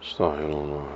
استغفر الله.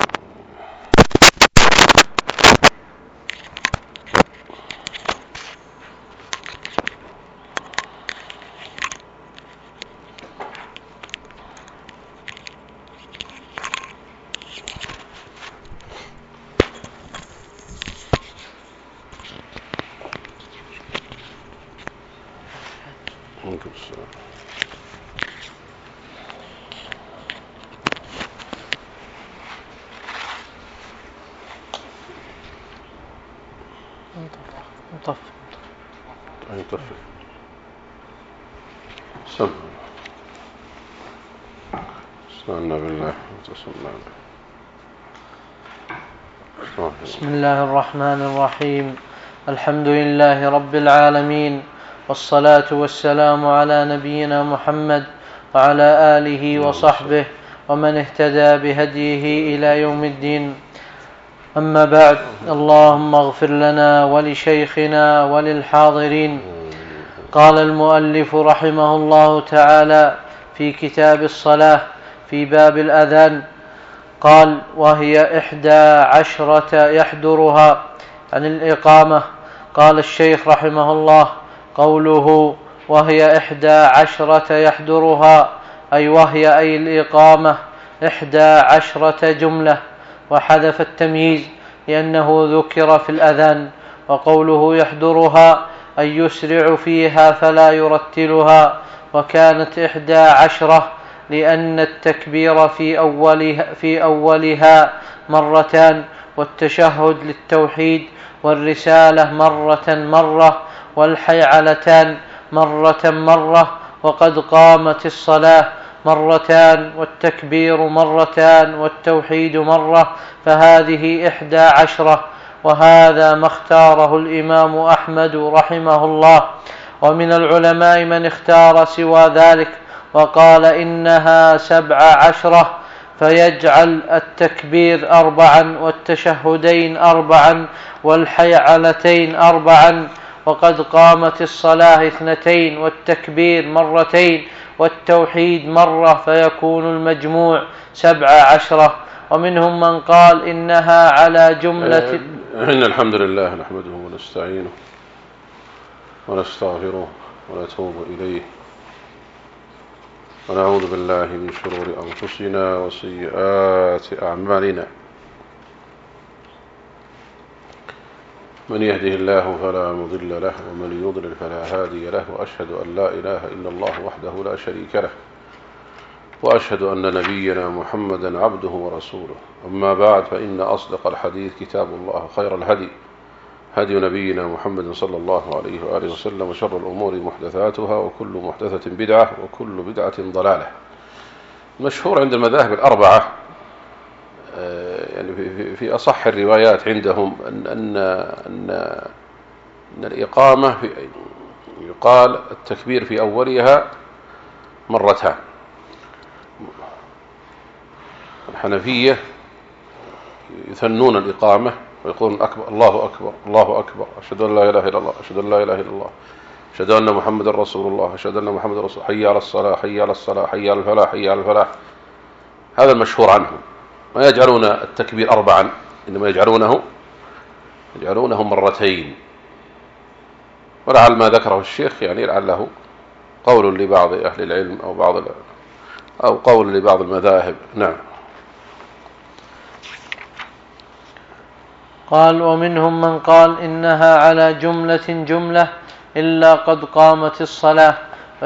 بسم الله الرحمن الرحيم. الحمد لله رب العالمين، والصلاة والسلام على نبينا محمد وعلى آله وصحبه ومن اهتدى بهديه إلى يوم الدين. أما بعد، اللهم اغفر لنا ولشيخنا وللحاضرين. قال المؤلف رحمه الله تعالى في كتاب الصلاة في باب الأذان، قال: وهي 11 يحضرها عن الإقامة. قال الشيخ رحمه الله: قوله وهي 11 يحضرها أي وهي أي الإقامة 11 جملة، وحذف التمييز لأنه ذكر في الأذان. وقوله يحضرها أي يسرع فيها فلا يرتلها، وكانت 11 لأن التكبير في أولها مرتان، والتشهد للتوحيد والرسالة مرة، والحيعلتان مرة، وقد قامت الصلاة مرتان، والتكبير مرتان، والتوحيد مرة، فهذه 11. وهذا ما اختاره الإمام أحمد رحمه الله. ومن العلماء من اختار سوى ذلك وقال إنها 17، فيجعل التكبير 4 والتشهدين 4 والحيعلتين 4، وقد قامت الصلاة 2 والتكبير 2 والتوحيد مرة، فيكون المجموع 17. ومنهم من قال إنها على جملة. إن الحمد لله نحمده ونستعينه ونستغفره ونتوب إليه، ونعوذ بالله من شرور أنفسنا وسيئات أعمالنا. من يهده الله فلا مضل له، ومن يضلل فلا هادي له، وأشهد أن لا إله إلا الله وحده لا شريك له، وأشهد أن نبينا محمدا عبده ورسوله. أما بعد، فإن أصدق الحديث كتاب الله، خير الهدي هدي نبينا محمد صلى الله عليه وآله وسلم، وشر الأمور محدثاتها، وكل محدثة بدعة، وكل بدعة ضلالة. مشهور عند المذاهب الأربعة، يعني في أصح الروايات عندهم أن الإقامة يقال التكبير في أولها مرتان. الحنفية يثنون الإقامة ويقولون أكبر، الله أكبر، الله أكبر، أشهد أن لا إله إلا الله، أشهد أن لا إله إلا الله، أشهد أن محمد رسول الله، أشهد أن محمد رسول الله، حي على الصلاة، حي على الصلاة، حي على الفلاح، حي على الفلاح. هذا المشهور عنهم. ما يجعلون التكبير 4، إنما يجعلونه مرتين. ولعل ما ذكره الشيخ يعني لعله قول لبعض أهل العلم أو قول لبعض المذاهب. نعم. قال: ومنهم من قال إنها على جملة إلا قد قامت الصلاة،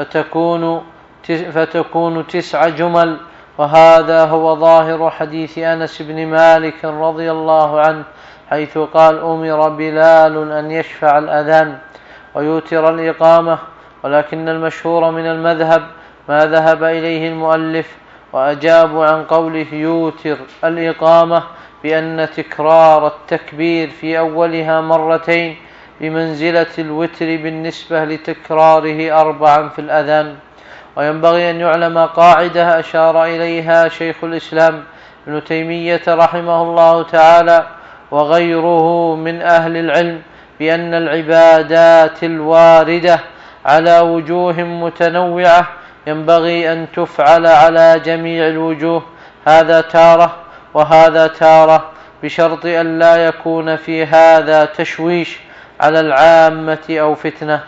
فتكون 9 جمل. وهذا هو ظاهر حديث أنس بن مالك رضي الله عنه، حيث قال: أمر بلال أن يشفع الأذان ويوتر الإقامة. ولكن المشهور من المذهب ما ذهب إليه المؤلف، وأجابوا عن قوله يوتر الإقامة بأن تكرار التكبير في أولها مرتين بمنزلة الوتر بالنسبة لتكراره 4 في الأذان. وينبغي أن يعلم قاعدة أشار إليها شيخ الإسلام ابن تيمية رحمه الله تعالى وغيره من أهل العلم، بأن العبادات الواردة على وجوه متنوعة ينبغي أن تفعل على جميع الوجوه. هذا تارة وهذا تارة، بشرط أن لا يكون في هذا تشويش على العامة أو فتنة.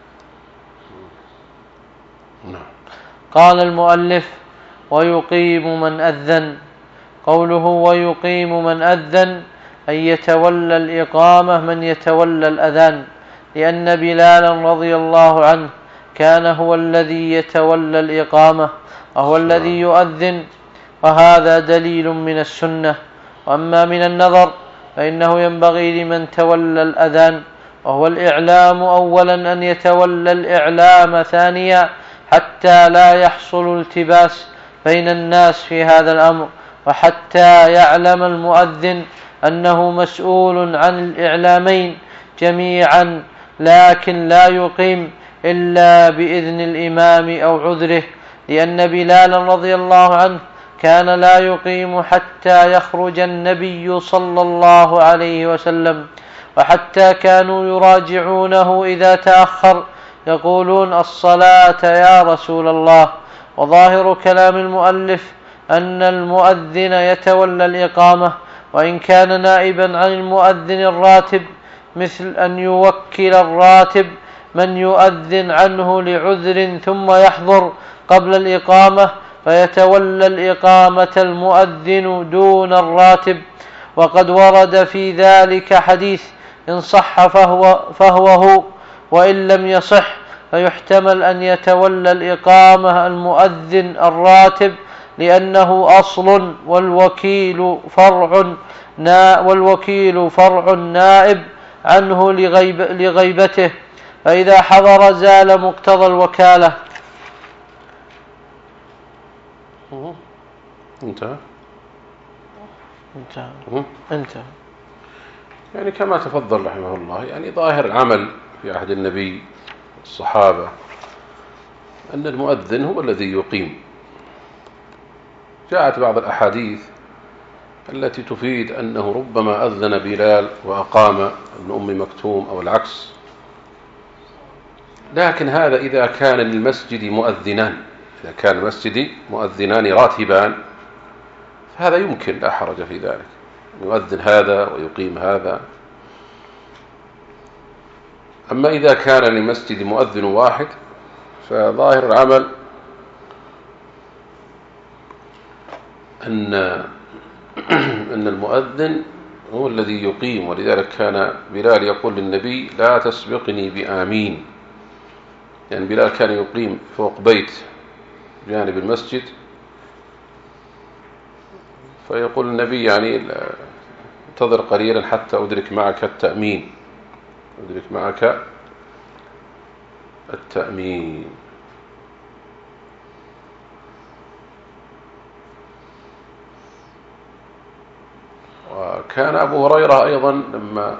قال المؤلف: ويقيم من أذن. قوله ويقيم من أذن أن يتولى الإقامة من يتولى الأذان، لأن بلالا رضي الله عنه كان هو الذي يتولى الإقامة وهو الذي يؤذن، وهذا دليل من السنة. وأما من النظر فإنه ينبغي لمن تولى الأذان وهو الإعلام أولا أن يتولى الإعلام ثانيا، حتى لا يحصل التباس بين الناس في هذا الأمر، وحتى يعلم المؤذن أنه مسؤول عن الإعلامين جميعا، لكن لا يقيم إلا بإذن الإمام أو عذره، لأن بلالا رضي الله عنه كان لا يقيم حتى يخرج النبي صلى الله عليه وسلم، وحتى كانوا يراجعونه إذا تأخر يقولون: الصلاة يا رسول الله. وظاهر كلام المؤلف أن المؤذن يتولى الإقامة، وإن كان نائبا عن المؤذن الراتب، مثل أن يوكل الراتب من يؤذن عنه لعذر ثم يحضر قبل الإقامة، فيتولى الإقامة المؤذن دون الراتب. وقد ورد في ذلك حديث إن صح فهو هو، وإن لم يصح فيحتمل أن يتولى الإقامة المؤذن الراتب، لأنه أصل والوكيل فرع نائب عنه لغيبته، فإذا حضر زال مقتضى الوكالة. انتهى. يعني كما تفضل رحمه الله، يعني ظاهر العمل في عهد النبي والصحابة أن المؤذن هو الذي يقيم. جاءت بعض الأحاديث التي تفيد أنه ربما أذن بلال وأقام ابن أم مكتوم أو العكس، لكن هذا إذا كان للمسجد مؤذنان، إذا كان المسجد مؤذنان راتبان فهذا يمكن، لا حرج في ذلك، يؤذن هذا ويقيم هذا. أما إذا كان للمسجد مؤذن واحد فظاهر العمل أن المؤذن هو الذي يقيم، ولذلك كان بلال يقول للنبي: لا تسبقني بآمين. يعني بلال كان يقيم فوق بيت جانب المسجد، فيقول النبي: يعني انتظر قليلا حتى أدرك معك التأمين، أدرك معك التأمين. وكان أبو هريرة أيضا لما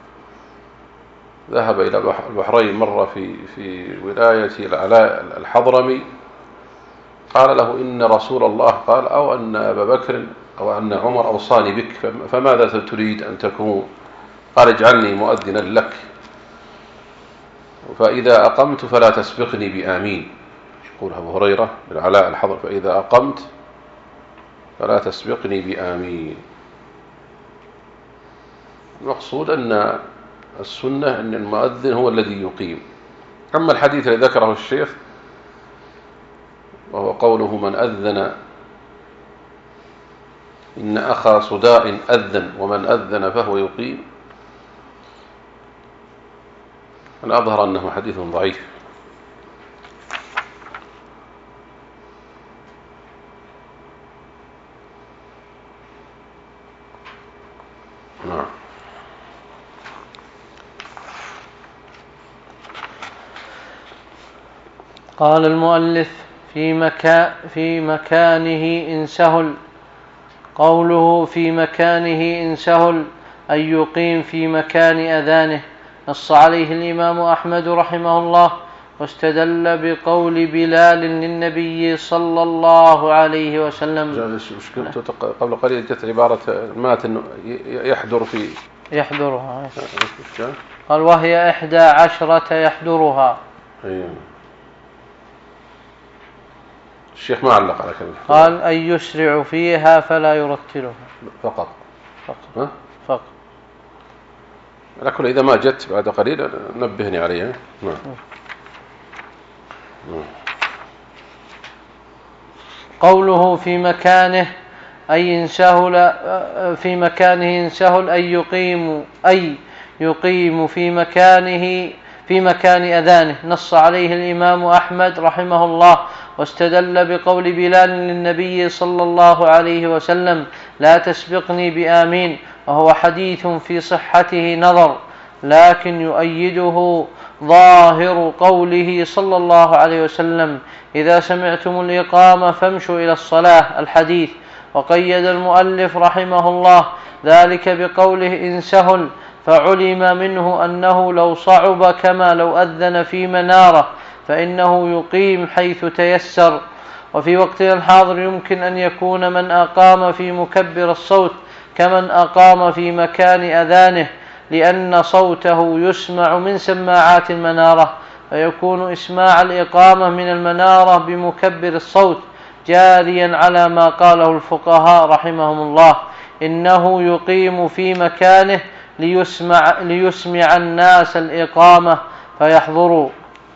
ذهب إلى البحرين مرة في ولاية العلاء الحضرمي، قال له: إن رسول الله قال، أو أن أبا بكر أو أن عمر أوصاني بك، فماذا تريد أن تكون؟ قال: اجعلني مؤذنا لك، فإذا أقمت فلا تسبقني بآمين. يقول أبو هريرة للعلاء الحضر: فإذا أقمت فلا تسبقني بآمين. المقصود أن السنة أن المؤذن هو الذي يقيم. أما الحديث الذي ذكره الشيخ وهو قوله: من أذن إن أخا صداء أذن ومن أذن فهو يقيم، أنا أظهر أنه حديث ضعيف. نعم. قال المؤلف: في مكانه إن سهل. قوله في مكانه إن سهل أن يقيم في مكان أذانه، نص عليه الإمام أحمد رحمه الله، واستدل بقول بلال للنبي صلى الله عليه وسلم. قبل قليل جت عبارة مات يحضر في يحضرها، قال: وهي 11 يحضرها. الشيخ ما علق على كلمة قال أن يسرع فيها فلا يرتلها فقط. فقط. فقط. على كل إذا ما جت بعد قليل نبهني عليها. نعم. قوله في مكانه أي إن سهل في مكانه إن سهل أي يقيم في مكان أذانه. نص عليه الإمام أحمد رحمه الله واستدل بقول بلال للنبي صلى الله عليه وسلم لا تسبقني بآمين، وهو حديث في صحته نظر، لكن يؤيده ظاهر قوله صلى الله عليه وسلم إذا سمعتم الإقامة فامشوا إلى الصلاة الحديث. وقيد المؤلف رحمه الله ذلك بقوله إن سهل، فعلم منه أنه لو صعب كما لو أذن في منارة فإنه يقيم حيث تيسر. وفي وقتنا الحاضر يمكن أن يكون من أقام في مكبر الصوت كمن أقام في مكان أذانه، لأن صوته يسمع من سماعات المنارة، فيكون إسماع الإقامة من المنارة بمكبر الصوت جاريا على ما قاله الفقهاء رحمهم الله إنه يقيم في مكانه ليسمع الناس الإقامة فيحضروا.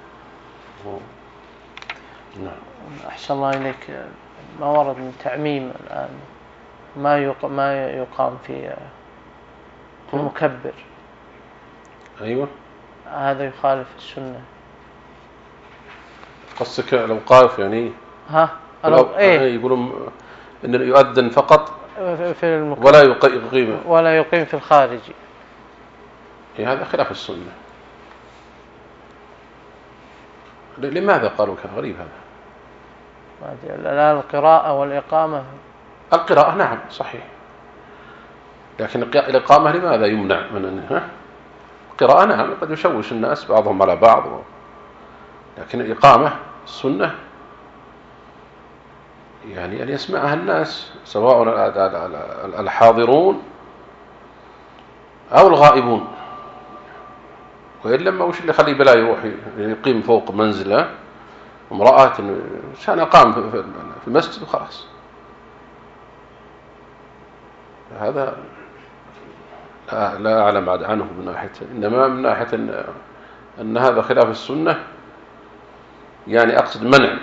أحسن الله إليك، ما ورد من تعميم الآن ما يقام في المكبر. أيوة، هذا يخالف السنة. قصك لو قاف يعني يقولون إنه يؤذن فقط في المكبر ولا يقيم في الخارج. هذا خلاف السنة. لماذا قالوا كان غريب هذا؟ لا القراءة والإقامة. القراءة نعم صحيح، لكن الإقامة لماذا يمنع من القراءة؟ نعم قد يشوش الناس بعضهم على بعض، لكن الإقامة السنة يعني أن يسمعها الناس سواء الحاضرون أو الغائبون. وإن لما وش اللي يخليه بلا يروح يقيم فوق منزله امرأة عشان أقام في المسجد وخلاص؟ هذا لا أعلم عنه من ناحية، إنما من ناحية أن هذا خلاف السنة، يعني أقصد منع.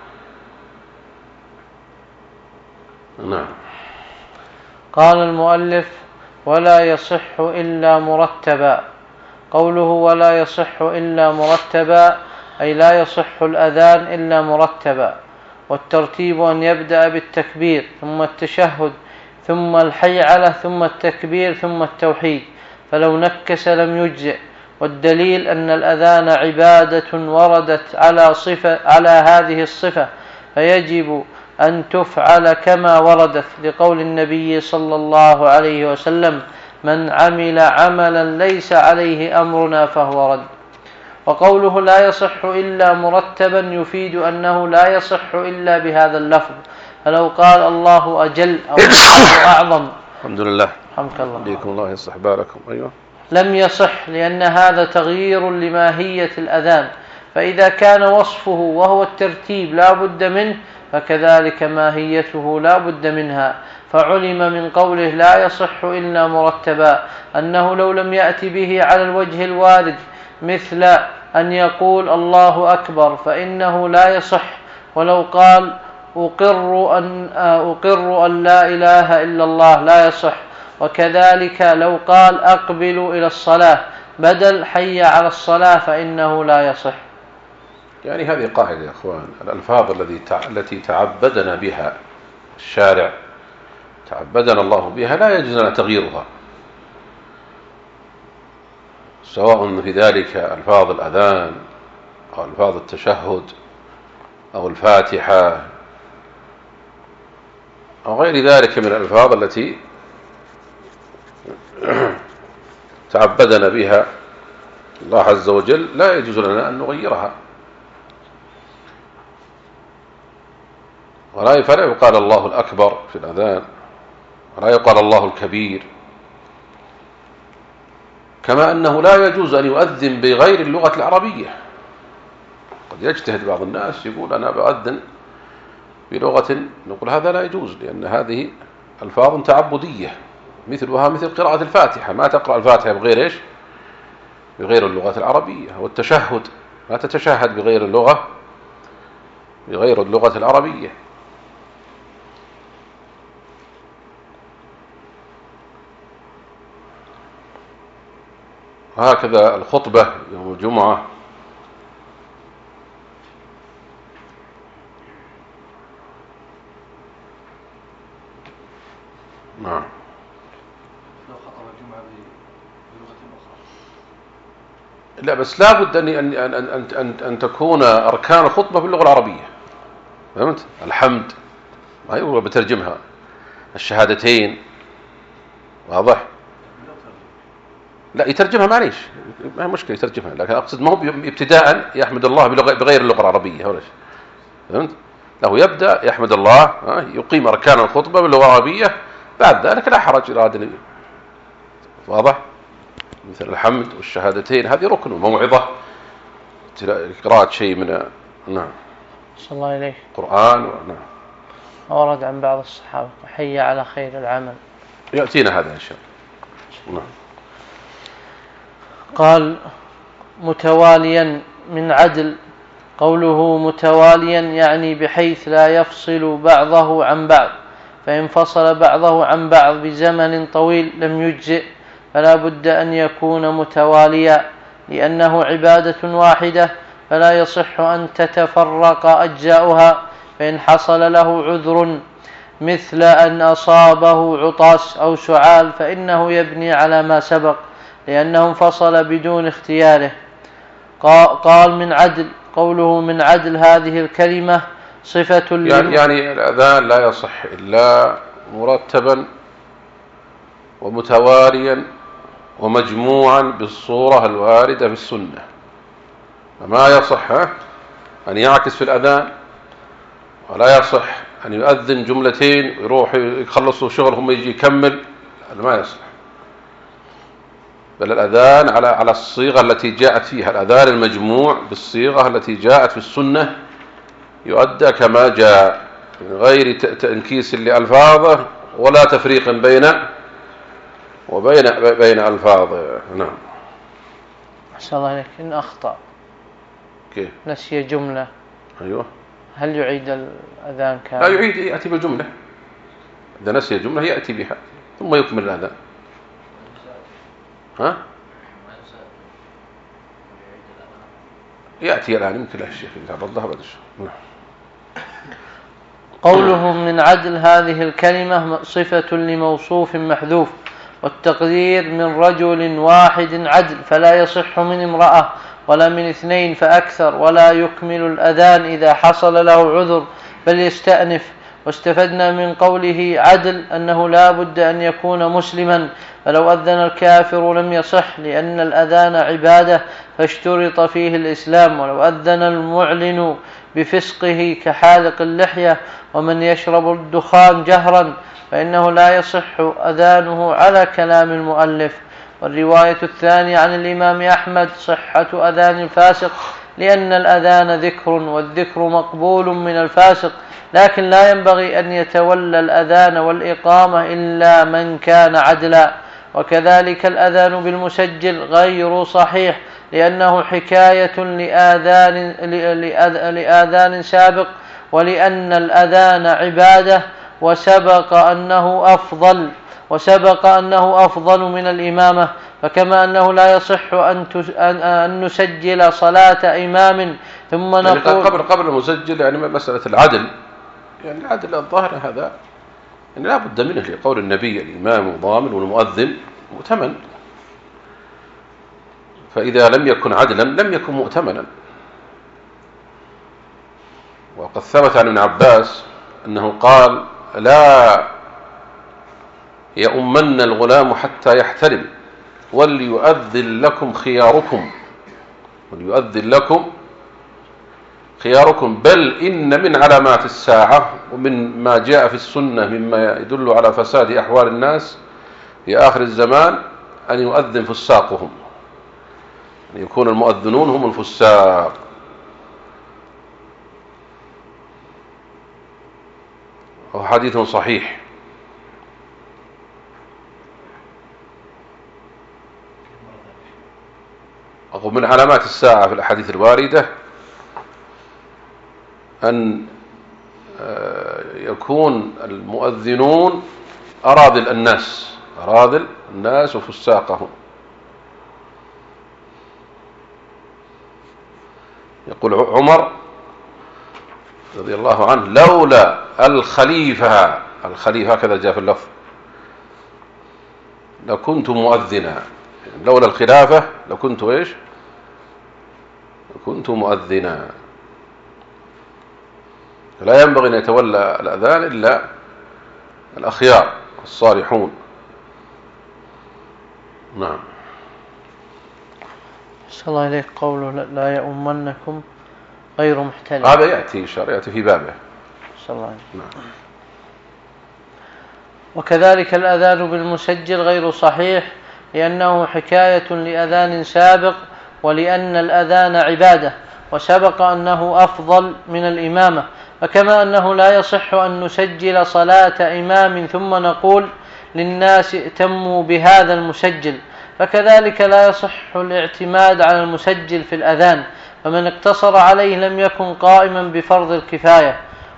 نعم. قال المؤلف ولا يصح إلا مرتبا. قوله ولا يصح إلا مرتبا أي لا يصح الأذان إلا مرتبا، والترتيب أن يبدأ بالتكبير ثم التشهد ثم الحيعلة ثم التكبير ثم التوحيد، فلو نكس لم يجزئ. والدليل أن الأذان عبادة وردت على هذه الصفة، فيجب أن تفعل كما وردت، لقول النبي صلى الله عليه وسلم من عمل عملا ليس عليه أمرنا فهو رد. وقوله لا يصح إلا مرتبا يفيد أنه لا يصح إلا بهذا اللفظ، فلو قال الله أجل أو الله أعظم الحمد لله حمك الله بيكم الله يصلح بالكم أيوة لم يصح، لأن هذا تغيير لماهية الأذان، فإذا كان وصفه وهو الترتيب لا بد منه فكذلك ماهيته لا بد منها. فعلم من قوله لا يصح إلا مرتبا أنه لو لم يأتي به على الوجه الوارد مثل أن يقول الله أكبر فإنه لا يصح، ولو قال أقر أن لا إله إلا الله لا يصح، وكذلك لو قال أقبل إلى الصلاة بدل حي على الصلاة فإنه لا يصح. يعني هذه قاعدة يا أخوان، الألفاظ التي تعبدنا بها الشارع، تعبدنا الله بها، لا يجوز لنا تغييرها، سواء في ذلك ألفاظ الأذان أو ألفاظ التشهد أو الفاتحة أو غير ذلك من الألفاظ التي تعبدنا بها الله عز وجل، لا يجوز لنا أن نغيرها. ولا يقال الله الأكبر في الأذان، ولا يقال الله الكبير، كما أنه لا يجوز أن يؤذن بغير اللغة العربية. قد يجتهد بعض الناس يقول أنا بأذن بلغة نقول هذا لا يجوز، لأن هذه ألفاظ تعبدية مثلها مثل قراءة الفاتحة. ما تقرأ الفاتحة بغير إيش؟ بغير اللغة العربية. والتشهد ما تتشهد بغير اللغة العربية. وهكذا الخطبة يوم الجمعة نعم. لو خطب الجمعة بلغة أخرى لا، بس لا بد أن تكون أركان الخطبة باللغة العربية. فهمت؟ الحمد ما يقول بترجمها، الشهادتين واضح. لا يترجمها معليش، ما مشكلة يترجمها، لكن أقصد ما هو ابتداء يحمد الله بغير اللغة العربية. ولا شيء. فهمت؟ له يبدأ يحمد الله، يقيم أركان الخطبة باللغة العربية، بعد ذلك لا حرج إرادة. واضح؟ مثل الحمد والشهادتين هذه ركن وموعظة، قراءة شيء من نعم صلى الله عليه قرآن. نعم. ورد عن بعض الصحابة وحي على خير العمل. يأتينا هذا إن شاء الله. نعم. قال متواليا من عدل. قوله متواليا يعني بحيث لا يفصل بعضه عن بعض، فإن فصل بعضه عن بعض بزمن طويل لم يجزئ، فلا بد أن يكون متواليا، لأنه عبادة واحدة فلا يصح أن تتفرق أجزاؤها. فإن حصل له عذر مثل أن أصابه عطاس أو سعال فإنه يبني على ما سبق، لأنه انفصل بدون اختياره. قال من عدل. قوله من عدل هذه الكلمة صفة يعني الأذان لا يصح إلا مرتبا ومتواليا ومجموعا بالصورة الواردة في السنة. فما يصح أن يعكس في الأذان، ولا يصح أن يؤذن جملتين ويروح يخلصوا شغل هم يجي يكمل، هذا ما يصح. بل الأذان على الصيغة التي جاءت فيها، الأذان المجموع بالصيغة التي جاءت في السنة يؤدى كما جاء من غير تنكيس لألفاظه ولا تفريق بين ألفاظه. نعم. أحسن الله عليك. إن أخطأ كيف؟ نسي جملة، أيوه، هل يعيد الأذان كامل؟ لا يعيد، يأتي بالجملة. إذا نسي الجملة يأتي بها ثم يكمل الأذان. يأتي الآن يمكن الشيخ يتعرض لها بعد الشيخ. قوله من عدل هذه الكلمة صفة لموصوف محذوف، والتقدير من رجل واحد عدل، فلا يصح من امرأة ولا من اثنين فأكثر، ولا يكمل الأذان إذا حصل له عذر بل يستأنف. واستفدنا من قوله عدل أنه لا بد أن يكون مسلما، فلو أذن الكافر لم يصح، لأن الأذان عبادة فاشترط فيه الإسلام. ولو أذن المعلن بفسقه كحالق اللحية ومن يشرب الدخان جهرا فإنه لا يصح أذانه على كلام المؤلف. والرواية الثانية عن الإمام أحمد صحة أذان الفاسق، لأن الأذان ذكر، والذكر مقبول من الفاسق، لكن لا ينبغي أن يتولى الأذان والإقامة إلا من كان عدلا. وكذلك الأذان بالمسجل غير صحيح، لأنه حكاية لآذان سابق، ولأن الأذان عبادة، وسبق أنه أفضل من الإمامة. فكما أنه لا يصح أن نسجل صلاة إمام ثم نقول يعني قبل المسجل، يعني مسألة العدل، يعني العدل الظاهر هذا يعني لا بد منه، لقول النبي الإمام ضامن والمؤذن مؤتمن، فإذا لم يكن عدلا لم يكن مؤتمنا. وقد ثبت عن ابن عباس أنه قال لا يؤمن الغلام حتى يحتلم وليؤذن لكم خياركم بل إن من علامات الساعة ومن ما جاء في السنة مما يدل على فساد أحوال الناس في آخر الزمان أن يؤذن فساقهم، أن يكون المؤذنون هم الفساق. وهو حديث صحيح. أقول من علامات الساعة في الأحاديث الواردة أن يكون المؤذنون أراذل الناس وفساقهم. يقول عمر رضي الله عنه: لولا الخليفة هكذا جاء في اللفظ لكنت مؤذنا، لولا الخلافة لكنت إيش؟ لكنت مؤذنا. لا ينبغي أن يتولى الأذان إلا الأخيار الصالحون. نعم. صلى الله عليه قوله: لا يؤمنكم غير محتل. هذا يأتي في بابه. صلى الله عليه. نعم. وكذلك الأذان بالمسجل غير صحيح، لأنه حكاية لأذان سابق، ولأن الأذان عبادة، وسبق أنه أفضل من الإمامة. فكما أنه لا يصح أن نسجل صلاة إمام ثم نقول للناس ائتموا بهذا المسجل، فكذلك لا يصح الاعتماد على المسجل في الأذان، فمن اقتصر عليه لم يكن قائما بفرض الكفاية.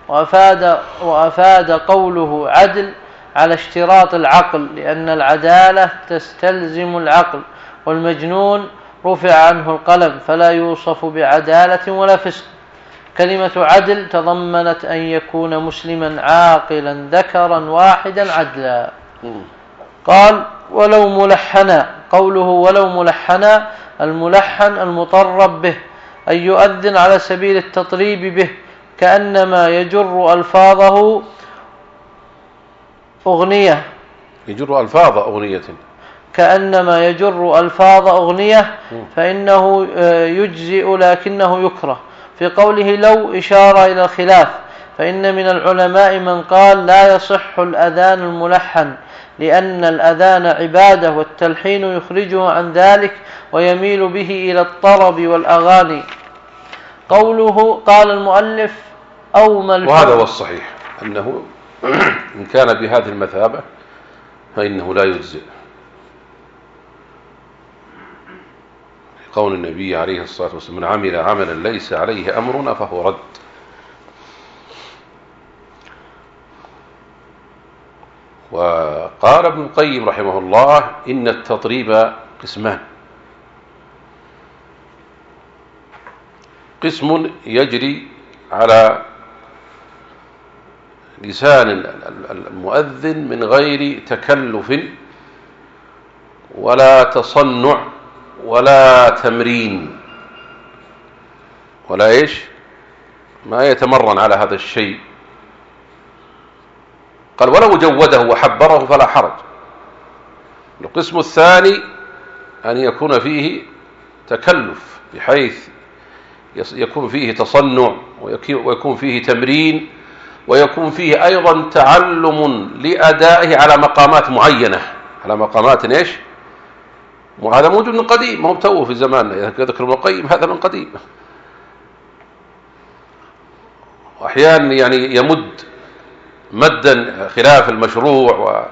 وأفاد قوله عدل على اشتراط العقل، لأن العدالة تستلزم العقل، والمجنون رفع عنه القلم فلا يوصف بعدالة ولا فسق. كلمة عدل تضمنت أن يكون مسلما عاقلا ذكرا واحدا عدلا. قال: ولو ملحنا. قوله ولو ملحنا، الملحن المطرب به، أن يؤذن على سبيل التطريب به، كأنما يجر ألفاظه أغنية، كأنما يجر ألفاظ أغنية، فإنه يجزئ لكنه يكره. في قوله لو إشارة إلى الخلاف، فإن من العلماء من قال لا يصح الأذان الملحن، لأن الأذان عبادة، والتلحين يخرجه عن ذلك ويميل به إلى الطرب والأغاني. قوله قال المؤلف أو ملحون، وهذا هو الصحيح، أنه إن كان بهذه المثابة فإنه لا يجزئ، قول النبي عليه الصلاة والسلام: من عمل عملا ليس عليه أمرنا فهو رد. وقال ابن القيم رحمه الله: إن التطريب قسمان: قسم يجري على لسان المؤذن من غير تكلف ولا تصنع ولا تمرين ولا ما يتمرن على هذا الشيء. قال: ولو جوده وحبره فلا حرج. القسم الثاني أن يكون فيه تكلف، بحيث يكون فيه تصنع ويكون فيه تمرين ويكون فيه أيضا تعلم لأدائه على مقامات معينة، على مقامات وهذا موجود من قديم، ما هو بتوه في زماننا. يذكر ابن القيم هذا من قديم، وأحيانا يمد مدا خلاف المشروع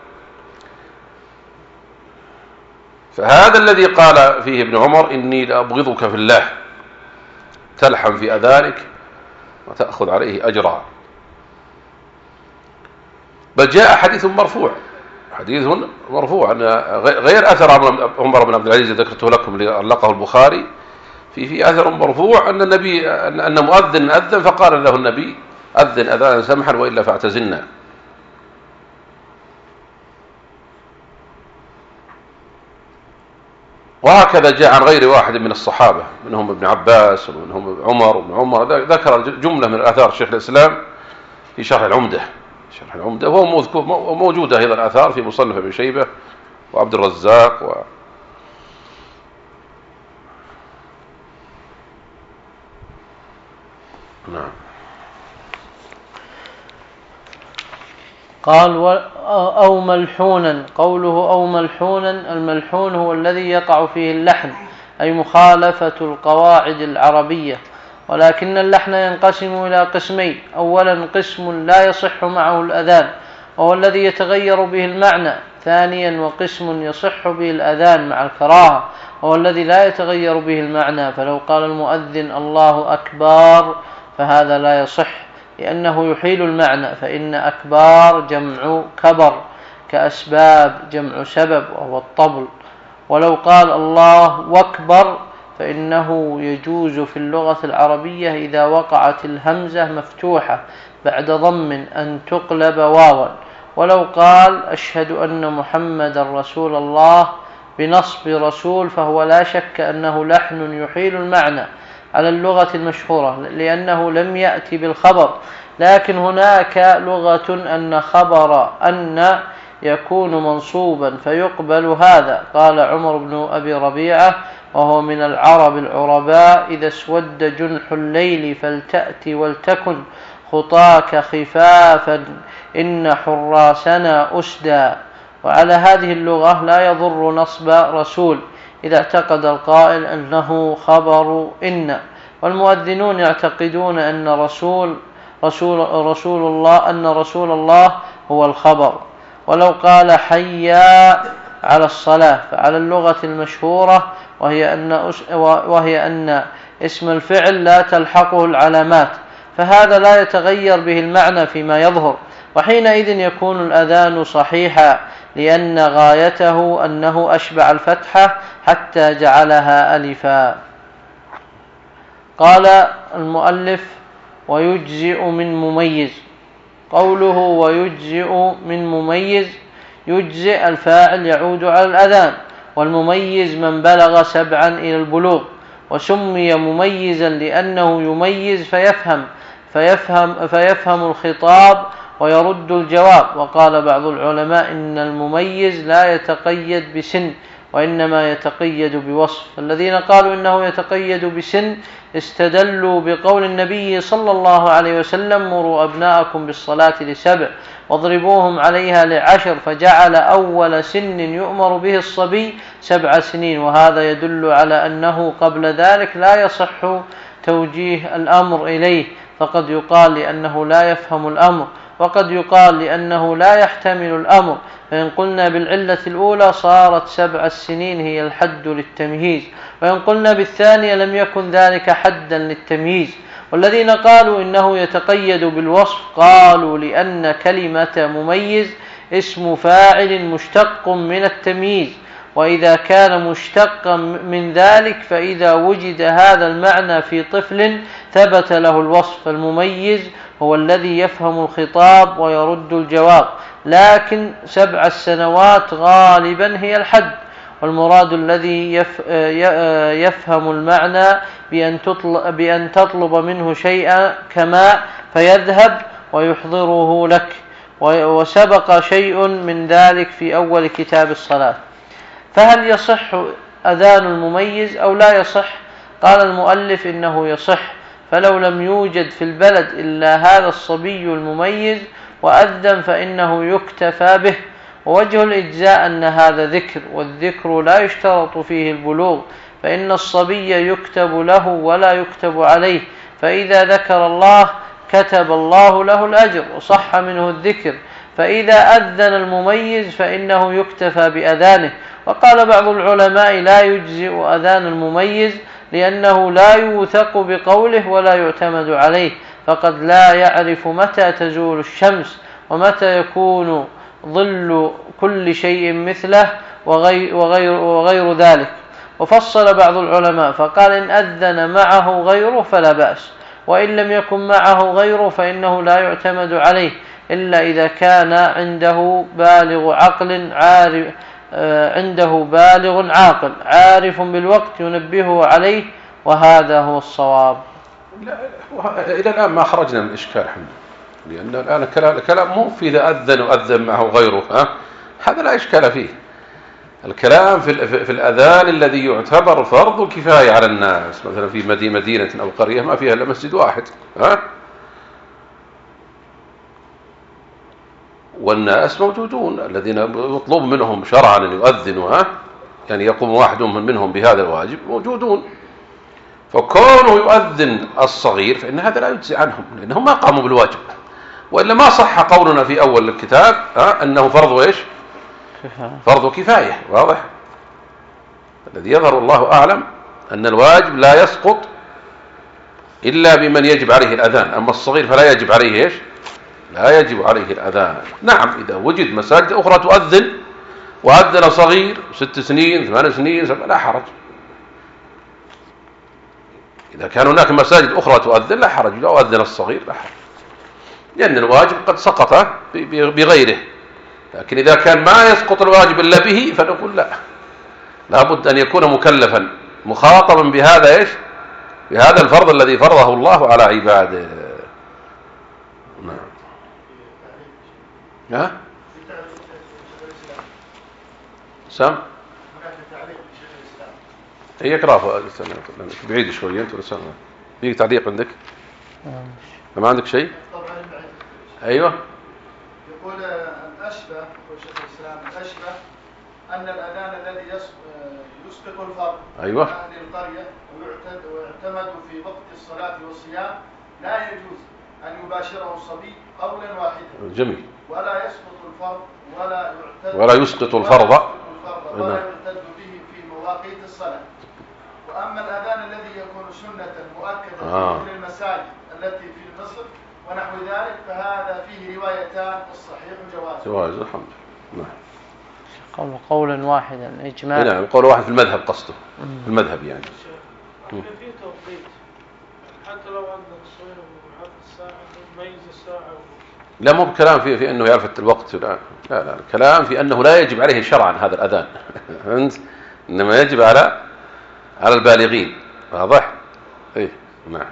فهذا الذي قال فيه ابن عمر: إني لأبغضك في الله، تلحن في أذانك وتأخذ عليه أجرا. بل جاء حديث مرفوع أن غير أثر عمر بن عبد العزيز ذكرته لكم علقه البخاري، في أثر مرفوع أن النبي أن مؤذن أذن فقال له النبي: أذن أذانا سمحا وإلا فاعتزلنا. وهكذا جاء عن غير واحد من الصحابة، منهم ابن عباس ومنهم عمر وابن عمر، ذكر جملة من الآثار شيخ الإسلام في شرح العمدة، وهو موجودة أيضا الآثار في مصنف ابن شيبة وعبد الرزاق نعم. قال: أو ملحونا. قوله أو ملحونا، الملحون هو الذي يقع فيه اللحن، أي مخالفة القواعد العربية. ولكن اللحن ينقسم إلى قسمين: أولا قسم لا يصح معه الأذان وهو الذي يتغير به المعنى، ثانيا وقسم يصح به الأذان مع الكراهة وهو الذي لا يتغير به المعنى، فلو قال المؤذن الله أكبر فهذا لا يصح لأنه يحيل المعنى، فإن أكبار جمع كبر، كأسباب جمع سبب وهو الطبل. ولو قال الله أكبر فإنه يجوز في اللغة العربية إذا وقعت الهمزة مفتوحة بعد ضم أن تقلب واوا. ولو قال أشهد أن محمد رسول الله بنصب رسول فهو لا شك أنه لحن يحيل المعنى على اللغة المشهورة لأنه لم يأتي بالخبر، لكن هناك لغة أن خبر أن يكون منصوبا فيقبل هذا. قال عمر بن أبي ربيعة وهو من العرب العرباء: إذا اسود جنح الليل فلتأتي ولتكن خطاك خفافا إن حراسنا أسدى. وعلى هذه اللغة لا يضر نصب رسول إذا اعتقد القائل أنه خبر إن. والمؤذنون يعتقدون أن رسول الله هو الخبر. ولو قال حيا على الصلاة فعلى اللغة المشهورة وهي أن اسم الفعل لا تلحقه العلامات، فهذا لا يتغير به المعنى فيما يظهر، وحينئذ يكون الأذان صحيحا لأن غايته أنه أشبع الفتحة حتى جعلها ألفا. قال المؤلف ويجزئ من مميز. قوله ويجزئ من مميز، يجزئ الفاعل يعود على الأذان، والمميز من بلغ 7 إلى البلوغ، وسمي مميزا لأنه يميز فيفهم الخطاب ويرد الجواب. وقال بعض العلماء إن المميز لا يتقيد بسن وإنما يتقيد بوصف. الذين قالوا إنه يتقيد بسن استدلوا بقول النبي صلى الله عليه وسلم: مروا أبناءكم بالصلاة ل7 واضربوهم عليها ل10، فجعل أول سن يؤمر به الصبي 7 سنين، وهذا يدل على أنه قبل ذلك لا يصح توجيه الأمر إليه، فقد يقال لأنه لا يفهم الأمر، وقد يقال لأنه لا يحتمل الأمر. فإن قلنا بالعلة الأولى صارت 7 سنين هي الحد للتمييز، وإن قلنا بالثانية لم يكن ذلك حدا للتمييز. والذين قالوا إنه يتقيد بالوصف قالوا لأن كلمة مميز اسم فاعل مشتق من التمييز، وإذا كان مشتقا من ذلك فإذا وجد هذا المعنى في طفل ثبت له الوصف. فالمميز هو الذي يفهم الخطاب ويرد الجواب، لكن 7 سنوات غالبا هي الحد، والمراد الذي يفهم المعنى بأن تطلب منه شيئا كما فيذهب ويحضره لك، وسبق شيء من ذلك في أول كتاب الصلاة. فهل يصح أذان المميز أو لا يصح؟ قال المؤلف إنه يصح، فلو لم يوجد في البلد إلا هذا الصبي المميز وأذن فإنه يكتفى به. ووجه الإجزاء أن هذا ذكر، والذكر لا يشترط فيه البلوغ، فإن الصبي يكتب له ولا يكتب عليه، فإذا ذكر الله كتب الله له الأجر وصح منه الذكر، فإذا أذن المميز فإنه يكتفى بأذانه. وقال بعض العلماء لا يجزئ أذان المميز لأنه لا يوثق بقوله ولا يعتمد عليه، فقد لا يعرف متى تزول الشمس ومتى يكون ظل كل شيء مثله وغير ذلك. وفصل بعض العلماء فقال إن أذن معه غيره فلا بأس، وإن لم يكن معه غيره فإنه لا يعتمد عليه إلا إذا كان عنده بالغ عاقل عارف بالوقت ينبهه عليه، وهذا هو الصواب. إلى الآن ما خرجنا من الإشكال الحمد لله، لأن الآن الكلام مو في إذا أذن وأذن معه غيره، هذا لا إشكال فيه. الكلام في الأذان الذي يعتبر فرض كفاية على الناس، مثلا في مدينة أو قرية ما فيها إلا مسجد واحد، والناس موجودون الذين يطلب منهم شرعا أن يؤذنوا، يعني يقوم واحد منهم بهذا الواجب موجودون، فكونه يؤذن الصغير فإن هذا لا يجزي عنهم لأنهم ما قاموا بالواجب، وإلا ما صح قولنا في أول الكتاب أنه فرض إيش؟ فرض كفاية. واضح؟ الذي يظهر الله أعلم أن الواجب لا يسقط إلا بمن يجب عليه الأذان، أما الصغير فلا يجب عليه إيش؟ لا يجب عليه الأذان. نعم إذا وجد مساجد أخرى تؤذن وأذن صغير 6 سنين 8 سنين لا حرج. إذا كان هناك مساجد أخرى تؤذن لا حرج، لو أذن الصغير لا حرج، لأن الواجب قد سقط بغيره. لكن إذا كان ما يسقط الواجب إلا به فنقول لا، لابد أن يكون مكلفا مخاطبا بهذا إيش؟ بهذا الفرض الذي فرضه الله على عباده. نعم. ها؟ سام؟ هي اقرأ بعيد شوية أنت ولسان. في تعليق عندك؟ ما عندك شيء؟ أيوة. يقول الأشبه شيخ الإسلام الأشبه أن الأذان الذي يسقط الفرض أيوة. أهل القرية ويعتمد في وقت الصلاة والصيام لا يجوز أن يباشره الصبي قولا واحدا. جميل. ولا يسقط الفرض ولا يسقط الفرض ولا يعتد به في مواقيت الصلاة. وأما الأذان الذي يكون سنة مؤكدة في المساجد التي في مصر ونحو ذلك فهذا فيه روايتان الصحيح جواز الحمد لله. نعم. قولا واحدا إجماع. نعم قول واحد في المذهب قصده في المذهب يعني. في توقيت حتى لو عندك صغير وعرف الساعة يميز الساعة لا مو بكلام في أنه يعرف الوقت، لا الكلام في أنه لا يجب عليه شرعا هذا الأذان إنما يجب على البالغين. واضح؟ إيه نعم.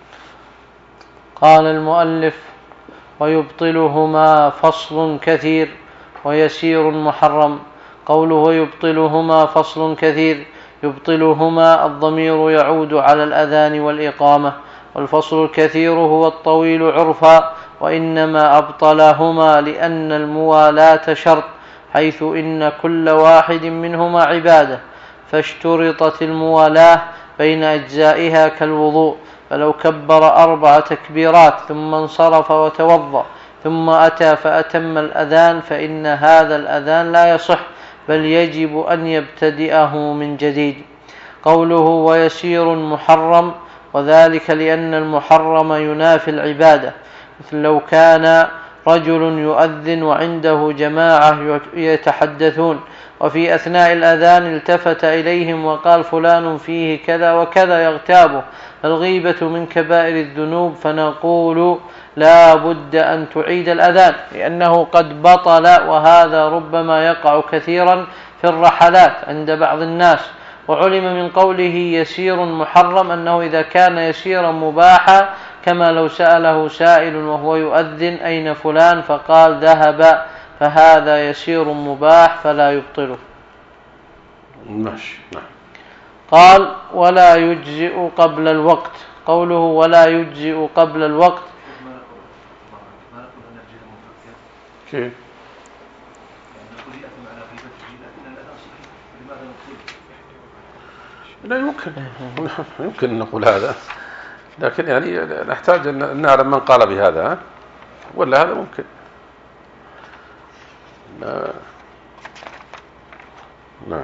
قال المؤلف ويبطلهما فصل كثير ويسير محرم. قوله يبطلهما فصل كثير، يبطلهما الضمير يعود على الأذان والإقامة، والفصل الكثير هو الطويل عرفا، وإنما أبطلهما لأن الموالاة شرط، حيث إن كل واحد منهما عبادة، فاشترطت الموالاة بين أجزائها كالوضوء، فلو كبر 4 تكبيرات ثم انصرف وتوضأ ثم أتى فأتم الأذان فإن هذا الأذان لا يصح، بل يجب أن يبتدئه من جديد. قوله ويسير محرم، وذلك لأن المحرم ينافي العبادة، مثل لو كان رجل يؤذن وعنده جماعة يتحدثون وفي أثناء الأذان التفت إليهم وقال فلان فيه كذا وكذا يغتابه، الغيبة من كبائر الذنوب، فنقول لا بد أن تعيد الأذان لأنه قد بطل، وهذا ربما يقع كثيرا في الرحلات عند بعض الناس. وعلم من قوله يسير محرم أنه إذا كان يسيرا مباحا، كما لو سأله سائل وهو يؤذن أين فلان فقال ذهب، فهذا يسير مباح فلا يبطله. ماشي. نعم. قال ولا يجزئ قبل الوقت. قوله ولا يجزئ قبل الوقت كيف؟ لا يمكن أن نقول هذا، لكن يعني نحتاج أن نعلم من قال بهذا، ولا هذا ممكن. نعم.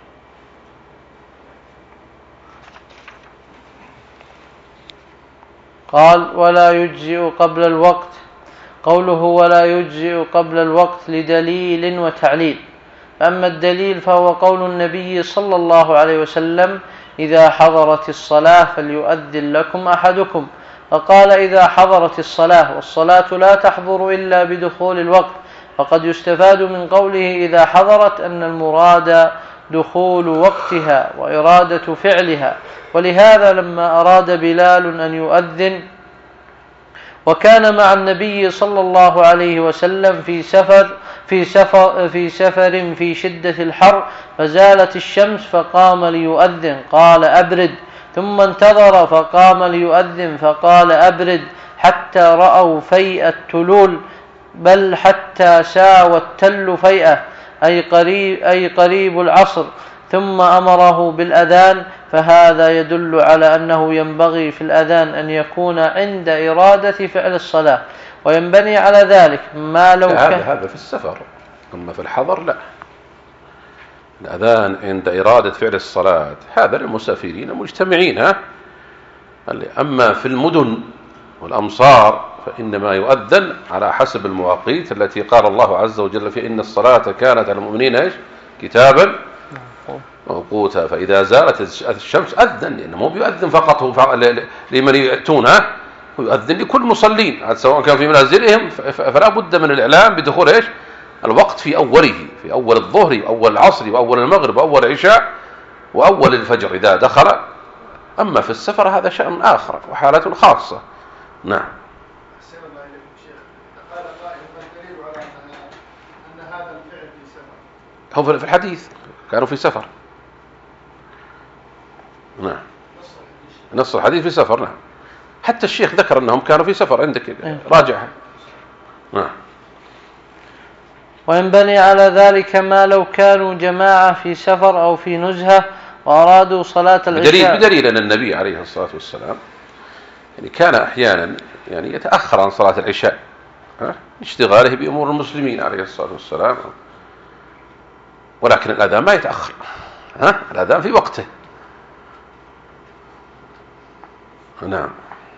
قال ولا يجزئ قبل الوقت. قوله ولا يجزئ قبل الوقت لدليل وتعليل. أما الدليل فهو قول النبي صلى الله عليه وسلم إذا حضرت الصلاة فليؤذن لكم أحدكم، فقال إذا حضرت الصلاة، والصلاة لا تحضر إلا بدخول الوقت، فقد يستفاد من قوله إذا حضرت أن المراد دخول وقتها وإرادة فعلها. ولهذا لما أراد بلال أن يؤذن وكان مع النبي صلى الله عليه وسلم في سفر في شدة الحر فزالت الشمس فقام ليؤذن قال أبرد، ثم انتظر فقام ليؤذن فقال أبرد، حتى رأوا فيء التلول، بل حتى ساوى التل فيئة أي قريب العصر، ثم أمره بالأذان فهذا يدل على أنه ينبغي في الأذان أن يكون عند إرادة فعل الصلاة، وينبني على ذلك ما لو كان هذا في السفر، أما في الحضر لا. الأذان عند إرادة فعل الصلاة هذا للمسافرين مجتمعين. أما في المدن والأمصار فإنما يؤذن على حسب المواقيت التي قال الله عز وجل في إن الصلاة كانت على المؤمنين كتابا موقوتا، فإذا زالت الشمس أذن، لأنه مو بيؤذن فقط هو لمن يأتونه، ويؤذن لكل مصلين سواء كان في منازلهم، فلا بد من الإعلام بدخول الوقت في أوله، في أول الظهر وأول العصر وأول المغرب وأول العشاء وأول الفجر إذا دخل. أما في السفر هذا شأن آخر وحالة خاصة. نعم. أحسن الله إليكم شيخ. قال قائل ما الدليل على أن هذا الفعل في سفر؟ هو في الحديث كانوا في سفر. نعم. نص الحديث في سفر. نعم. حتى الشيخ ذكر أنهم كانوا في سفر، عندك راجعها. نعم. وينبني على ذلك ما لو كانوا جماعة في سفر أو في نزهة وأرادوا صلاة العشاء، بدليل أن النبي عليه الصلاة والسلام يعني كان أحيانا يعني يتأخر عن صلاة العشاء اشتغاله بأمور المسلمين عليه الصلاة والسلام، ولكن الأذان ما يتأخر، الأذان في وقته. نعم.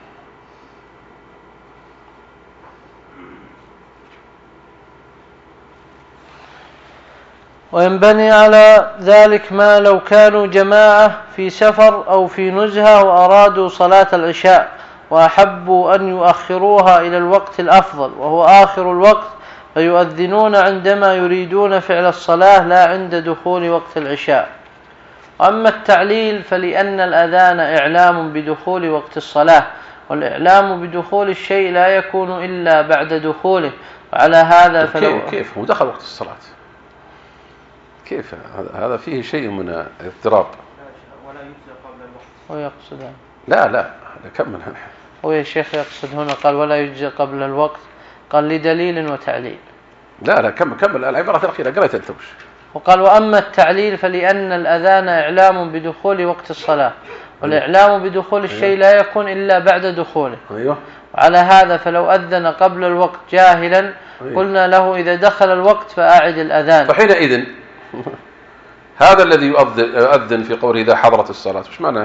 وينبني على ذلك ما لو كانوا جماعة في سفر أو في نزهة وأرادوا صلاة العشاء وأحبوا أن يؤخروها إلى الوقت الأفضل وهو آخر الوقت، فيؤذنون عندما يريدون فعل الصلاة لا عند دخول وقت العشاء. وأما التعليل فلأن الأذان إعلام بدخول وقت الصلاة، والإعلام بدخول الشيء لا يكون إلا بعد دخوله، وعلى هذا كيف هو دخل وقت الصلاة؟ كيف هذا فيه شيء من الاضطراب. ولا يجزى قبل الوقت. هو يقصد لا كمل. هو يا شيخ يقصد هنا قال ولا يجزى قبل الوقت، قال لدليل وتعليل. لا كمل العبارة الأخيرة قرأت أنت وش. وقال وأما التعليل فلأن الأذان إعلام بدخول وقت الصلاة، والإعلام بدخول الشيء لا يكون إلا بعد دخوله. أيوه. وعلى هذا فلو أذن قبل الوقت جاهلا قلنا له إذا دخل الوقت فأعد الأذان. فحينئذ هذا الذي يؤذن في قوله إذا حضرت الصلاة وش معناه؟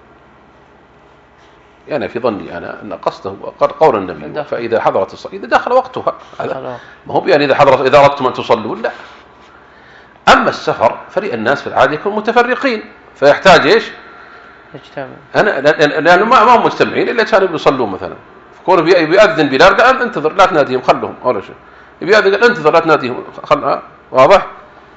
يعني في ظني أنا أن قصده قول النبي فإذا حضرت الصلاة إذا دخل وقتها، هذا ما هو يعني إذا أردتم أن تصلوا لا. أما السفر فللناس في العادة يكون متفرقين فيحتاج إيش؟ يجتمع. لأنه ما هم مجتمعين إلا كانوا يصلون مثلا، كونه بيأذن بلال قال انتظر لا تناديهم خلهم ولا شيء، بيأذن قال انتظر لا تناديهم خلها. واضح؟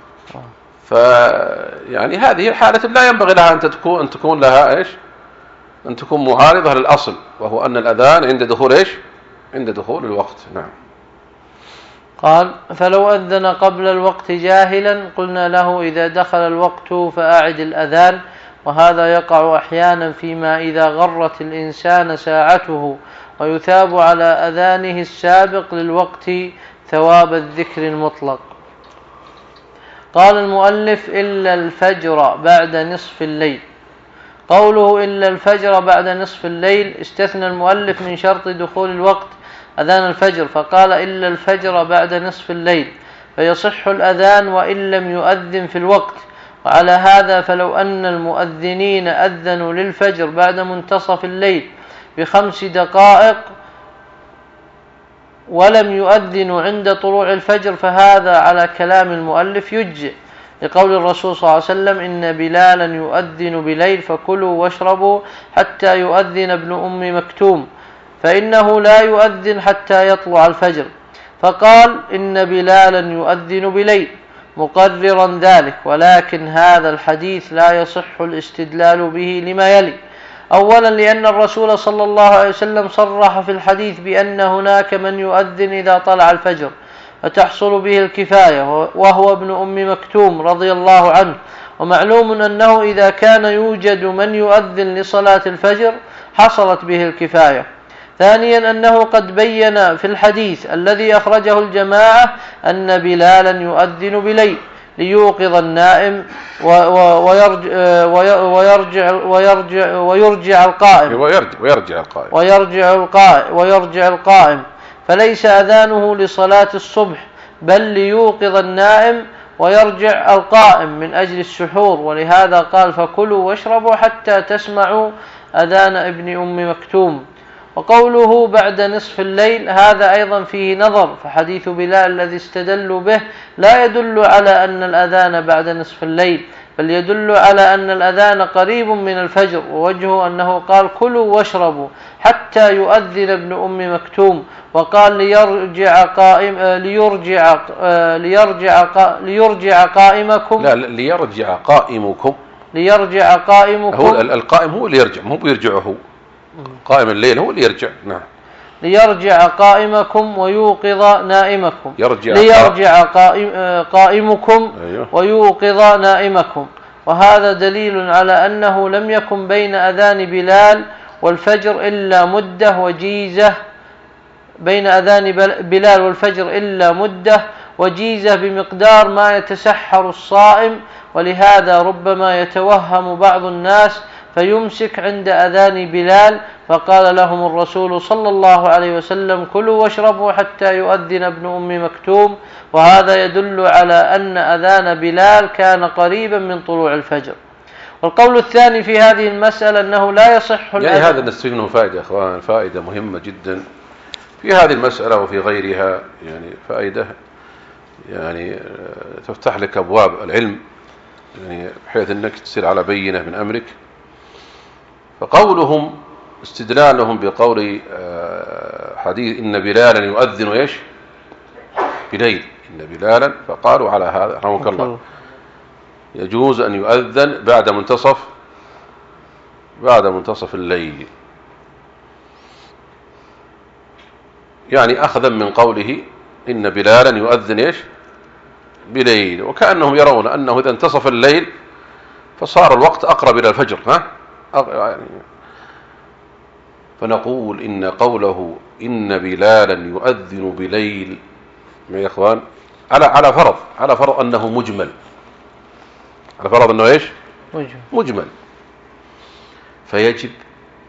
فيعني هذه حالة لا ينبغي لها أن تكون لها إيش؟ أن تكون معارضة للأصل، وهو أن الأذان عند دخول إيش؟ عند دخول الوقت. نعم. قال فلو أذن قبل الوقت جاهلا قلنا له إذا دخل الوقت فأعد الأذان، وهذا يقع أحيانا فيما إذا غرت الإنسان ساعته، ويثاب على أذانه السابق للوقت ثواب الذكر المطلق. قال المؤلف إلا الفجر بعد نصف الليل. قوله إلا الفجر بعد نصف الليل استثنى المؤلف من شرط دخول الوقت أذان الفجر، فقال إلا الفجر بعد نصف الليل، فيصح الأذان وإن لم يؤذن في الوقت. وعلى هذا فلو أن المؤذنين أذنوا للفجر بعد منتصف الليل ب5 دقائق ولم يؤذنوا عند طلوع الفجر فهذا على كلام المؤلف يجزئ، لقول الرسول صلى الله عليه وسلم إن بلالا يؤذن بليل فكلوا واشربوا حتى يؤذن ابن أم مكتوم فإنه لا يؤذن حتى يطلع الفجر، فقال إن بلالا يؤذن بليل مقررا ذلك. ولكن هذا الحديث لا يصح الاستدلال به لما يلي: أولا لأن الرسول صلى الله عليه وسلم صرح في الحديث بأن هناك من يؤذن إذا طلع الفجر فتحصل به الكفاية، وهو ابن أم مكتوم رضي الله عنه، ومعلوم أنه إذا كان يوجد من يؤذن لصلاة الفجر حصلت به الكفاية. ثانيا أنه قد بين في الحديث الذي أخرجه الجماعة أن بلالا يؤذن بليل، ليوقظ النائم ويرجع القائم فليس أذانه لصلاة الصبح بل ليوقظ النائم ويرجع القائم من أجل السحور. ولهذا قال فكلوا واشربوا حتى تسمعوا أذان ابن أم مكتوم. وقوله بعد نصف الليل هذا أيضا فيه نظر، فحديث بلال الذي استدلوا به لا يدل على أن الأذان بعد نصف الليل بل يدل على أن الأذان قريب من الفجر، ووجهه أنه قال كلوا واشربوا حتى يؤذن ابن أم مكتوم، وقال ليرجع قائمكم ليرجع قائمكم هو القائم هو اللي يرجع، مو بيرجعه قائم الليل هو اللي يرجع. نعم. ليرجع قائمكم ويوقظ نائمكم. قائمكم ويوقظ نائمكم. وهذا دليل على أنه لم يكن بين أذان بلال والفجر إلا مدة وجيزة وجيزة بمقدار ما يتسحر الصائم. ولهذا ربما يتوهم بعض الناس فيمسك عند أذان بلال، فقال لهم الرسول صلى الله عليه وسلم كلوا واشربوا حتى يؤذن ابن أم مكتوم، وهذا يدل على أن أذان بلال كان قريبا من طلوع الفجر. والقول الثاني في هذه المسألة أنه لا يصح يعني هذا نستفيد فائدة أخوان، فائدة مهمة جدا في هذه المسألة وفي غيرها، يعني فائدة يعني تفتح لك أبواب العلم، يعني بحيث أنك تصير على بينة من أمرك. فقولهم استدلالهم بقول حديث إن بلالا يؤذن إيش بليل، إن بلالا، فقالوا على هذا رحمك الله يجوز أن يؤذن بعد منتصف الليل، يعني أخذا من قوله إن بلالا يؤذن إيش بليل، وكأنهم يرون أنه إذا انتصف الليل فصار الوقت أقرب إلى الفجر. يعني فنقول إن قوله إن بلالا يؤذن بليل يا إخوان على فرض أنه مجمل، على فرض أنه إيش مجمل، فيجب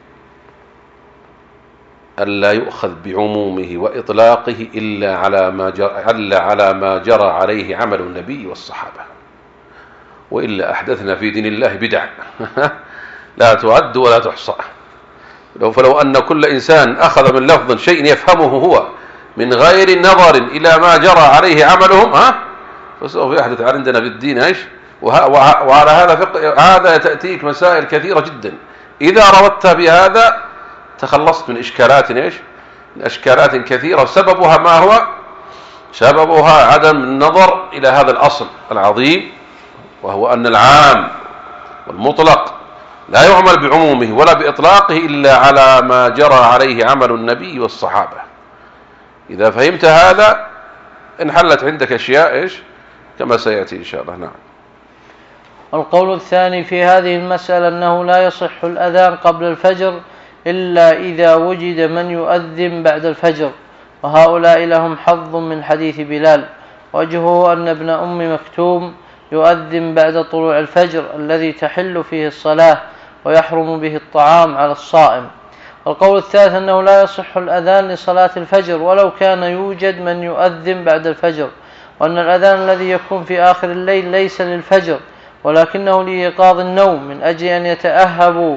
ألا يؤخذ بعمومه وإطلاقه إلا على ما جرى عليه عمل النبي والصحابة، وإلا أحدثنا في دين الله بدع لا تعد ولا تحصى. فلو أن كل إنسان أخذ من لفظ شيء يفهمه هو من غير نظر إلى ما جرى عليه عملهم فسوف يحدث عندنا بالدين إيش. وعلى هذا تأتيك مسائل كثيرة جدا، إذا ربطت بهذا تخلصت من إشكالات إيش، من أشكالات كثيرة، سببها ما هو؟ سببها عدم النظر إلى هذا الأصل العظيم، وهو أن العام والمطلق لا يعمل بعمومه ولا بإطلاقه إلا على ما جرى عليه عمل النبي والصحابة. إذا فهمت هذا انحلت عندك أشياء إيش كما سيأتي إن شاء الله. نعم. القول الثاني في هذه المسألة أنه لا يصح الأذان قبل الفجر إلا إذا وجد من يؤذن بعد الفجر، وهؤلاء لهم حظ من حديث بلال، وجهه أن ابن أم مكتوم يؤذن بعد طلوع الفجر الذي تحل فيه الصلاة ويحرم به الطعام على الصائم. القول الثالث أنه لا يصح الأذان لصلاة الفجر ولو كان يوجد من يؤذن بعد الفجر، وأن الأذان الذي يكون في آخر الليل ليس للفجر ولكنه لإيقاظ النوم من أجل أن يتأهبوا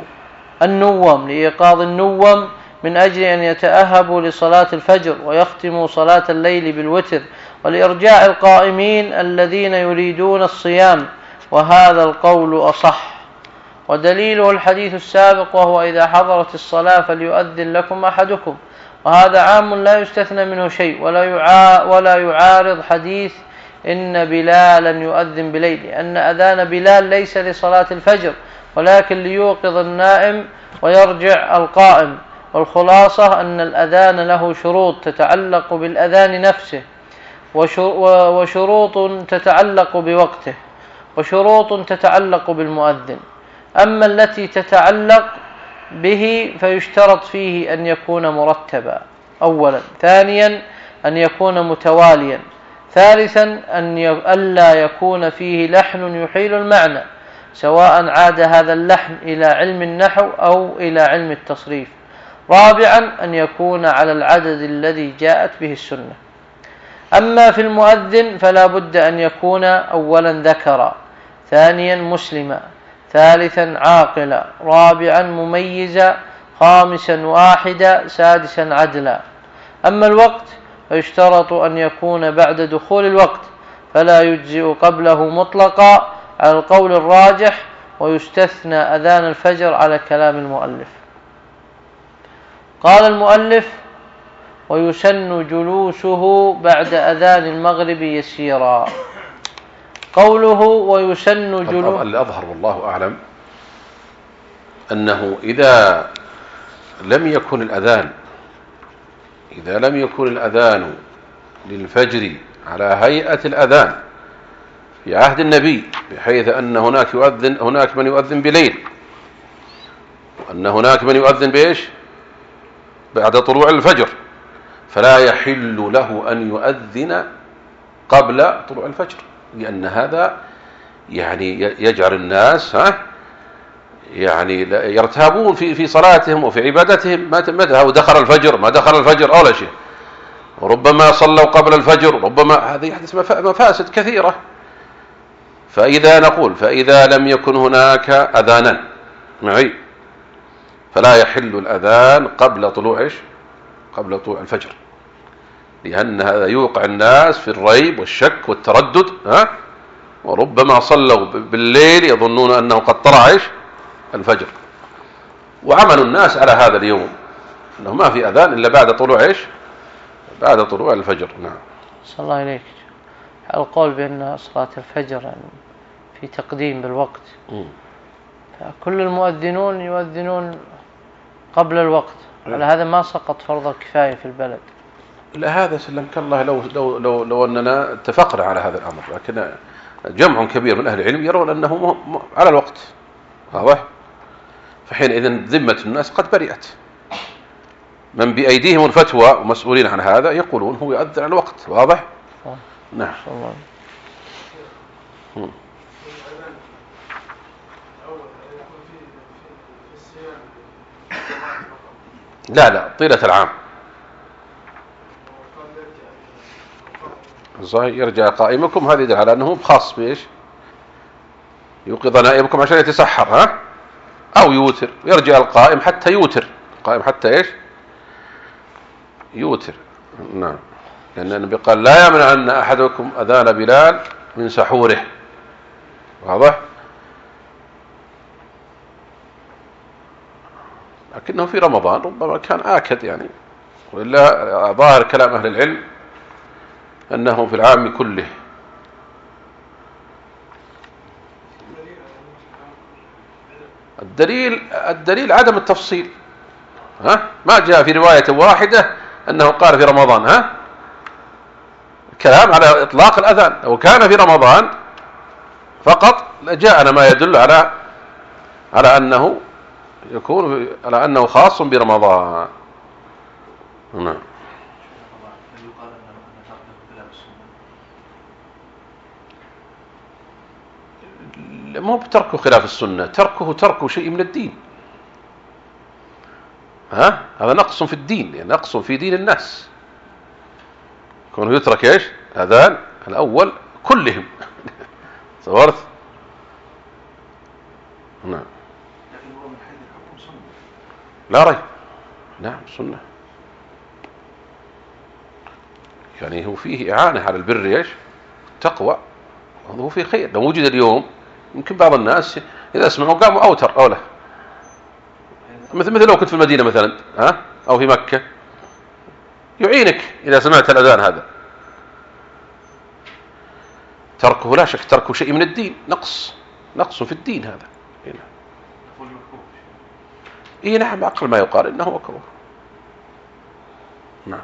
من أجل أن يتأهبوا لصلاة الفجر ويختموا صلاة الليل بالوتر، ولإرجاع القائمين الذين يريدون الصيام، وهذا القول أصح. ودليله الحديث السابق وهو إذا حضرت الصلاة فليؤذن لكم أحدكم، وهذا عام لا يستثنى منه شيء ولا يعارض حديث إن بلالا يؤذن بليل، لأن أذان بلال ليس لصلاة الفجر ولكن ليوقظ النائم ويرجع القائم. والخلاصة أن الأذان له شروط تتعلق بالأذان نفسه، وشروط تتعلق بوقته، وشروط تتعلق بالمؤذن. أما التي تتعلق به فيشترط فيه أن يكون مرتبا أولا، ثانيا أن يكون متواليا، ثالثا ألا يكون فيه لحن يحيل المعنى، سواء عاد هذا اللحن إلى علم النحو أو إلى علم التصريف. رابعا أن يكون على العدد الذي جاءت به السنة. أما في المؤذن فلا بد أن يكون أولا ذكرا، ثانيا مسلما، ثالثا عاقلا، رابعا مميزا، خامسا واحدا، سادسا عدلا. أما الوقت فيشترط أن يكون بعد دخول الوقت، فلا يجزئ قبله مطلقا على القول الراجح، ويستثنى أذان الفجر على كلام المؤلف. قال المؤلف: ويسن جلوسه بعد أذان المغرب يسيرا. قوله ويسن جلوسه، الأظهر والله أعلم أنه إذا لم يكن الأذان للفجر على هيئة الأذان في عهد النبي، بحيث أن هناك من يؤذن بليل، وأن هناك من يؤذن بإيش؟ بعد طلوع الفجر، فلا يحل له أن يؤذن قبل طلوع الفجر، لأن هذا يعني يجعل الناس يعني يرتابون في صلاتهم وفي عبادتهم، متى ودخل الفجر ما دخل الفجر أو لا شيء، وربما صلوا قبل الفجر، ربما هذا يحدث مفاسد كثيرة. فإذا لم يكن هناك أذانا معي فلا يحل الأذان قبل طلوع الفجر، لأن هذا يوقع الناس في الريب والشك والتردد، وربما صلوا بالليل يظنون أنه قد طلع الفجر، وعمل الناس على هذا اليوم أنه ما في أذان إلا بعد طلوع الفجر. نعم. صلى الله عليك. القول بأن صلاة الفجر في تقديم بالوقت، كل المؤذنون يؤذنون قبل الوقت، على هذا ما سقط فرض الكفاية في البلد. لا، هذا سلمك الله لو أننا اتفقنا على هذا الأمر، لكن جمع كبير من أهل العلم يرون أنه على الوقت، واضح؟ فحينئذ ذمة الناس قد برئت. من بأيديهم الفتوى ومسؤولين عن هذا يقولون هو يؤذن على الوقت، واضح؟ نعم. لا طيلة العام يرجع قائمكم، هذا يدل على أنه خاص بإيش؟ يوقظ نائمكم عشان يتسحر، أو يوتر، ويرجع القائم حتى يوتر، يوتر. نعم، لأن النبي قال: لا يمنعن أحدكم أذان بلال من سحوره، واضح؟ لكنه في رمضان ربما كان آكد يعني، وإلا ظاهر كلام أهل العلم أنه في العام كله. الدليل عدم التفصيل، ما جاء في رواية واحدة أنه قال في رمضان، كلام على إطلاق الأذان. لو كان في رمضان فقط لجاءنا ما يدل على أنه خاص برمضان. نعم. مو بتركه خلاف السنة، تركه شيء من الدين، هذا نقص في الدين، يعني نقص في دين الناس، كونه يترك ايش؟ اذان الاول كلهم. صورت؟ نعم. لكن هو من حيث الحكم سنة، لا ريب، نعم سنة، يعني هو فيه إعانة على البر ايش؟ التقوى، هو فيه خير. لو وجد اليوم يمكن بعض الناس إذا سمعوا قاموا أوتر أو لا، مثل لو كنت في المدينة مثلا أو في مكة، يعينك إذا سمعت الأذان هذا. تركه لا شك تركه شيء من الدين، نقص في الدين هذا. نعم، أقل ما يقال إنه مكروه. نعم.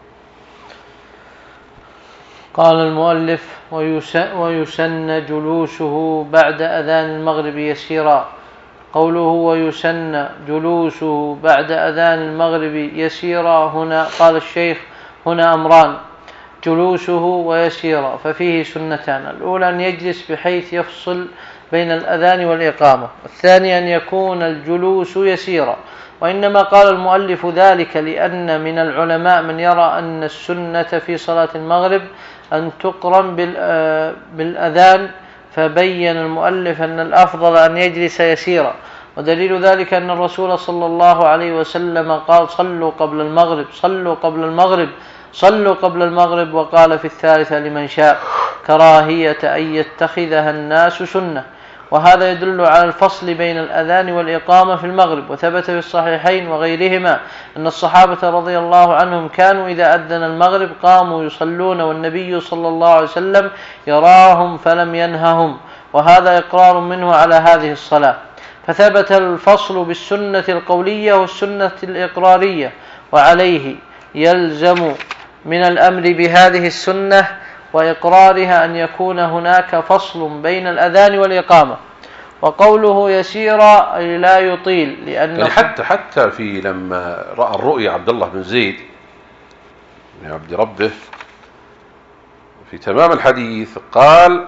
قال المؤلف: ويسن جلوسه بعد أذان المغرب يسيرا. قوله ويسن جلوسه بعد أذان المغرب يسيرا، هنا قال الشيخ: هنا أمران: جلوسه ويسيرا، ففيه سنتان: الأولى أن يجلس بحيث يفصل بين الأذان والإقامة، والثاني أن يكون الجلوس يسيرا. وإنما قال المؤلف ذلك لأن من العلماء من يرى أن السنة في صلاة المغرب أن تقرن بالأذان، فبين المؤلف أن الأفضل أن يجلس يسيرا. ودليل ذلك أن الرسول صلى الله عليه وسلم قال: صلوا قبل المغرب، صلوا قبل المغرب، صلوا قبل المغرب. وقال في الثالثة لمن شاء: كراهية أن يتخذها الناس سنة. وهذا يدل على الفصل بين الأذان والإقامة في المغرب. وثبت في الصحيحين وغيرهما أن الصحابة رضي الله عنهم كانوا إذا أذن المغرب قاموا يصلون، والنبي صلى الله عليه وسلم يراهم فلم ينههم، وهذا إقرار منه على هذه الصلاة. فثبت الفصل بالسنة القولية والسنة الإقرارية، وعليه يلزم من الأمر بهذه السنة وإقرارها أن يكون هناك فصل بين الأذان والإقامة. وقوله يسيرا أي لا يطيل، لأن يعني حتى في لما رأى الرؤيا عبد الله بن زيد من عبد ربه في تمام الحديث قال: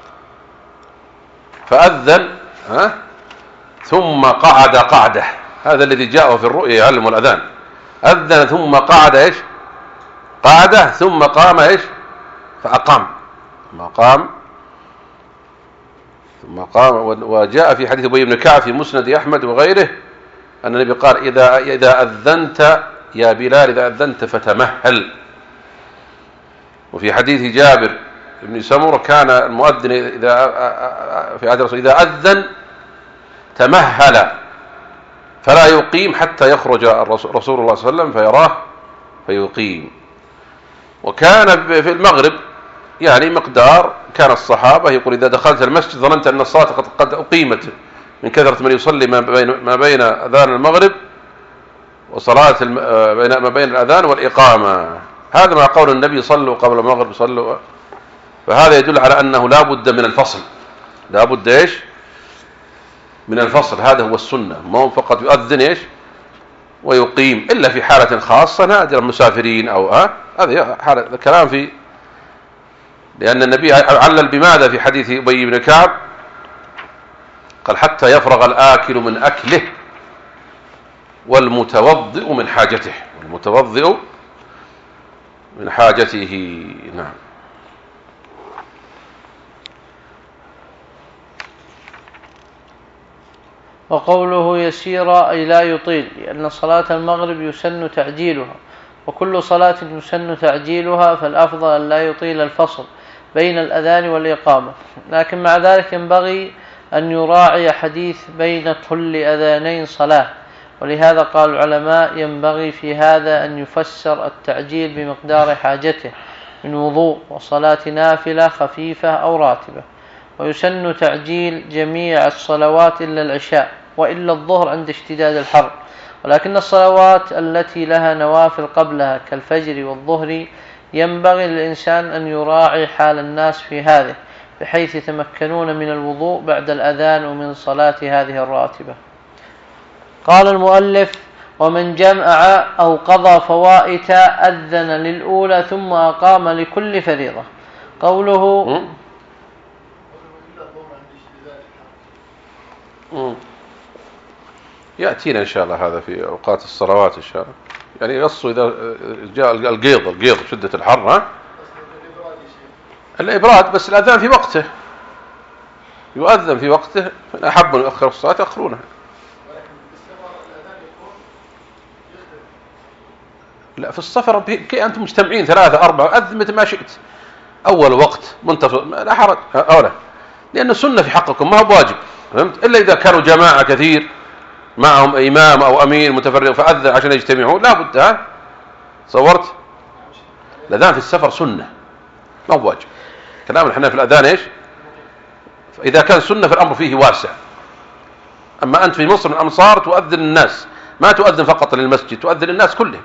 فأذن ثم قعد قعده. هذا الذي جاءه في الرؤيا يعلم الأذان. أذن ثم قعد قعده ثم قام فأقام، ثم قام. وجاء في حديث أبي بن كعب في مسند أحمد وغيره أن النبي قال: إذا أذنت يا بلال، إذا أذنت فتمهل. وفي حديث جابر بن سمرة كان المؤذن في عهد الرسول إذا أذن تمهل فلا يقيم حتى يخرج رسول الله صلى الله عليه وسلم فيراه فيقيم. وكان في المغرب يعني مقدار، كان الصحابة يقول: إذا دخلت المسجد ظننت أن الصلاة قد أقيمت من كثرة من يصلي ما بين أذان المغرب وصلاة ما بين الأذان والإقامة. هذا مع قول النبي: صلوا قبل المغرب، صلوا. فهذا يدل على أنه لا بد من الفصل، لا بد من الفصل. هذا هو السنة، ما هو فقط يؤذن ويقيم، إلا في حالة خاصة نادر المسافرين أو هذه حالة كلام في، لأن النبي علل بماذا في حديث أبي بن كعب؟ قال: حتى يفرغ الآكل من أكله والمتوضئ من حاجته. والمتوضئ من حاجته. نعم. وقوله يسيرا أي لا يطيل، لأن صلاة المغرب يسن تعجيلها، وكل صلاة يسن تعجيلها، فالأفضل أن لا يطيل الفصل بين الأذان والإقامة. لكن مع ذلك ينبغي أن يراعي حديث بين كل أذانين صلاة، ولهذا قال العلماء: ينبغي في هذا أن يفسر التعجيل بمقدار حاجته من وضوء وصلاة نافلة خفيفة أو راتبة. ويسن تعجيل جميع الصلوات إلا العشاء وإلا الظهر عند اشتداد الحر. ولكن الصلوات التي لها نوافل قبلها كالفجر والظهر ينبغي للإنسان أن يراعي حال الناس في هذه، بحيث يتمكنون من الوضوء بعد الأذان ومن صلاة هذه الراتبة. قال المؤلف: ومن جمع أو قضى فوائت أذن للأولى ثم أقام لكل فريضة. قوله يأتينا إن شاء الله هذا في أوقات الصلوات إن شاء الله. يعني يصوا إذا جاء القيض شدة الحر الإبراد، بس الأذان في وقته، يؤذن في وقته، فإن أحبوا يؤخر الصلاة يأخرونها. لا، في السفر كي أنتم مجتمعين 3 4 أذن متى ما شئت، أول وقت منتصف لا حرج أولا، لأنه سنة في حقكم ما هو واجب، فهمت؟ إلا إذا كانوا جماعة كثير معهم إمام أو أمير متفرغ فأذن عشان يجتمعوا، لا بد. صورت الأذان في السفر سنة ما هو واجب. كلام احنا في الأذان إذا كان سنة فالأمر فيه واسع. أما أنت في مصر من الأمصار تؤذن الناس، ما تؤذن فقط للمسجد، تؤذن الناس كلهم.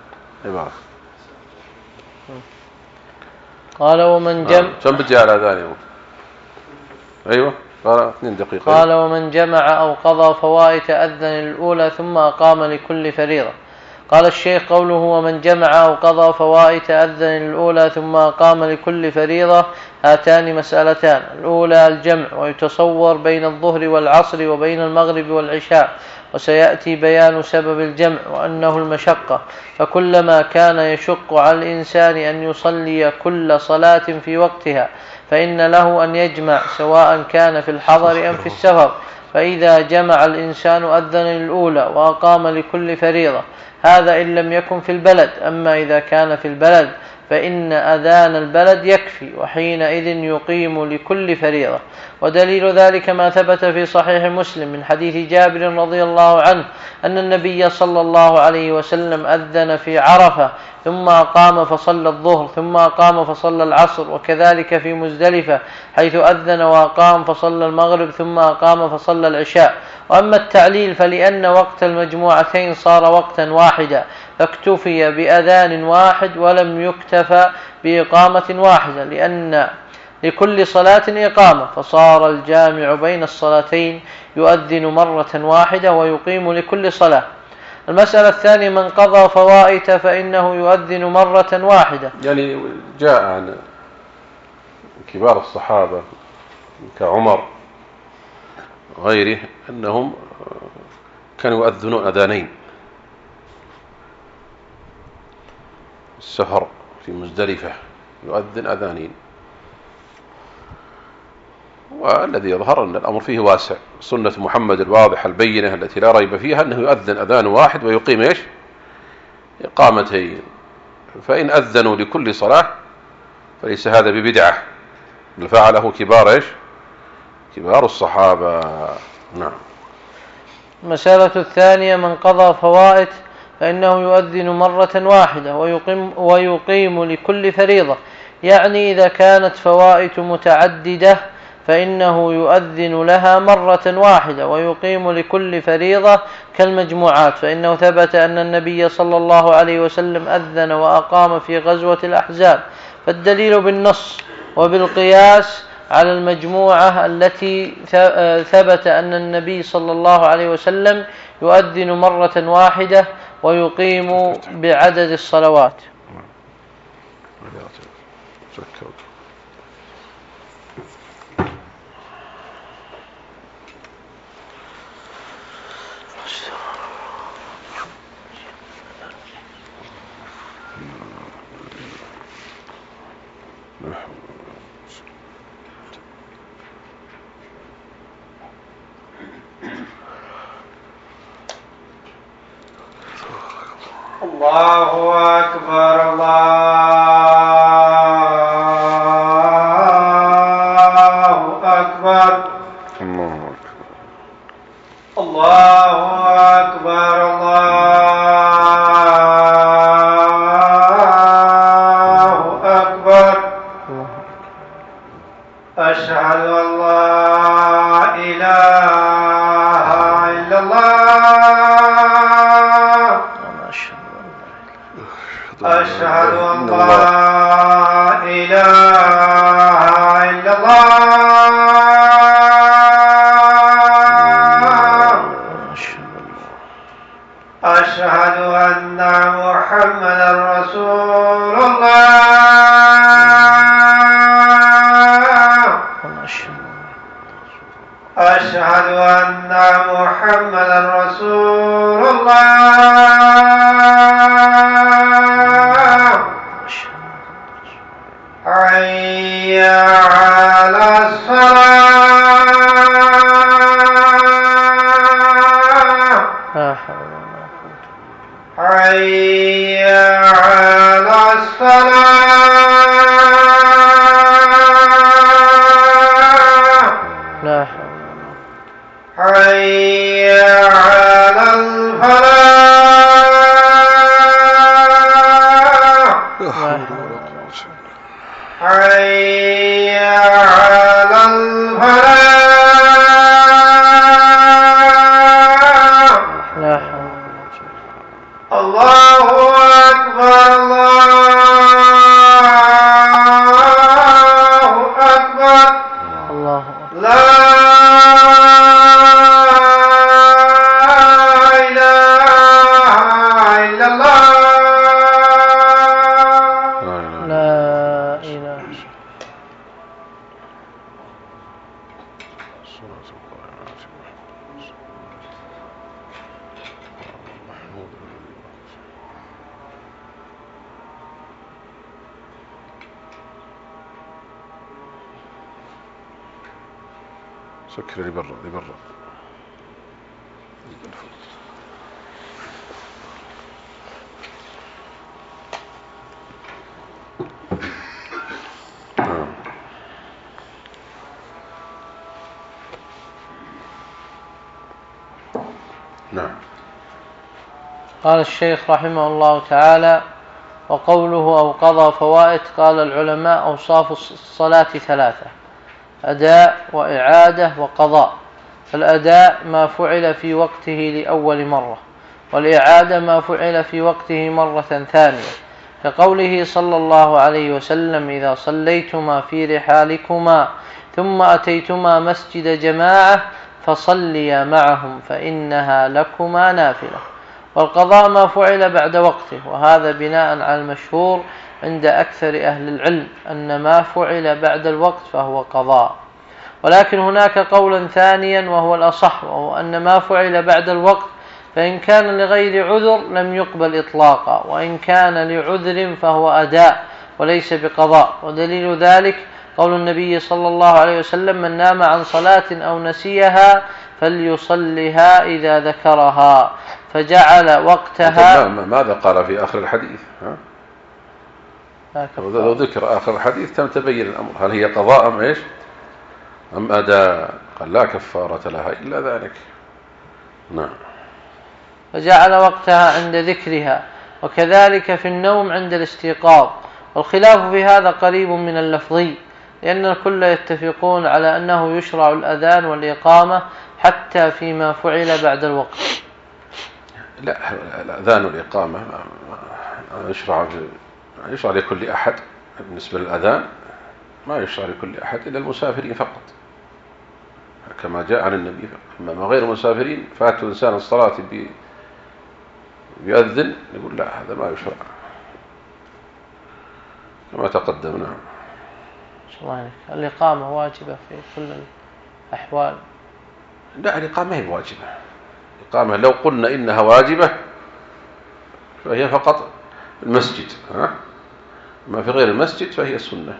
قال: ومن جمع كم بدي على الأذان؟ أيوة قال 2 دقيقة. قال: ومن جمع أو قضى فوائت أذن الأولى ثم أقام لكل فريضة. قال الشيخ: قوله ومن جمع أو قضى فوائت أذن الأولى ثم قام لكل فريضة، هاتان مسألتان: الأولى الجمع، ويتصور بين الظهر والعصر وبين المغرب والعشاء، وسيأتي بيان سبب الجمع وأنه المشقة، فكلما كان يشق على الإنسان أن يصلي كل صلاة في وقتها فإن له أن يجمع، سواء كان في الحضر أم في السفر. فإذا جمع الإنسان أذن الأولى وأقام لكل فريضة، هذا إن لم يكن في البلد. أما إذا كان في البلد فإن أذان البلد يكفي، وحينئذ يقيم لكل فريضة. ودليل ذلك ما ثبت في صحيح مسلم من حديث جابر رضي الله عنه أن النبي صلى الله عليه وسلم أذن في عرفة ثم أقام فصلى الظهر ثم أقام فصلى العصر، وكذلك في مزدلفة حيث أذن وأقام فصلى المغرب ثم أقام فصلى العشاء. وأما التعليل فلأن وقت المجموعتين صار وقتا واحدا فاكتفي بأذان واحد ولم يكتفى بإقامة واحدة، لأن لكل صلاة إقامة، فصار الجامع بين الصلاتين يؤذن مرة واحدة ويقيم لكل صلاة. المسألة الثانية: من قضى فوائت فإنه يؤذن مرة واحدة. يعني جاء عن كبار الصحابة كعمر وغيره أنهم كانوا يؤذنون أذانين: السفر في مزدلفة يؤذن أذانين. والذي يظهر أن الأمر فيه واسع، سنة محمد الواضحة البينة التي لا ريب فيها أنه يؤذن أذان واحد ويقيم إقامتين. فإن أذنوا لكل صلاة فليس هذا ببدعة، بل فعله كبار الصحابة. نعم. المسألة الثانية: من قضى فوائت فإنه يؤذن مرة واحدة ويقيم لكل فريضة، يعني إذا كانت فوائت متعددة فإنه يؤذن لها مرة واحدة ويقيم لكل فريضة كالمجموعات، فإنه ثبت أن النبي صلى الله عليه وسلم أذن وأقام في غزوة الأحزاب، فالدليل بالنص وبالقياس على المجموعة التي ثبت أن النبي صلى الله عليه وسلم يؤذن مرة واحدة ويقيم بعدد الصلوات. الله أكبر الله أكبر الله أكبر الله أكبر. أشهد أن لا إله إلا الله. أشهد أن لا إله إلا الله. أشهد أن محمدا رسول الله. أشهد أن محمدا رسول الله. حي على الصلاة. حي على الصلاة. حي على الفلاح. حي على الفلاح. الله أكبر الله أكبر. لا إله إلا الله. سكر لبرا نعم. قال الشيخ رحمه الله تعالى: وقوله أو قضى فوائد، قال العلماء: أوصاف الصلاة ثلاثة: أداء وإعادة وقضاء. فالأداء ما فعل في وقته لأول مرة، والإعادة ما فعل في وقته مرة ثانية، كقوله صلى الله عليه وسلم: إذا صليتما في رحالكما ثم أتيتما مسجد جماعة فصليا معهم فإنها لكما نافلة. والقضاء ما فعل بعد وقته، وهذا بناء على المشهور عند أكثر أهل العلم أن ما فعل بعد الوقت فهو قضاء. ولكن هناك قولا ثانيا وهو الأصح، وهو أن ما فعل بعد الوقت فإن كان لغير عذر لم يقبل إطلاقا، وإن كان لعذر فهو أداء وليس بقضاء. ودليل ذلك قول النبي صلى الله عليه وسلم: من نام عن صلاة أو نسيها فليصلها إذا ذكرها. فجعل وقتها. ماذا قال في آخر الحديث؟ لو ذكر آخر الحديث تبين الأمر، هل هي قضاء أم إيش أم أداء؟ قال لا كفارة لها إلا ذلك. نعم. فجعل وقتها عند ذكرها، وكذلك في النوم عند الاستيقاظ. والخلاف في هذا قريب من اللفظي، لأن الكل يتفقون على أنه يشرع الأذان والإقامة حتى فيما فعل بعد الوقت. لا، الأذان والإقامة يشرع لكل أحد. بالنسبة للأذان ما يشرع لكل أحد إلا المسافرين فقط، كما جاء عن النبي. أما غير المسافرين فاتوا إنسان الصلاة بيؤذن يقول لا، هذا ما يشرع كما تقدم. نعم. الله عليك. الإقامة واجبة في كل الأحوال؟ لا، الإقامة هي واجبة. الإقامة لو قلنا إنها واجبة فهي فقط المسجد، ما في غير المسجد فهي السنة.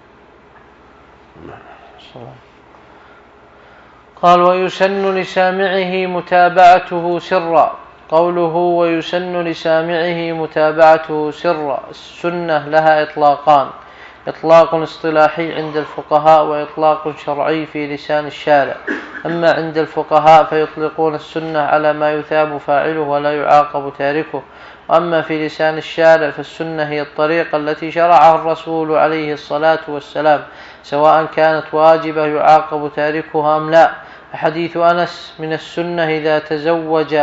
قال: ويسن لسامعه متابعته سرا. قوله ويسن لسامعه متابعته سرا، السنة لها إطلاقان: إطلاق اصطلاحي عند الفقهاء، وإطلاق شرعي في لسان الشارع. أما عند الفقهاء فيطلقون السنة على ما يثاب فاعله ولا يعاقب تاركه، وأما في لسان الشارع فالسنة هي الطريقة التي شرعها الرسول عليه الصلاة والسلام، سواء كانت واجبة يعاقب تاركها أم لا. حديث أنس: من السنة إذا تزوج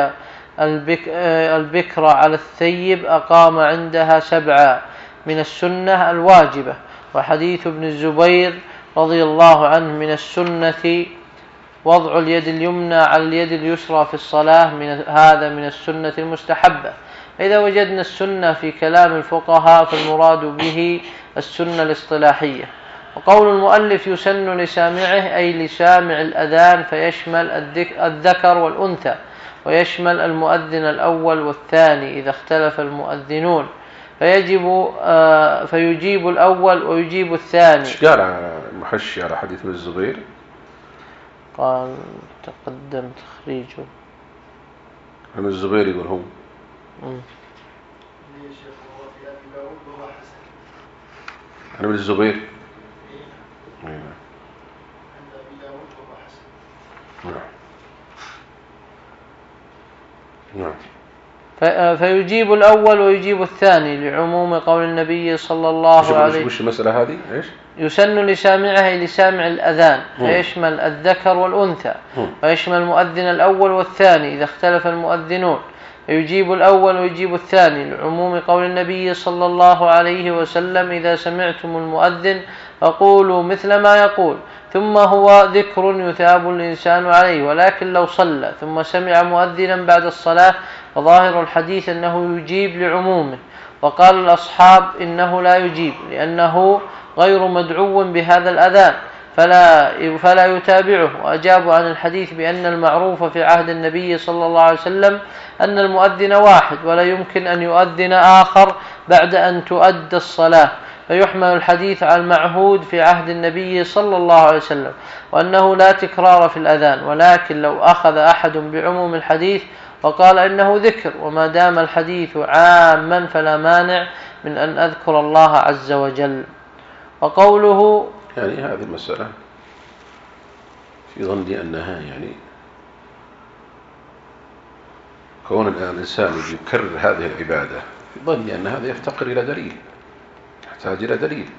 البكر على الثيب أقام عندها 7 من السنة الواجبة. وحديث ابن الزبير رضي الله عنه: من السنة وضع اليد اليمنى على اليد اليسرى في الصلاة، هذا من السنة المستحبة. إذا وجدنا السنة في كلام الفقهاء فالمراد به السنة الاصطلاحية. وقول المؤلف يسن لسامعه أي لسامع الأذان، فيشمل الذكر والأنثى، ويشمل المؤذن الأول والثاني إذا اختلف المؤذنون، فيجيب الأول ويجيب الثاني. ايش قال المحشي على حديث ابن الزبير؟ قال تقدم تخريجه. ابن الزبير يقول هو عن ابن الزبير. نعم. فيجيب الأول ويجيب الثاني لعموم قول النبي صلى الله عليه وسلم. وش المسألة هذه؟ إيش؟ يسن لسامعه لسامع الأذان، فيشمل الذكر والأنثى، ويشمل المؤذن الأول والثاني إذا اختلف المؤذنون، فيجيب الأول ويجيب الثاني لعموم قول النبي صلى الله عليه وسلم: إذا سمعتم المؤذن فقولوا مثل ما يقول. ثم هو ذكر يثاب الإنسان عليه، ولكن لو صلى ثم سمع مؤذنا بعد الصلاة فظاهر الحديث أنه يجيب لعمومه. وقال الأصحاب إنه لا يجيب لأنه غير مدعو بهذا الأذان فلا يتابعه. وأجابوا عن الحديث بأن المعروف في عهد النبي صلى الله عليه وسلم أن المؤذن واحد، ولا يمكن أن يؤذن آخر بعد أن تؤدى الصلاة، فيحمل الحديث على المعهود في عهد النبي صلى الله عليه وسلم، وأنه لا تكرار في الأذان. ولكن لو أخذ أحد بعموم الحديث وقال إنه ذكر، وما دام الحديث عاما فلا مانع من أن أذكر الله عز وجل. وقوله يعني هذه المسألة في ظني أنها يعني كون الإنسان يكرر هذه العبادة في ظني أن هذا يفتقر إلى دليل، يحتاج إلى دليل.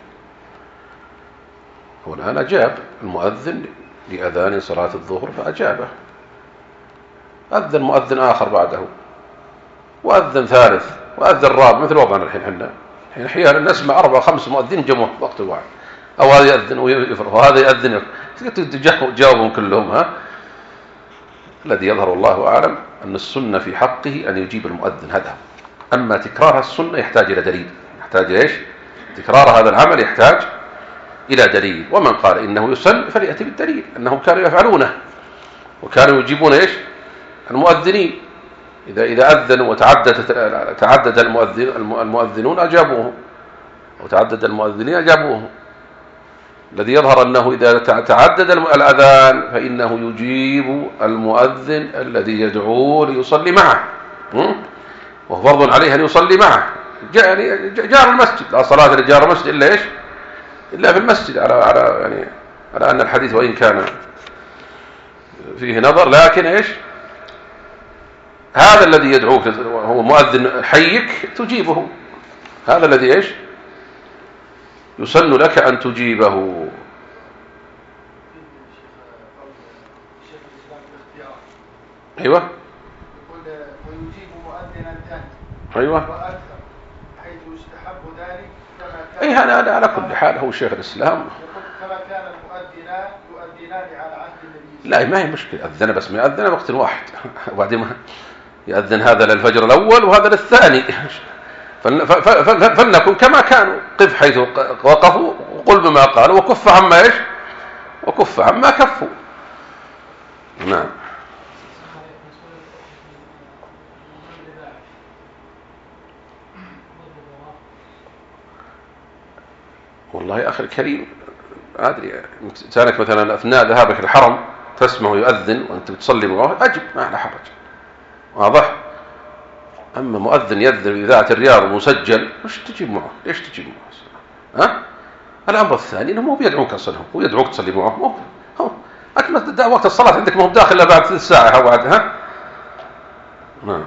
هو الآن أجاب المؤذن لأذان صلاة الظهر فأجابه، أذن مؤذن آخر بعده، وأذن ثالث، وأذن رابع، مثل وضعنا الحين أحيانا نسمع 4 5 مؤذنين جمعوا وقت واحد، أو هذا يأذن ويفرغ وهذا يأذن، تجاوبهم كلهم. ها الذي يظهر الله أعلم أن السنة في حقه أن يجيب المؤذن، هذا. أما تكرار السنة يحتاج إلى دليل، يحتاج إيش؟ تكرار هذا العمل يحتاج إلى دليل. ومن قال إنه يسن فليأتي بالدليل أنهم كانوا يفعلونه وكانوا يجيبون إيش؟ المؤذنين إذا أذنوا وتعدد المؤذنون أجابوه، وتعدد المؤذنين أجابوه. الذي يظهر أنه إذا تعدد الأذان فإنه يجيب المؤذن الذي يدعوه ليصلي معه، وهو فرض عليه أن يصلي معه. جار المسجد، لا صلاة لجار المسجد إلا إيش؟ إلا في المسجد، على أن الحديث وإن كان فيه نظر، لكن إيش؟ هذا الذي يدعوك هو مؤذن حيك تجيبه، هذا الذي إيش؟ يسن لك أن تجيبه. أيوة، ويجيب مؤذنا ثاني. أيوة، وأكثر، حيث يستحب ذلك كما أي هذا على كل حال هو شيخ الإسلام. كما كان المؤذنان يؤذنان على عهد النبي. لا، ما هي مشكلة، أذن بس ما يأذن وقت واحد، وبعدين يأذن هذا للفجر الأول وهذا للثاني. فلنكن كما كانوا، قف حيث وقفوا وقل بما قالوا وكف عما إيش؟ وكف عما كفوا. نعم. والله يا أخي الكريم، أدري إنسانك مثلا أثناء ذهابك الحرم تسمع يؤذن وأنت بتصلي معه، أجب، ما على حرج، واضح. أما مؤذن يأذن بإذاعة الرياض مسجل، وش تجيب معه؟ ليش تجيب معه؟ ها؟ الأمر الثاني إنه مو بيدعوك أصلا، هو يدعوك تصلي معه، هو أكمل وقت الصلاة عندك مو داخل إلا بعد 3 ساعة أو بعد. ها؟ نعم.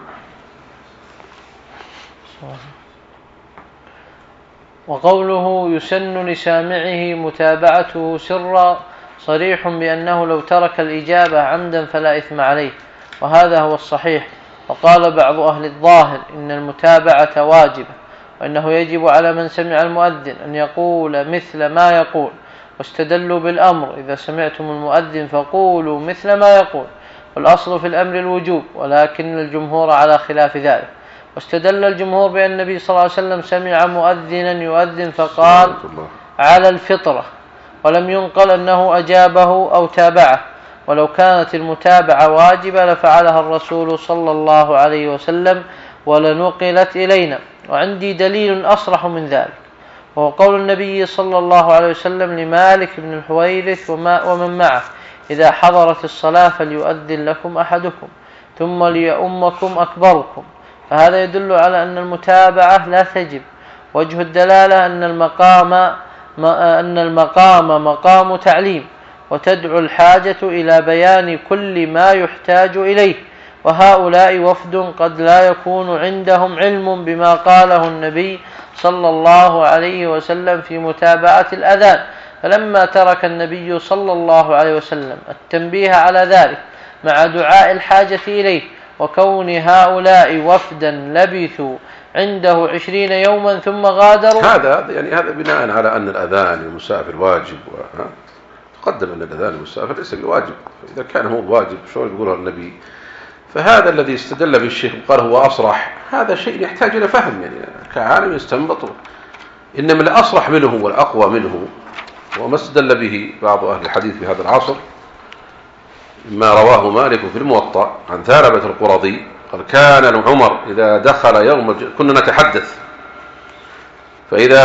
وقوله يسن لسامعه متابعته سرا صريح بأنه لو ترك الإجابة عمدا فلا إثم عليه، وهذا هو الصحيح. وقال بعض أهل الظاهر إن المتابعة واجبة، وإنه يجب على من سمع المؤذن أن يقول مثل ما يقول، واستدلوا بالأمر إذا سمعتم المؤذن فقولوا مثل ما يقول، والأصل في الأمر الوجوب، ولكن الجمهور على خلاف ذلك. واستدل الجمهور بأن النبي صلى الله عليه وسلم سمع مؤذنا يؤذن فقال على الفطرة، ولم ينقل أنه أجابه أو تابعه. ولو كانت المتابعة واجبة لفعلها الرسول صلى الله عليه وسلم ولنقلت إلينا. وعندي دليل أصرح من ذلك، وهو قول النبي صلى الله عليه وسلم لمالك بن الحويرث ومن معه: إذا حضرت الصلاة فليؤذن لكم أحدكم ثم ليؤمكم أكبركم. فهذا يدل على أن المتابعة لا تجب. وجه الدلالة أن المقام مقام تعليم، وتدعو الحاجة إلى بيان كل ما يحتاج إليه، وهؤلاء وفد قد لا يكون عندهم علم بما قاله النبي صلى الله عليه وسلم في متابعة الأذان. فلما ترك النبي صلى الله عليه وسلم التنبيه على ذلك مع دعاء الحاجة إليه، وكون هؤلاء وفدا لبثوا عنده 20 يوما ثم غادروا، هذا بناء على أن الأذان المسافر واجب. تقدم أن الأذان المسافر ليس بواجب، فإذا كان هو واجب شلون يقوله النبي؟ فهذا الذي استدل به الشيخ قال هو أصرح، هذا شيء يحتاج إلى فهم، يعني كعالم يستنبطه. إنما الأصرح منه والأقوى منه وما استدل به بعض أهل الحديث في هذا العصر ما رواه مالك في الموطأ عن ثعلبة القرظي قال: كان عمر إذا دخل يوم كنا نتحدث، فإذا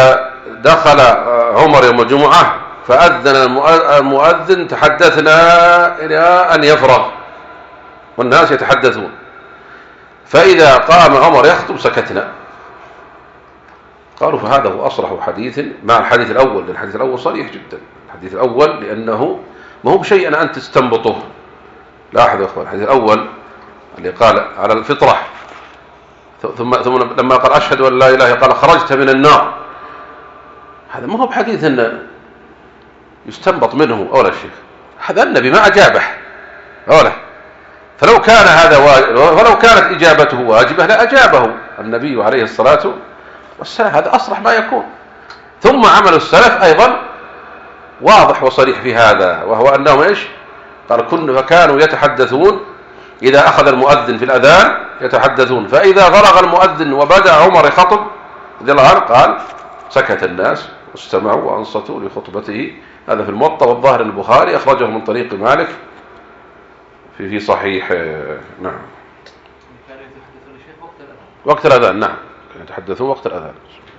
دخل عمر يوم الجمعة فأذن المؤذن تحدثنا إلى أن يفرغ والناس يتحدثون، فإذا قام عمر يخطب سكتنا. قالوا فهذا هو أصرح حديث مع الحديث الأول، لأن الحديث الأول صريح جدا. الحديث الأول لأنه ما هو بشيء أن تستنبطه. لاحظوا يا أخوان، الحديث الأول اللي قال على الفطرة ثم لما قال أشهد أن لا إله قال خرجت من النار، هذا ما هو بحديث أن يستنبط منه أولا الشيخ، هذا النبي ما أجابه أولا، فلو كان هذا ولو كانت إجابته واجبة لأجابه النبي عليه الصلاة والسلام. هذا أصرح ما يكون. ثم عمل السلف أيضا واضح وصريح في هذا، وهو أنهم إيش قال فكانوا يتحدثون إذا أخذ المؤذن في الأذان يتحدثون، فإذا فرغ المؤذن وبدأ عمر يخطب رضي الله عنه قال سكت الناس واستمعوا وأنصتوا لخطبته. هذا في الموطأ، والظاهر البخاري أخرجه من طريق مالك في صحيح. نعم. كانوا يتحدثون الشيخ وقت الأذان. وقت الأذان، نعم، كانوا يتحدثون وقت الأذان.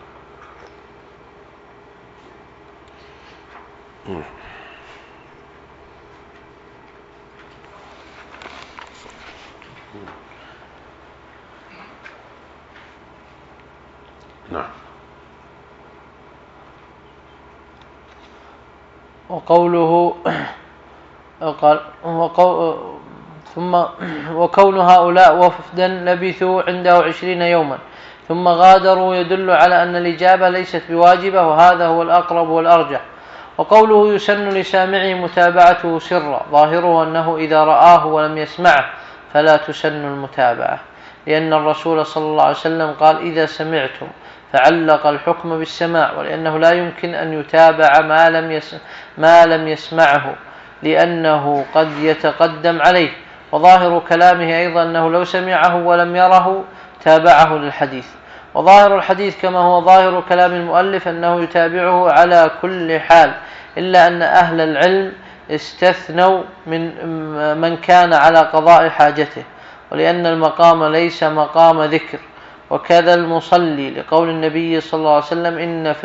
نعم. وقوله قال ثم وكون هؤلاء وفدا لبثوا عنده 20 يوما ثم غادروا يدل على أن الإجابة ليست بواجبة، وهذا هو الأقرب والأرجح. وقوله يسن لسامعه متابعته سرا، ظاهره أنه إذا رآه ولم يسمعه فلا تسن المتابعة، لأن الرسول صلى الله عليه وسلم قال إذا سمعتم، فعلق الحكم بالسماع، ولأنه لا يمكن أن يتابع ما لم يسمعه لأنه قد يتقدم عليه. وظاهر كلامه أيضا أنه لو سمعه ولم يره تابعه للحديث. وظاهر الحديث كما هو ظاهر كلام المؤلف أنه يتابعه على كل حال، إلا أن أهل العلم استثنوا من كان على قضاء حاجته، ولأن المقام ليس مقام ذكر. وكذا المصلي، لقول النبي صلى الله عليه وسلم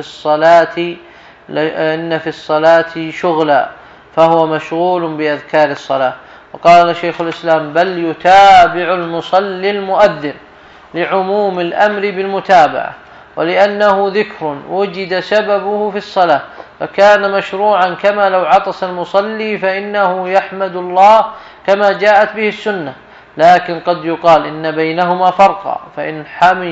إن في الصلاة شغلا، فهو مشغول بأذكار الصلاة. وقال شيخ الإسلام بل يتابع المصلي المؤذن لعموم الأمر بالمتابعة، ولأنه ذكر وجد سببه في الصلاة فكان مشروعا، كما لو عطس المصلي فإنه يحمد الله كما جاءت به السنة. لكن قد يقال إن بينهما فرقا، فإن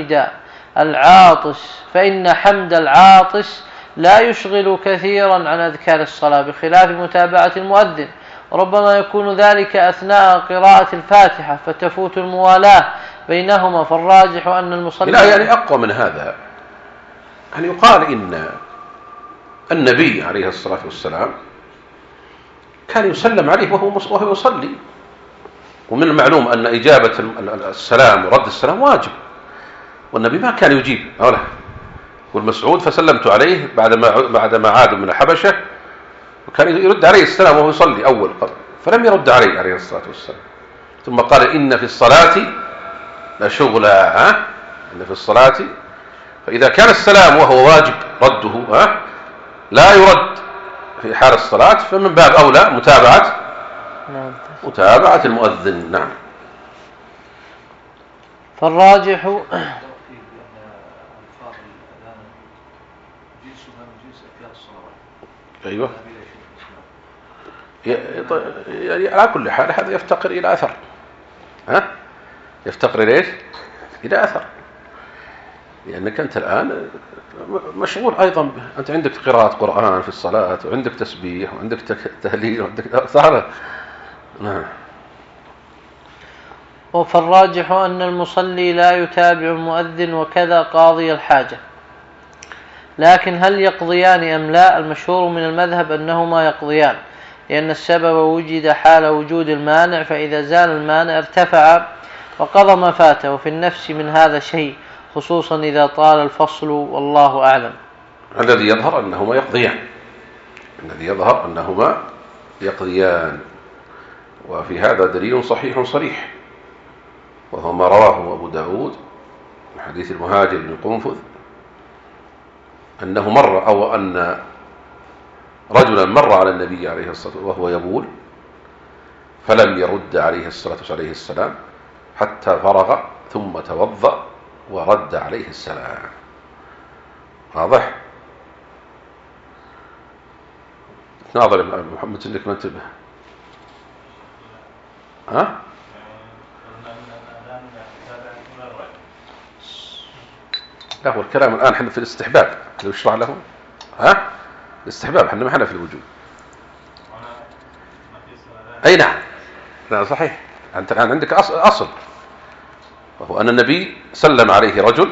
حمد العاطس لا يشغل كثيرا عن أذكار الصلاة بخلاف متابعة المؤذن، وربما يكون ذلك أثناء قراءة الفاتحة فتفوت الموالاة بينهما. فالراجح أن المصلي لا، يعني أقوى من هذا أن يقال إن النبي عليه الصلاة والسلام كان يسلم عليه وهو يصلي، ومن المعلوم أن إجابة السلام ورد السلام واجب، والنبي ما كان يجيب. والمسعود فسلمت عليه بعدما عاد من الحبشة، وكان يرد عليه السلام وهو يصلي أول قبل، فلم يرد عليه الصلاة والسلام. ثم قال إن في الصلاة لشغلا، إن في الصلاة، فإذا كان السلام وهو واجب رده لا يرد في حال الصلاة، فمن باب أولى متابعة المؤذن. نعم. فالراجح أيوة، يعني على كل حال هذا يفتقر إلى أثر، يفتقر إلى أثر، لأنك أنت الآن مشغول أيضا، أنت عندك قراءة قرآن في الصلاة، وعندك تسبيح، وعندك تهليل، وعندك صار. نعم. فالراجح أن المصلي لا يتابع المؤذن، وكذا قاضي الحاجة. لكن هل يقضيان أم لا؟ المشهور من المذهب أنهما يقضيان، لأن السبب وجد حال وجود المانع، فإذا زال المانع ارتفع وقضى ما فاته. وفي النفس من هذا شيء، خصوصا إذا طال الفصل، والله أعلم. الذي يظهر أنهما يقضيان، وفي هذا دليل صحيح صريح، وهو ما رواه أبو داود من حديث المهاجر بن قنفذ أنه مر أو أن رجلا مر على النبي عليه الصلاة والسلام وهو يبول فلم يرد عليه الصلاة والسلام حتى فرغ ثم توضأ ورد عليه السلام. واضح؟ ناظر الآن محمد إنك ما انتبه. ها؟ لا هو الكلام الآن حنا في الاستحباب، لو يشرح له ها؟ الاستحباب حنا ما حنا في الوجوب. أي نعم. لا صحيح. أنت الآن عندك أصل وهو أن النبي سلم عليه رجل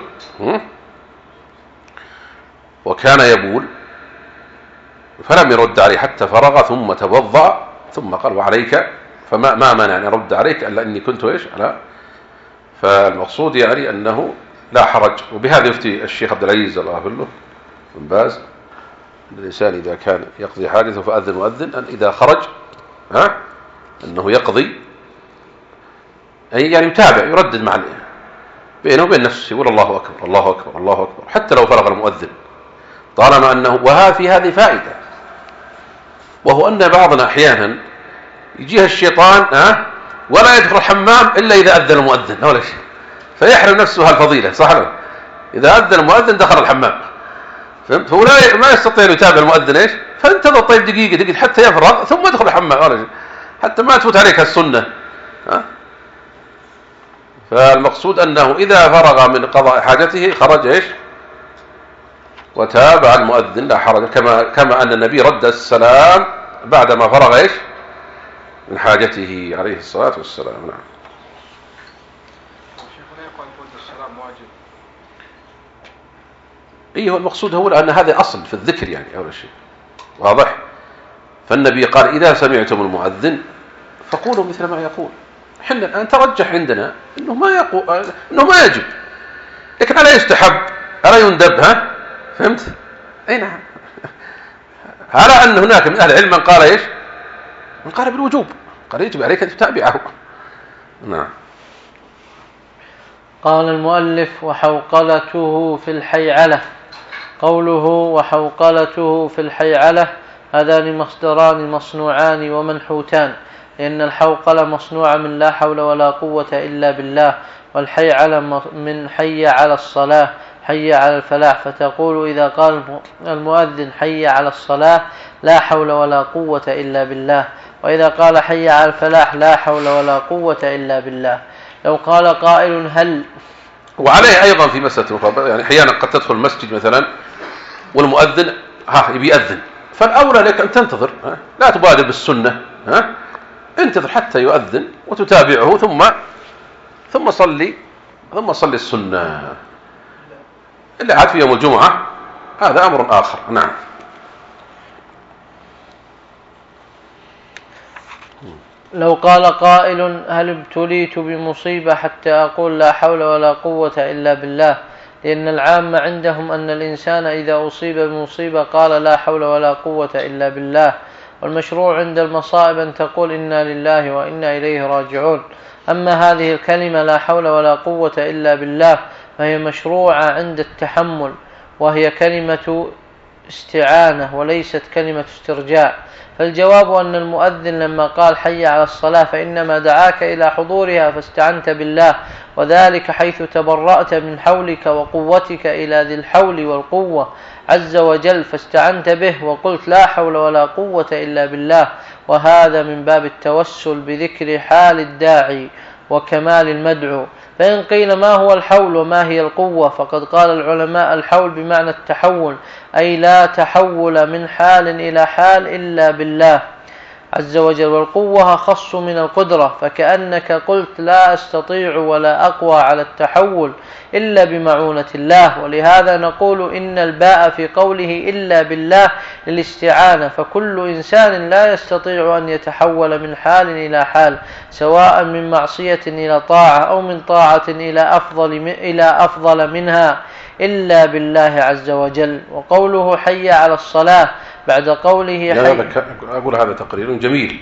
وكان يبول فلم يرد عليه حتى فرغ ثم توضأ ثم قال وعليك، فما مانع أن أرد عليك إلا أني كنت إيش؟ لا. فالمقصود يعني أنه لا حرج. وبهذا يفتي الشيخ عبد العزيز الله يغفر له بن باز أن الإنسان إذا كان يقضي حادثه فأذن مؤذن أن إذا خرج أنه يقضي، أي يعني يتابع يردد مع بينه وبين نفسه يقول الله أكبر الله أكبر الله أكبر حتى لو فرغ المؤذن، طالما أنه في هذه فائدة، وهو أن بعضنا أحيانا يجيها الشيطان ولا يدخل الحمام إلا إذا أذن المؤذن ولا شيء، فيحرم نفسه هالفضيلة. صح ولا؟ إذا أذن المؤذن دخل الحمام، فهمت؟ فهو ما يستطيع أن يتابع المؤذن إيش؟ فانتظر طيب دقيقة حتى يفرغ ثم يدخل الحمام ولا شيء، حتى ما تفوت عليك السنة. فالمقصود أنه إذا فرغ من قضاء حاجته خرج إيش؟ وتابع المؤذن لا حرج، كما أن النبي رد السلام بعدما فرغ إيش؟ من حاجته عليه الصلاة والسلام. نعم. شيخنا يقول رد السلام واجب. أيه المقصود هو أن هذا أصل في الذكر يعني أول شيء. واضح؟ فالنبي قال إذا سمعتم المؤذن فقولوا مثل ما يقول. حنا الآن ترجح عندنا إنه ما يجب، لكن ألا يستحب ألا يندب. فهمت؟ أي نعم. على أن هناك من أهل العلم من قال إيش؟ من قال بالوجوب، قال يجب عليك أن تتابعه. نعم. قال المؤلف وحوقلته في الحيعلة. قوله وحوقلته في الحيعلة هذان مصدران مصنوعان ومنحوتان، لأن الحوقلة مصنوعة من لا حول ولا قوة إلا بالله، والحيعلة من حي على الصلاة حي على الفلاح، فتقول إذا قال المؤذن حي على الصلاة لا حول ولا قوة إلا بالله، وإذا قال حي على الفلاح لا حول ولا قوة إلا بالله. لو قال قائل هل، وعليه أيضا في مسألة أخرى، يعني أحيانا قد تدخل المسجد مثلا والمؤذن يبي يأذن، فالأولى لك أن تنتظر، لا تبادر بالسنة، انتظر حتى يؤذن وتتابعه ثم صلي السنة. اللي عاد في يوم الجمعة هذا أمر آخر. نعم. لو قال قائل هل ابتليت بمصيبة حتى أقول لا حول ولا قوة إلا بالله، لأن العامة عندهم أن الإنسان إذا أصيب بمصيبة قال لا حول ولا قوة إلا بالله، والمشروع عند المصائب أن تقول إنا لله وإنا إليه راجعون. أما هذه الكلمة لا حول ولا قوة إلا بالله فهي مشروعة عند التحمل، وهي كلمة استعانة وليست كلمة استرجاع. فالجواب أن المؤذن لما قال حي على الصلاة فإنما دعاك إلى حضورها فاستعنت بالله، وذلك حيث تبرأت من حولك وقوتك إلى ذي الحول والقوة عز وجل فاستعنت به وقلت لا حول ولا قوة إلا بالله. وهذا من باب التوسل بذكر حال الداعي وكمال المدعو. فإن قيل ما هو الحول وما هي القوة، فقد قال العلماء الحول بمعنى التحول، أي لا تحول من حال إلى حال إلا بالله عز وجل، والقوة خص من القدرة، فكأنك قلت لا أستطيع ولا أقوى على التحول إلا بمعونة الله. ولهذا نقول إن الباء في قوله إلا بالله للاستعانة، فكل إنسان لا يستطيع أن يتحول من حال إلى حال، سواء من معصية إلى طاعة أو من طاعة إلى أفضل منها، إلا بالله عز وجل. وقوله حي على الصلاة بعد قوله أقول هذا تقرير جميل،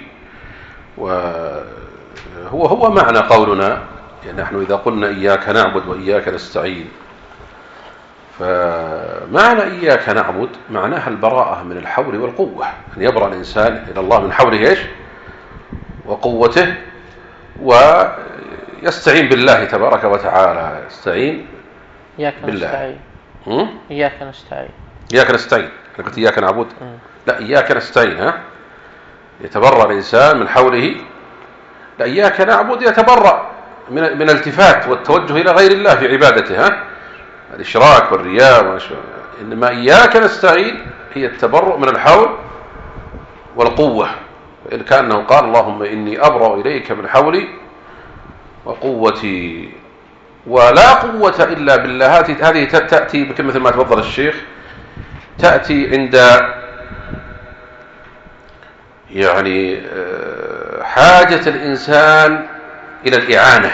وهو معنى قولنا يعني نحن إذا قلنا إياك نعبد وإياك نستعين، فمعنى إياك نعبد معناها البراءة من الحول والقوة، أن يبرأ الإنسان إلى الله من حوله إيش وقوته، ويستعين بالله تبارك وتعالى، يستعين بالله. إياك نستعين. إياك نستعين. أنا قلت إياك نعبد، لا إياك نستعين. ها، يتبرأ الإنسان من حوله. لا، إياك نعبد يتبرأ من الالتفات والتوجه إلى غير الله في عبادته، ها، الإشراك والرياء. إنما إياك نستعين هي التبرؤ من الحول والقوة، إن كأنه قال اللهم إني أبرأ إليك من حولي وقوتي، ولا قوة إلا بالله. هذه تأتي مثل ما تفضل الشيخ، تأتي عند يعني حاجة الإنسان إلى الإعانة،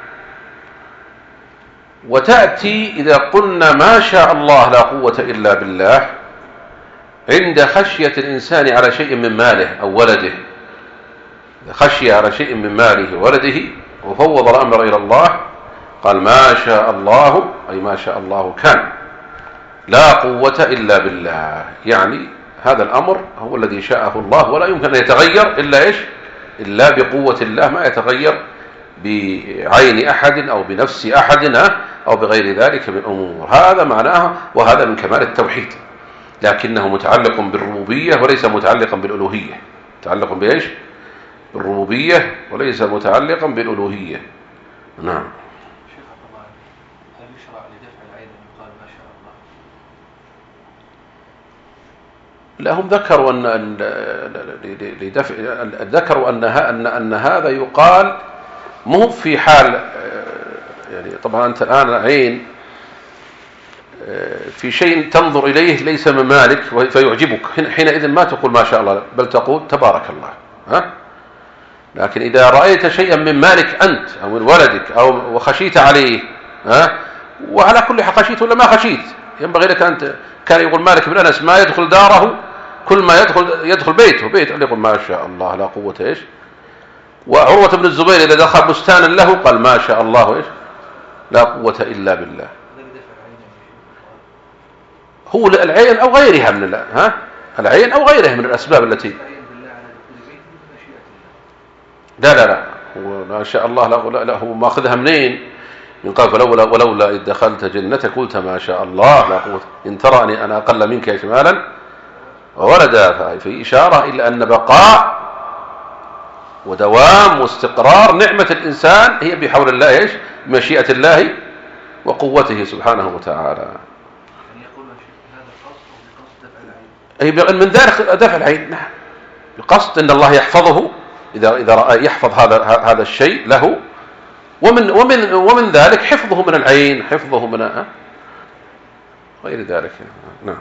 وتأتي إذا قلنا ما شاء الله لا قوة إلا بالله عند خشية الإنسان على شيء من ماله أو ولده. خشية على شيء من ماله وولده وفوض الأمر إلى الله، قال ما شاء الله، أي ما شاء الله كان، لا قوة إلا بالله. يعني هذا الأمر هو الذي شاءه الله، ولا يمكن أن يتغير إلا إيش؟ إلا بقوة الله، ما يتغير بعين أحد أو بنفس أحد أو بغير ذلك من أمور. هذا معناه، وهذا من كمال التوحيد، لكنه متعلق بالربوبية وليس متعلقا بالألوهية. متعلق بإيش؟ بالربوبية وليس متعلقا بالألوهية. نعم. شيخ الله، هل يشرع لدفع العين أن يقال ما شاء الله؟ لا، هم ذكروا أن هذا يقال مو في حال، يعني طبعا أنت الآن العين في شيء تنظر إليه ليس من مالك فيعجبك، حينئذ ما تقول ما شاء الله، بل تقول تبارك الله. ها؟ لكن إذا رأيت شيئا من مالك أنت أو من ولدك أو وخشيت عليه، ها؟ وعلى كل حال خشيت ولا ما خشيت، ينبغي لك أنت. كان يقول مالك بن أنس ما يدخل داره، كل ما يدخل بيته يقول ما شاء الله لا قوة إيش. وعروة بن الزبير إذا دخل بستانا له قال ما شاء الله إيش لا قوة إلا بالله. هو العين أو غيرها من العين أو غيرها من الأسباب التي لا هو ما شاء الله لا هو ماخذها منين؟ من قال ولولا إذ دخلت جنتك قلت ما شاء الله لا قوة إن تراني أنا أقل منك إكمالا وولدا. في إشارة إلى أن بقاء ودوام واستقرار نعمة الإنسان هي بحول الله إيش؟ بمشيئة الله وقوته سبحانه وتعالى. أي من ذلك دفع العين، نعم، بقصد أن الله يحفظه إذا رأى يحفظ هذا الشيء له، ومن ذلك حفظه من العين، حفظه من غير ذلك. نعم.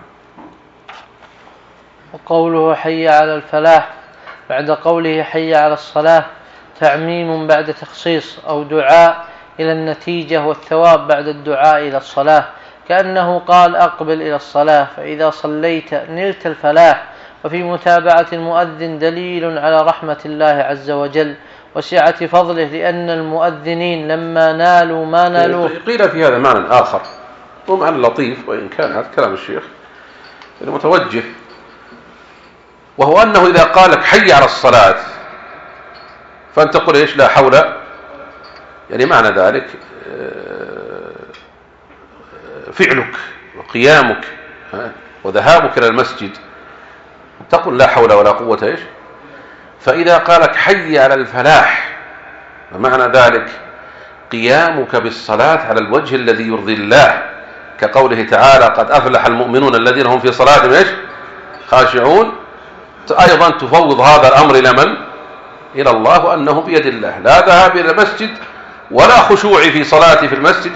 وقوله حي على الفلاح بعد قوله حي على الصلاة تعميم بعد تخصيص، أو دعاء إلى النتيجة والثواب بعد الدعاء إلى الصلاة، كأنه قال أقبل إلى الصلاة فإذا صليت نلت الفلاح. وفي متابعة المؤذن دليل على رحمة الله عز وجل وسعة فضله، لأن المؤذنين لما نالوا ما نالوه. قيل في هذا معنى آخر، هو معنى لطيف وإن كان هذا كلام الشيخ المتوجه، وهو أنه إذا قالك حي على الصلاة فأنت تقول إيش؟ لا حول، يعني معنى ذلك فعلك وقيامك وذهابك إلى المسجد، تقول لا حول ولا قوة إيش. فإذا قالك حي على الفلاح فمعنى ذلك قيامك بالصلاة على الوجه الذي يرضي الله، كقوله تعالى قد أفلح المؤمنون الذين هم في صلاتهم إيش خاشعون. أيضا تفوض هذا الأمر إلى من؟ إلى الله، وأنه بيد الله، لا ذهاب إلى المسجد ولا خشوع في صلاتي في المسجد،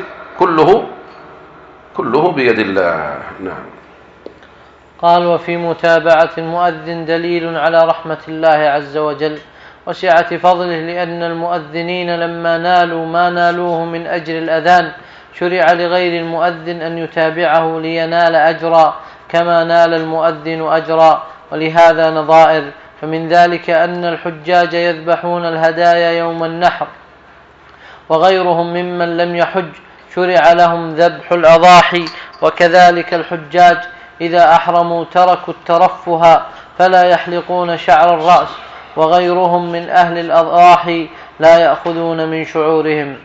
كله بيد الله. نعم. قال وفي متابعة المؤذن دليل على رحمة الله عز وجل وسعة فضله، لأن المؤذنين لما نالوا ما نالوه من أجر الأذان شرع لغير المؤذن أن يتابعه لينال أجرا كما نال المؤذن أجرا. ولهذا نظائر، فمن ذلك أن الحجاج يذبحون الهدايا يوم النحر، وغيرهم ممن لم يحج شرع لهم ذبح الأضاحي وكذلك الحجاج إذا أحرموا تركوا الترفه فلا يحلقون شعر الرأس، وغيرهم من أهل الأضاحي لا يأخذون من شعورهم.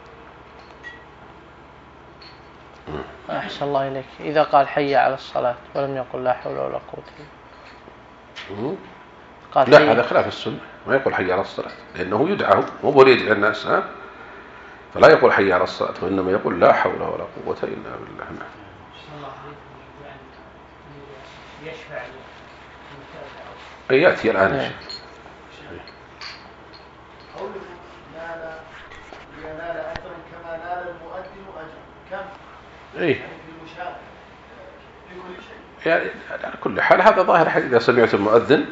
أحسن الله إليك. إذا قال حي على الصلاة ولم يقل لا حول ولا قوة قال لا، هذا خلاف السنة، ما يقول حي على الصلاة لأنه يدعه، مو بولي يدعي الناس، فلا يقول حي على الصلاة، وإنما يقول لا حول ولا قوة إلا بالله. يشفع يأتي الآن قوله ينال أجرا كما نال المؤذن أجرا، كم؟ إيه؟ في المشاهد في كل شيء. يعني على كل حال هذا ظاهر حديث. إذا سمعت المؤذن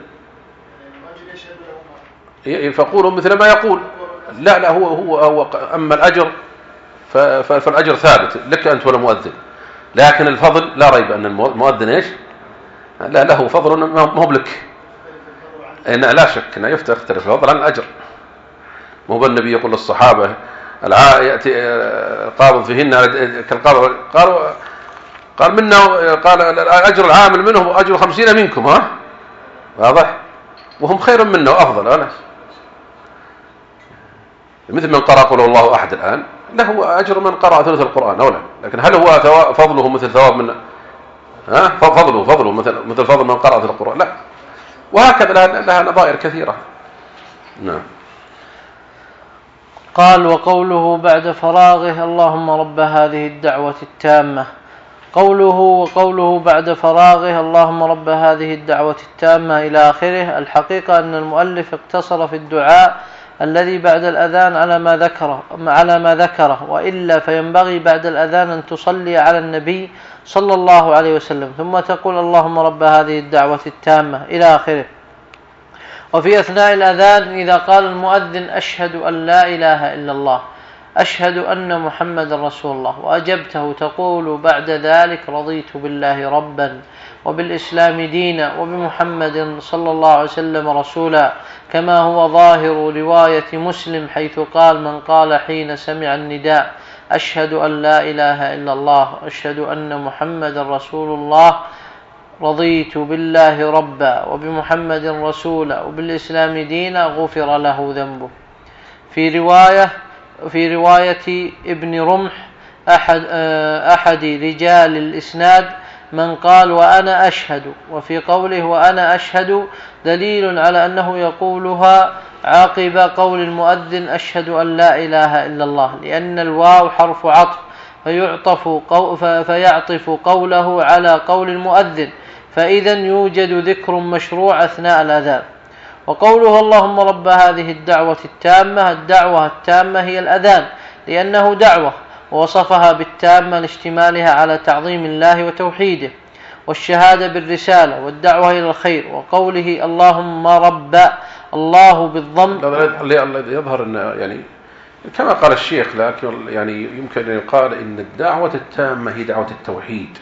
فقولوا مثل ما يقول. لا هو أما الأجر فالأجر ثابت لك أنت ولا مؤذن، لكن الفضل لا ريب أن المؤذن إيش؟ لا له فضل ما هو لك. لا شك أنه يختلف الفضل عن الأجر. مو بالنبي يقول للصحابة يأتي قابض فيهن كالقابض، قال منا، قال الأجر العامل منهم وأجر 50 منكم، واضح؟ وهم خير منا وأفضل. مثل من قرأ قل الله أحد الآن له أجر من قرأ ثلث القرآن أولا، لكن هل هو فضله مثل ثواب من فضله مثل فضل من قرأ ثلث القرآن؟ لا. وهكذا لها نظائر كثيرة. نعم. قال وقوله بعد فراغه اللهم رب هذه الدعوة التامة. وقوله بعد فراغه اللهم رب هذه الدعوة التامة إلى آخره. الحقيقة أن المؤلف اقتصر في الدعاء الذي بعد الأذان على ما ذكره، وإلا فينبغي بعد الأذان أن تصلي على النبي صلى الله عليه وسلم ثم تقول اللهم رب هذه الدعوة التامة إلى آخره. وفي أثناء الأذان إذا قال المؤذن أشهد أن لا إله إلا الله، أشهد أن محمد رسول الله، وأجبته تقول بعد ذلك رضيت بالله ربا وبالإسلام دينا وبمحمد صلى الله عليه وسلم رسولا، كما هو ظاهر رواية مسلم حيث قال من قال حين سمع النداء أشهد أن لا إله إلا الله أشهد أن محمد رسول الله رضيت بالله ربا وبمحمد رسولا وبالإسلام دينا غفر له ذنبه. في رواية ابن رمح أحد رجال الإسناد من قال وأنا أشهد، وفي قوله وأنا أشهد دليل على أنه يقولها عقب قول المؤذن أشهد أن لا إله إلا الله، لأن الواو حرف عطف فيعطف قوله على قول المؤذن، فإذا يوجد ذكر مشروع أثناء الأذان. وقوله اللهم رب هذه الدعوة التامة، الدعوة التامة هي الأذان لأنه دعوة، ووصفها بالتامة لاشتمالها على تعظيم الله وتوحيده والشهادة بالرسالة والدعوة إلى الخير. وقوله اللهم رب، الله بالضم يظهر أن يعني كما قال الشيخ، لكن يعني يمكن أن يقال إن الدعوة التامة هي دعوة التوحيد،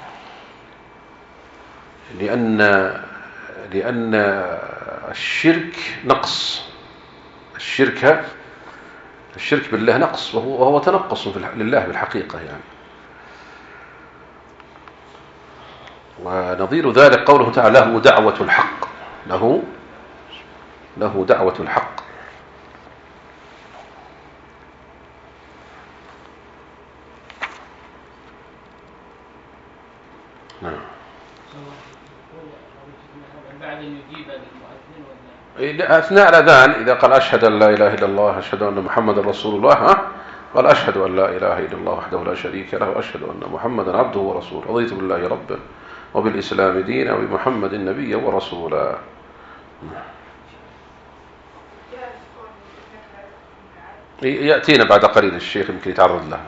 لأن الشرك نقص، الشرك بالله نقص، وهو تنقص لله بالحقيقة يعني. ونظير ذلك قوله تعالى له دعوة الحق، له دعوة الحق. نعم. بعد أن يجيب المؤذن أثناء الأذان إذا قال أشهد أن لا إله إلا الله أشهد أن محمد رسول الله، قال أشهد أن لا إله إلا الله وحده لا شريك له وأشهد أن محمدا عبده ورسوله رضيت بالله ربا وبالإسلام دينا وبمحمد نبيا ورسولا. يأتينا بعد قليل الشيخ يمكن يتعرض له.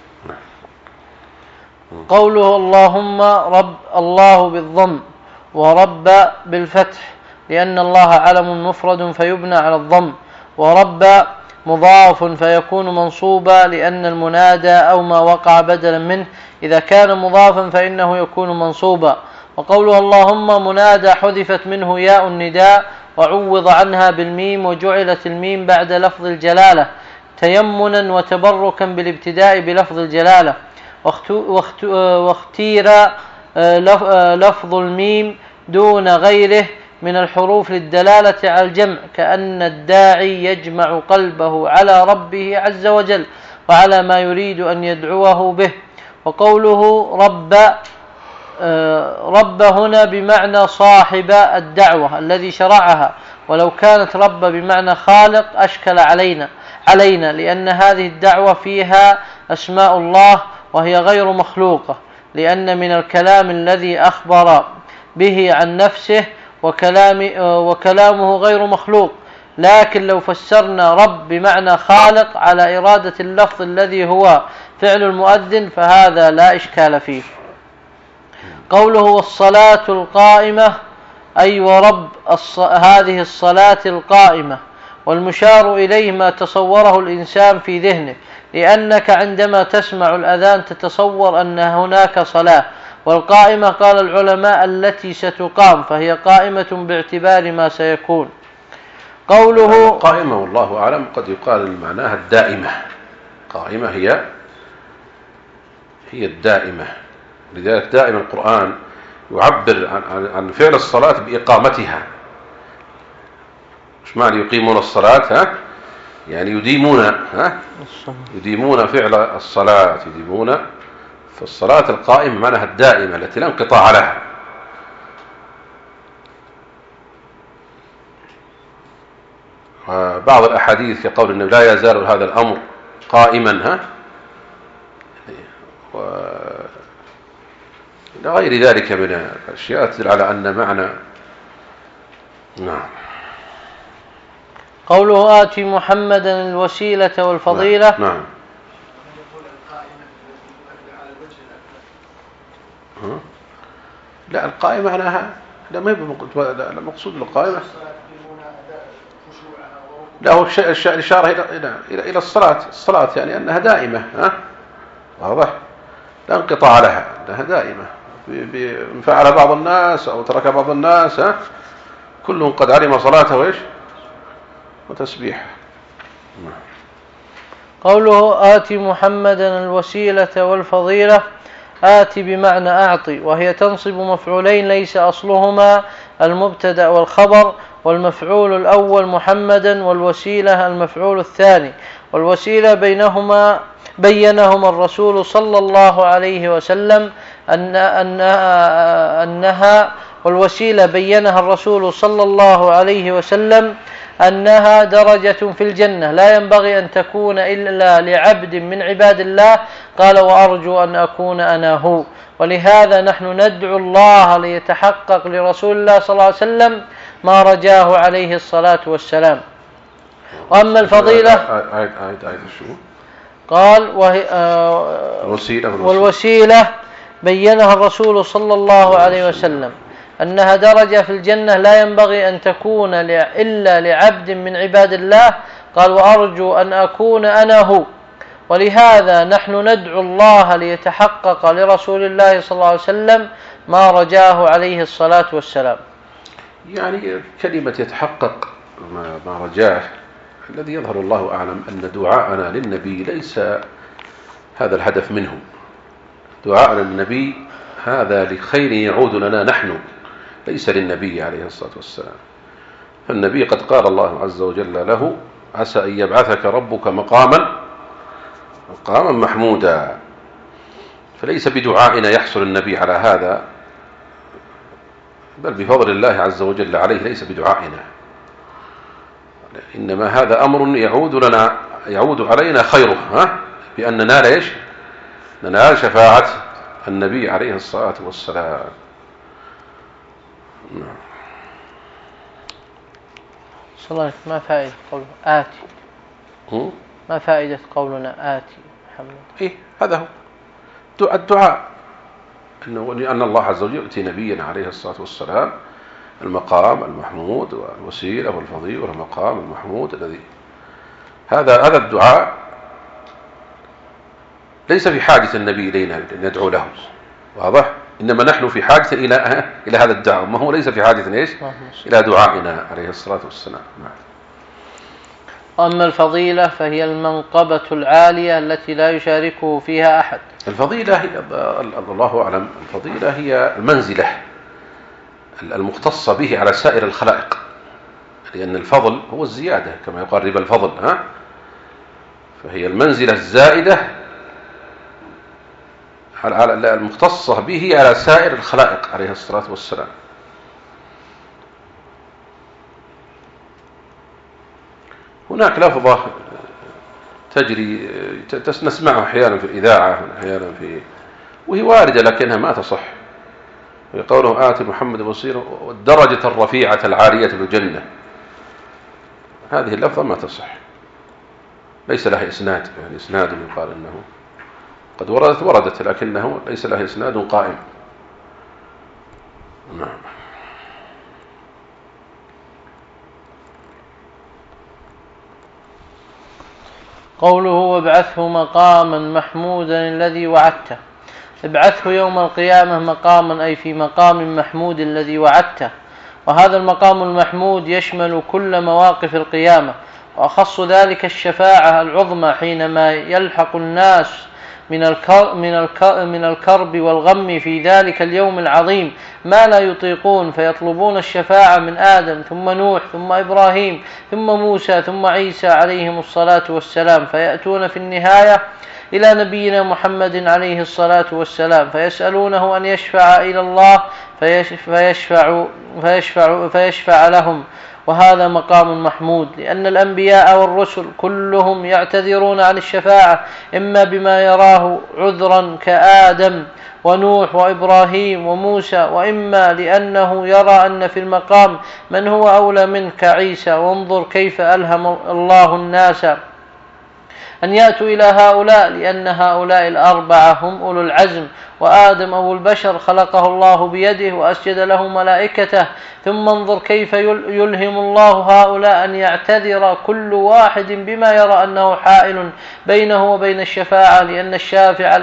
قوله اللهم رب، الله بالضم ورب بالفتح، لأن الله علم مفرد فيبنى على الضم، ورب مضاف فيكون منصوبا لأن المنادى أو ما وقع بدلا منه إذا كان مضافا فإنه يكون منصوبا. وقوله اللهم منادى حذفت منه ياء النداء وعوض عنها بالميم، وجعلت الميم بعد لفظ الجلالة تيمنا وتبركا بالابتداء بلفظ الجلالة. واختير لفظ الميم دون غيره من الحروف للدلالة على الجمع، كأن الداعي يجمع قلبه على ربه عز وجل وعلى ما يريد أن يدعوه به. وقوله رب هنا بمعنى صاحب الدعوة الذي شرعها، ولو كانت رب بمعنى خالق أشكل علينا لأن هذه الدعوة فيها أسماء الله وهي غير مخلوقة، لأن من الكلام الذي أخبر به عن نفسه وكلامه غير مخلوق. لكن لو فسرنا رب بمعنى خالق على إرادة اللفظ الذي هو فعل المؤذن فهذا لا إشكال فيه. قوله والصلاة القائمة أي ورب هذه الصلاة القائمة، والمشار إليه ما تصوره الإنسان في ذهنه، لأنك عندما تسمع الأذان تتصور أن هناك صلاة، والقائمة قال العلماء التي ستقام، فهي قائمة باعتبار ما سيكون. قوله قائمة والله أعلم قد يقال معناها الدائمة، قائمة هي الدائمة، لذلك دائما القرآن يعبر عن فعل الصلاة بإقامتها. مش معنى يقيمون الصلاة يعني يديمون فعل الصلاة، يديمون فالصلاة القائمة معناها الدائمة التي لا انقطاع لها. بعض الأحاديث كقول النبي لا يزال هذا الأمر قائما غير ذلك من الأشياء تدل على أن معنى. نعم. قوله آتي محمدا الوسيلة والفضيلة. نعم. لا القائمة معناها لا مقصود القائمة لا هو الإشارة إلى الصلاة يعني أنها دائمة واضح لا انقطاع لها، أنها دائمة فعل بعض الناس أو ترك بعض الناس كلهم قد علم صلاته وإيش وتسبيح. قوله آتي محمدا الوسيلة والفضيلة، آتي بمعنى أعطي، وهي تنصب مفعولين ليس أصلهما المبتدأ والخبر، والمفعول الأول محمدا والوسيلة المفعول الثاني. والوسيلة بينهما الرسول صلى الله عليه وسلم أنها والوسيلة بينها الرسول صلى الله عليه وسلم أنها درجة في الجنة لا ينبغي أن تكون إلا لعبد من عباد الله، قال وأرجو أن أكون أنا هو. ولهذا نحن ندعو الله ليتحقق لرسول الله صلى الله عليه وسلم ما رجاه عليه الصلاة والسلام. وأما الفضيلة قال والوسيلة بينها الرسول صلى الله عليه وسلم أنها درجة في الجنة لا ينبغي أن تكون إلا لعبد من عباد الله، قال وأرجو أن أكون أنا هو. ولهذا نحن ندعو الله ليتحقق لرسول الله صلى الله عليه وسلم ما رجاه عليه الصلاة والسلام. يعني كلمة يتحقق ما رجاه الذي يظهر الله أعلم أن دعاءنا للنبي ليس هذا الهدف منه. دعاءنا للنبي هذا لخير يعود لنا نحن، ليس للنبي عليه الصلاة والسلام. فالنبي قد قال الله عز وجل له عسى أن يبعثك ربك مقاما محمودا، فليس بدعائنا يحصل النبي على هذا، بل بفضل الله عز وجل عليه، ليس بدعائنا، إنما هذا أمر يعود علينا خيره بأن ننال ننال شفاعة النبي عليه الصلاة والسلام. صلاة ما فائدة قوله آتي؟ ما فائدة قولنا آتي محمد؟ هذا هو الدعاء، أن الله عز وجل يؤتي نبينا عليه الصلاة والسلام المقام المحمود والوسيلة والفضيلة والمقام المحمود الذي هذا الدعاء ليس في حاجة النبي إلينا أن ندعو له، واضح؟ إنما نحن في حاجة إلى هذا الدعاء، ما هو ليس في حاجة إلى دعائنا عليه الصلاة والسلام. أما الفضيلة فهي المنقبة العالية التي لا يشاركه فيها أحد. الفضيلة هي الله أعلم، الفضيلة هي المنزلة المختصة به على سائر الخلائق، لأن الفضل هو الزيادة كما يقال ربا الفضل، فهي المنزلة الزائدة المختصة به على سائر الخلائق عليه الصلاة والسلام. هناك لفظة تجري نسمعها أحيانا في الإذاعة وأحيانا وهي واردة لكنها ما تصح، قوله آتي محمد بصير والدرجة الرفيعة العالية في الجنة، هذه اللفظة ما تصح، ليس لها إسناد، يعني إسناد يقال أنه قد وردت لكنه ليس لها إسناد قائم. نعم. قوله وابعثه مقاما محمودا الذي وعدته، ابعثه يوم القيامة مقاما أي في مقام محمود الذي وعدته، وهذا المقام المحمود يشمل كل مواقف القيامة، وأخص ذلك الشفاعة العظمى حينما يلحق الناس من الكرب والغم في ذلك اليوم العظيم ما لا يطيقون، فيطلبون الشفاعة من آدم ثم نوح ثم إبراهيم ثم موسى ثم عيسى عليهم الصلاة والسلام، فيأتون في النهاية إلى نبينا محمد عليه الصلاة والسلام فيسألونه أن يشفع إلى الله فيشفع لهم، وهذا مقام محمود، لأن الأنبياء والرسل كلهم يعتذرون عن الشفاعة إما بما يراه عذرا كآدم ونوح وإبراهيم وموسى، وإما لأنه يرى أن في المقام من هو أولى منه كعيسى، وانظر كيف ألهم الله الناس أن يأتوا إلى هؤلاء، لأن هؤلاء الأربعة هم أولو العزم، وآدم أبو البشر خلقه الله بيده وأسجد له ملائكته، ثم انظر كيف يلهم الله هؤلاء أن يعتذر كل واحد بما يرى أنه حائل بينه وبين الشفاعة، لأن الشافع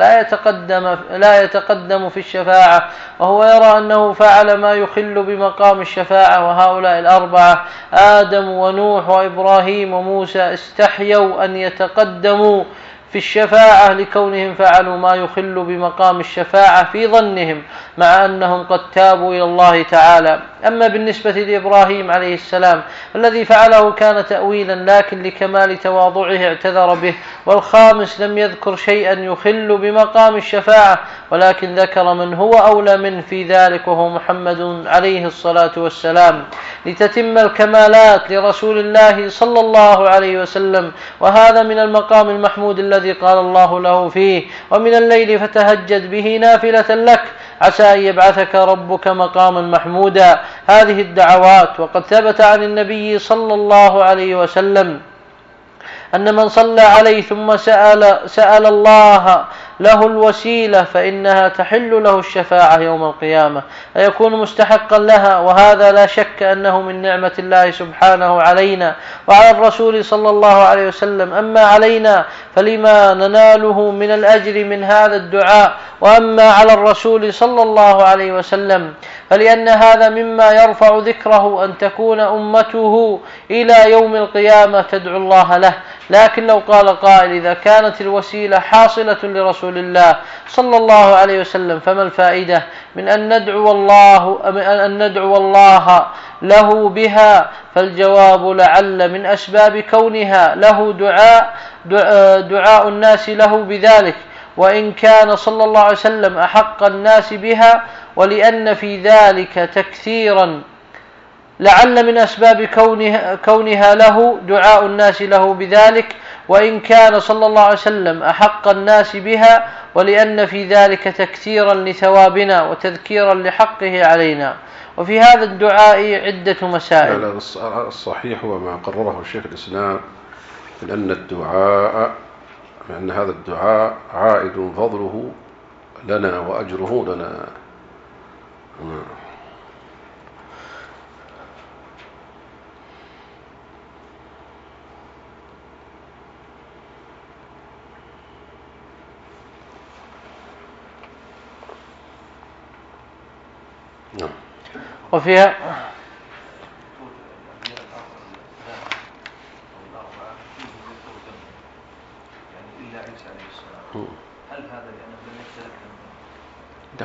لا يتقدم في الشفاعة، وهو يرى أنه فعل ما يخل بمقام الشفاعة، وهؤلاء الأربعة آدم ونوح وإبراهيم وموسى استحيوا أن يتقدموا في الشفاعة لكونهم فعلوا ما يخل بمقام الشفاعة في ظنهم، مع أنهم قد تابوا إلى الله تعالى. أما بالنسبة لإبراهيم عليه السلام الذي فعله كان تأويلا، لكن لكمال تواضعه اعتذر به. والخامس لم يذكر شيئا يخل بمقام الشفاعة، ولكن ذكر من هو أولى منه في ذلك، وهو محمد عليه الصلاة والسلام، لتتم الكمالات لرسول الله صلى الله عليه وسلم، وهذا من المقام المحمود الذي قال الله له فيه ومن الليل فتهجد به نافلة لك عسى أن يبعثك ربك مقاما محمودا. هذه الدعوات، وقد ثبت عن النبي صلى الله عليه وسلم أن من صلى عليه ثم سأل الله له الوسيلة فإنها تحل له الشفاعة يوم القيامة، فيكون مستحقا لها، وهذا لا شك أنه من نعمة الله سبحانه علينا وعلى الرسول صلى الله عليه وسلم. أما علينا فلما نناله من الأجر من هذا الدعاء، وأما على الرسول صلى الله عليه وسلم فلأن هذا مما يرفع ذكره أن تكون أمته إلى يوم القيامة تدعو الله له. لكن لو قال قائل إذا كانت الوسيلة حاصلة لرسول الله صلى الله عليه وسلم فما الفائدة من أن ندعو الله له بها؟ فالجواب لعل من أسباب كونها له دعاء الناس له بذلك، وإن كان صلى الله عليه وسلم أحق الناس بها، ولأن في ذلك تكثيرا، لعل من أسباب كونها له دعاء الناس له بذلك، وإن كان صلى الله عليه وسلم أحق الناس بها، ولأن في ذلك تكثيرا لثوابنا وتذكيرا لحقه علينا. وفي هذا الدعاء عدة مسائل. الصحيح وما قرره الشيخ الإسلام من أن الدعاء، أن هذا الدعاء عائد فضله لنا وأجره لنا. وفيها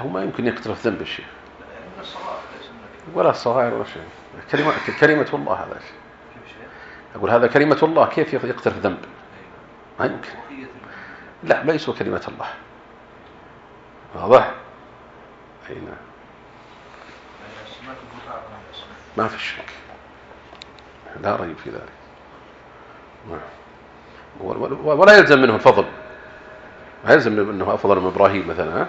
هو ما يمكن يقترف ذنب الشيخ ولا الصغائر ولا شيء. كلمة الله هذا شيء. أقول هذا كلمة الله، كيف يقترف ذنب؟ ما يمكن. لا ليس كلمة الله. واضح؟ أي نعم. ما في شك، لا ريب في ذلك. ولا يلزم منه الفضل، ما يلزم منه أفضل من إبراهيم مثلا.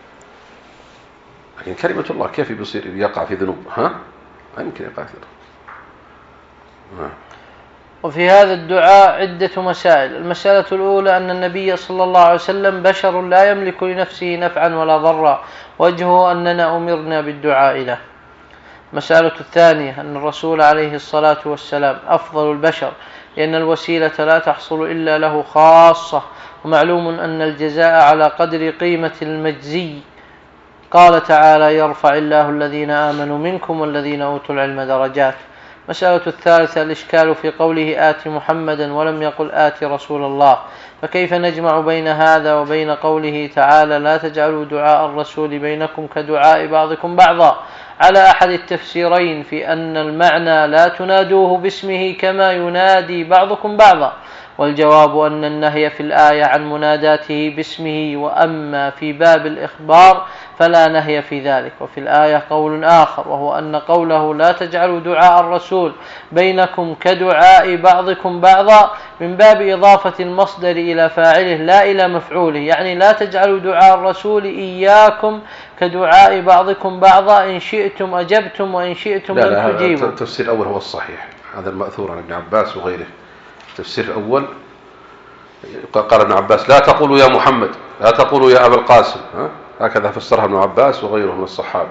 لكن كلمة الله كيف بيصير يقع في ذنوب؟ ما يمكن يقع في ذنوب. وفي هذا الدعاء عدة مسائل. المسألة الأولى أن النبي صلى الله عليه وسلم بشر لا يملك لنفسه نفعا ولا ضرا، وجهه أننا أمرنا بالدعاء له. المسألة الثانية أن الرسول عليه الصلاة والسلام أفضل البشر، لأن الوسيلة لا تحصل إلا له خاصة، ومعلوم أن الجزاء على قدر قيمة المجزي. قال تعالى: يرفع الله الذين آمنوا منكم والذين أوتوا العلم درجات. مسألة الثالثة الإشكال في قوله آت محمدا ولم يقل آت رسول الله، فكيف نجمع بين هذا وبين قوله تعالى: لا تجعلوا دعاء الرسول بينكم كدعاء بعضكم بعضا، على أحد التفسيرين في أن المعنى لا تنادوه باسمه كما ينادي بعضكم بعضا، والجواب أن النهي في الآية عن مناداته باسمه، وأما في باب الإخبار فلا نهي في ذلك. وفي الآية قول آخر، وهو أن قوله لا تجعلوا دعاء الرسول بينكم كدعاء بعضكم بعضا من باب إضافة المصدر إلى فاعله لا إلى مفعوله، يعني لا تجعلوا دعاء الرسول إياكم كدعاء بعضكم بعضا، إن شئتم أجبتم وإن شئتم لم تجيبوا. لا، التفسير الأول هو الصحيح، هذا المأثور عن ابن عباس وغيره. التفسير الأول قال ابن عباس: لا تقولوا يا محمد، لا تقولوا يا أبا القاسم. هكذا فسرها ابن عباس وغيره من الصحابة.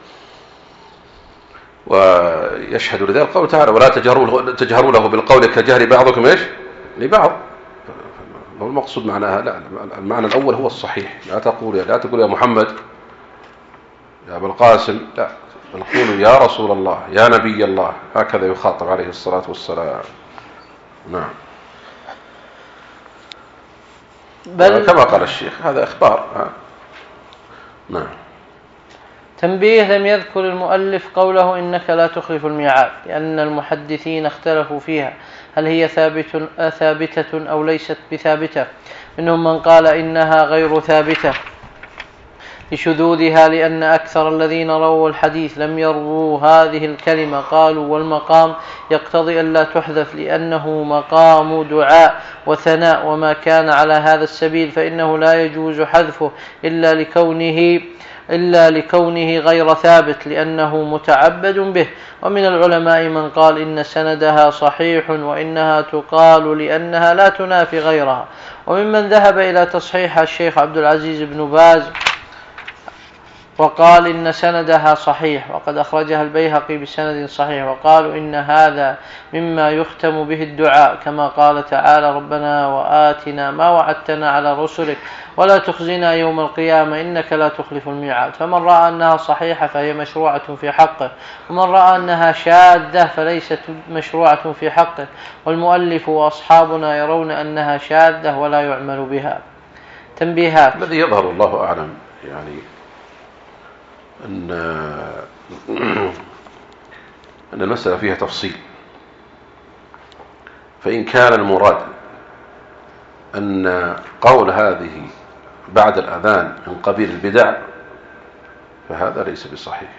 ويشهد لذلك قوله تعالى: ولا تجهروا له بالقول كجهر بعضكم ايش لبعض. هو المقصود معناها، لا، المعنى الأول هو الصحيح. لا تقول يا محمد يا أبا القاسم، لا، نقول يا رسول الله يا نبي الله، هكذا يخاطب عليه الصلاة والسلام. نعم. بل كما قال الشيخ هذا إخبار. نعم. تنبيه: لم يذكر المؤلف قوله إنك لا تخلف الميعاد، لأن المحدثين اختلفوا فيها هل هي ثابتة أو ليست بثابتة. منهم من قال إنها غير ثابتة لشذوذها، لأن أكثر الذين رووا الحديث لم يرووا هذه الكلمة. قالوا: والمقام يقتضي أن لا تحذف، لأنه مقام دعاء وثناء، وما كان على هذا السبيل فإنه لا يجوز حذفه إلا لكونه غير ثابت، لأنه متعبد به. ومن العلماء من قال إن سندها صحيح، وإنها تقال لأنها لا تنافي غيرها. وممن ذهب إلى تصحيح الشيخ عبد العزيز بن باز، وقال إن سندها صحيح، وقد أخرجها البيهقي بسند صحيح، وقالوا إن هذا مما يختم به الدعاء، كما قال تعالى: ربنا وآتنا ما وعدتنا على رسلك ولا تخزنا يوم القيامة إنك لا تخلف الميعاد. فمن رأى أنها صحيحة فهي مشروعة في حقه، ومن رأى أنها شاذة فليست مشروعة في حقه. والمؤلف وأصحابنا يرون أنها شاذة ولا يعمل بها. تنبيهات. الذي يظهر الله أعلم يعني أن المسألة فيها تفصيل. فإن كان المراد أن قول هذه بعد الأذان من قبيل البدع فهذا ليس بصحيح،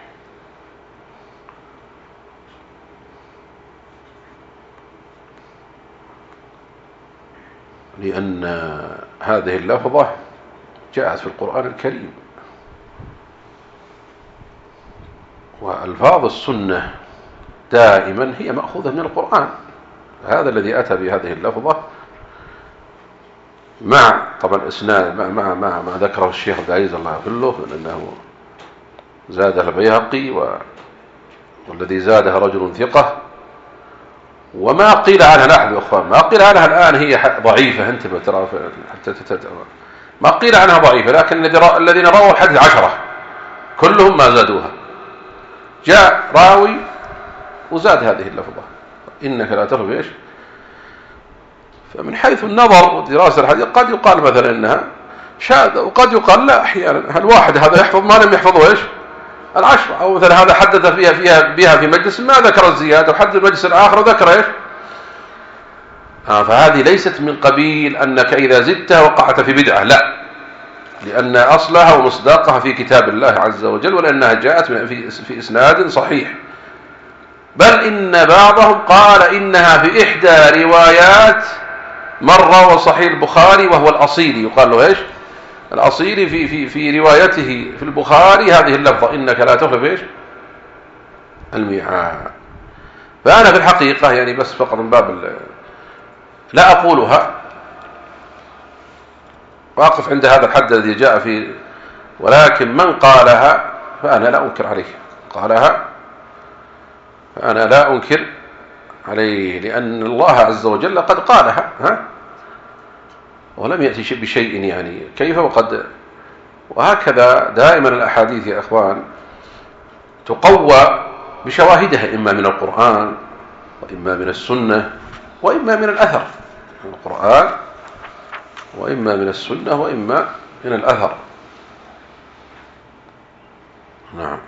لأن هذه اللفظة جاءت في القرآن الكريم، وألفاظ السنة دائما هي مأخوذة من القرآن. هذا الذي أتى بهذه اللفظة مع طبعا إسناد ما ذكره الشيخ عبد العزيز الله يغفر له، لأنه زادها البيهقي والذي زادها رجل ثقة. وما قيل عنها نحن يا أخوان، ما قيل عنها الآن هي ضعيفة، انتبه ترى ما قيل عنها ضعيفة، لكن الذين رووا الحديث 10 كلهم ما زادوها. جاء راوي وزاد هذه اللفظة إنك لا تخلف إيش. فمن حيث النظر ودراسة الحديث قد يقال مثلا إنها شاذ. وقد يقال لا أحيانا هل واحد هذا يحفظ ما لم يحفظه إيش 10، أو مثلا هذا حدث بها في مجلس ما ذكر الزيادة، وحدث المجلس الآخر وذكر إيش فهذه ليست من قبيل أنك إذا زدتها وقعت في بدعة، لا، لأن أصلها ومصداقها في كتاب الله عز وجل، ولأنها جاءت في إسناد صحيح. بل إن بعضهم قال إنها في إحدى روايات من روى صحيح البخاري وهو الأصيلي، يقال له إيش الأصيلي في روايته في البخاري هذه اللفظة إنك لا تخلف إيش الميعاد. فأنا في الحقيقة يعني بس فقط من باب لا أقولها، واقف عند هذا الحد الذي جاء فيه، ولكن من قالها فأنا لا أنكر عليه، قالها فأنا لا أنكر عليه، لأن الله عز وجل قد قالها ولم يأتي بشيء يعني كيف وهكذا دائما الأحاديث يا أخوان تقوى بشواهدها، إما من القرآن وإما من السنة وإما من الأثر، من القرآن وإما من السنة وإما من الأثر. نعم.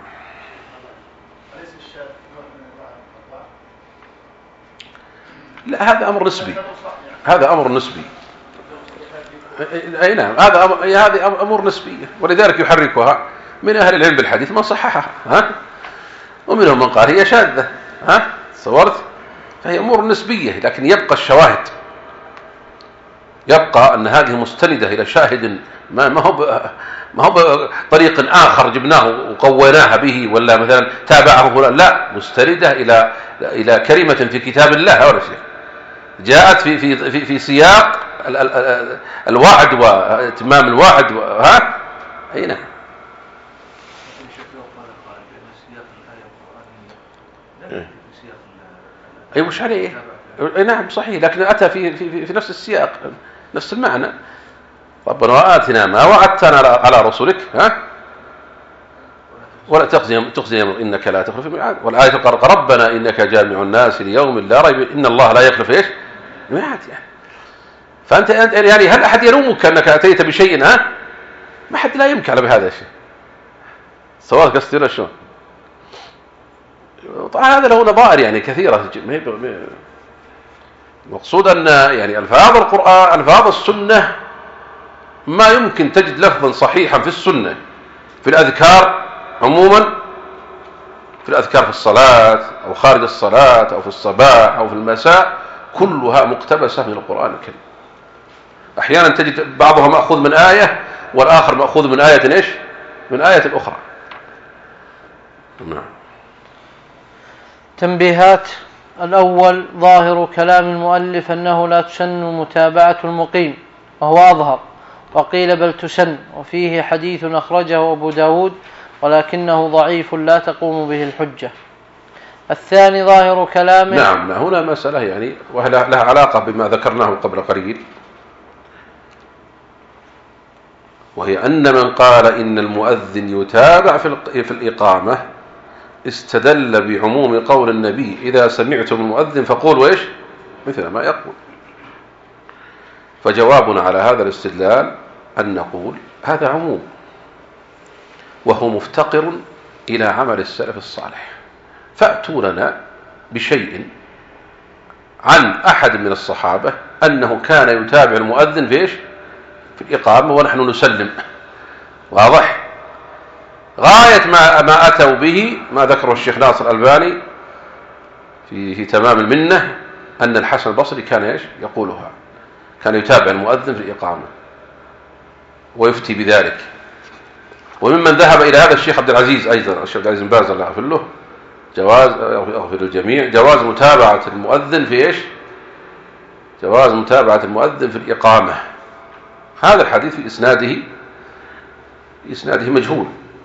لا هذا أمر نسبي، هذا أمر نسبي. أي نعم هذه أمور نسبية، ولذلك يحركها من أهل العلم بالحديث من صححها ومنهم من قال هي شاذة صورت، فهي أمور نسبية، لكن يبقى الشواهد، يبقى أن هذه مستندة إلى شاهد ما هو طريق آخر جبناه وقويناها به، ولا مثلا تابعه فلان، لا، مستندة إلى كلمة في كتاب الله ولا شيء، جاءت في سياق الوعد واتمام الوعد أي نعم. أي مش عليه نعم صحيح، لكن أتى في نفس السياق نفس المعنى. ربنا وآتنا ما وعدتنا على رسولك ولا تخزي إنك لا تخلف الميعاد. والآية القرآن ربنا إنك جامع الناس ليوم لا ريب إن الله لا يخلف إيش الميعاد. فأنت يعني هل أحد يلومك أنك أتيت بشيء ما حد لا يمكن على بهذا الشيء سواء قصدنا شلون. طبعا هذا له نظائر يعني كثيرة. مقصود أن يعني ألفاظ القرآن ألفاظ السنة ما يمكن تجد لفظا صحيحا في السنة في الأذكار عموما، في الأذكار في الصلاة أو خارج الصلاة أو في الصباح أو في المساء، كلها مقتبسة من القرآن الكريم. أحيانا تجد بعضها مأخوذ من آية والآخر مأخوذ من آية إيش من آية أخرى. نعم. تنبيهات. الأول ظاهر كلام المؤلف أنه لا تسن متابعة المقيم وهو أظهر، وقيل بل تسن، وفيه حديث أخرجه أبو داود ولكنه ضعيف لا تقوم به الحجة. الثاني ظاهر كلامه. نعم هنا مسألة يعني لها علاقة بما ذكرناه قبل قليل، وهي أن من قال إن المؤذن يتابع في الإقامة استدل بعموم قول النبي إذا سمعتم المؤذن فقولوا إيش مثل ما يقول. فجوابنا على هذا الاستدلال أن نقول هذا عموم، وهو مفتقر إلى عمل السلف الصالح. فأتوا لنا بشيء عن أحد من الصحابة أنه كان يتابع المؤذن في إيش في الإقامة ونحن نسلم. واضح؟ غاية ما أتوا به ما ذكره الشيخ ناصر الألباني في تمام المنة أن الحسن البصري كان إيش يقولها، كان يتابع المؤذن في الإقامة ويفتي بذلك. وممن ذهب إلى هذا الشيخ عبد العزيز أيضا، الشيخ عبد العزيز بن باز الله يغفر له، يغفر الجميع، جواز متابعة المؤذن في إيش جواز متابعة المؤذن في الإقامة. هذا الحديث في إسناده مجهول.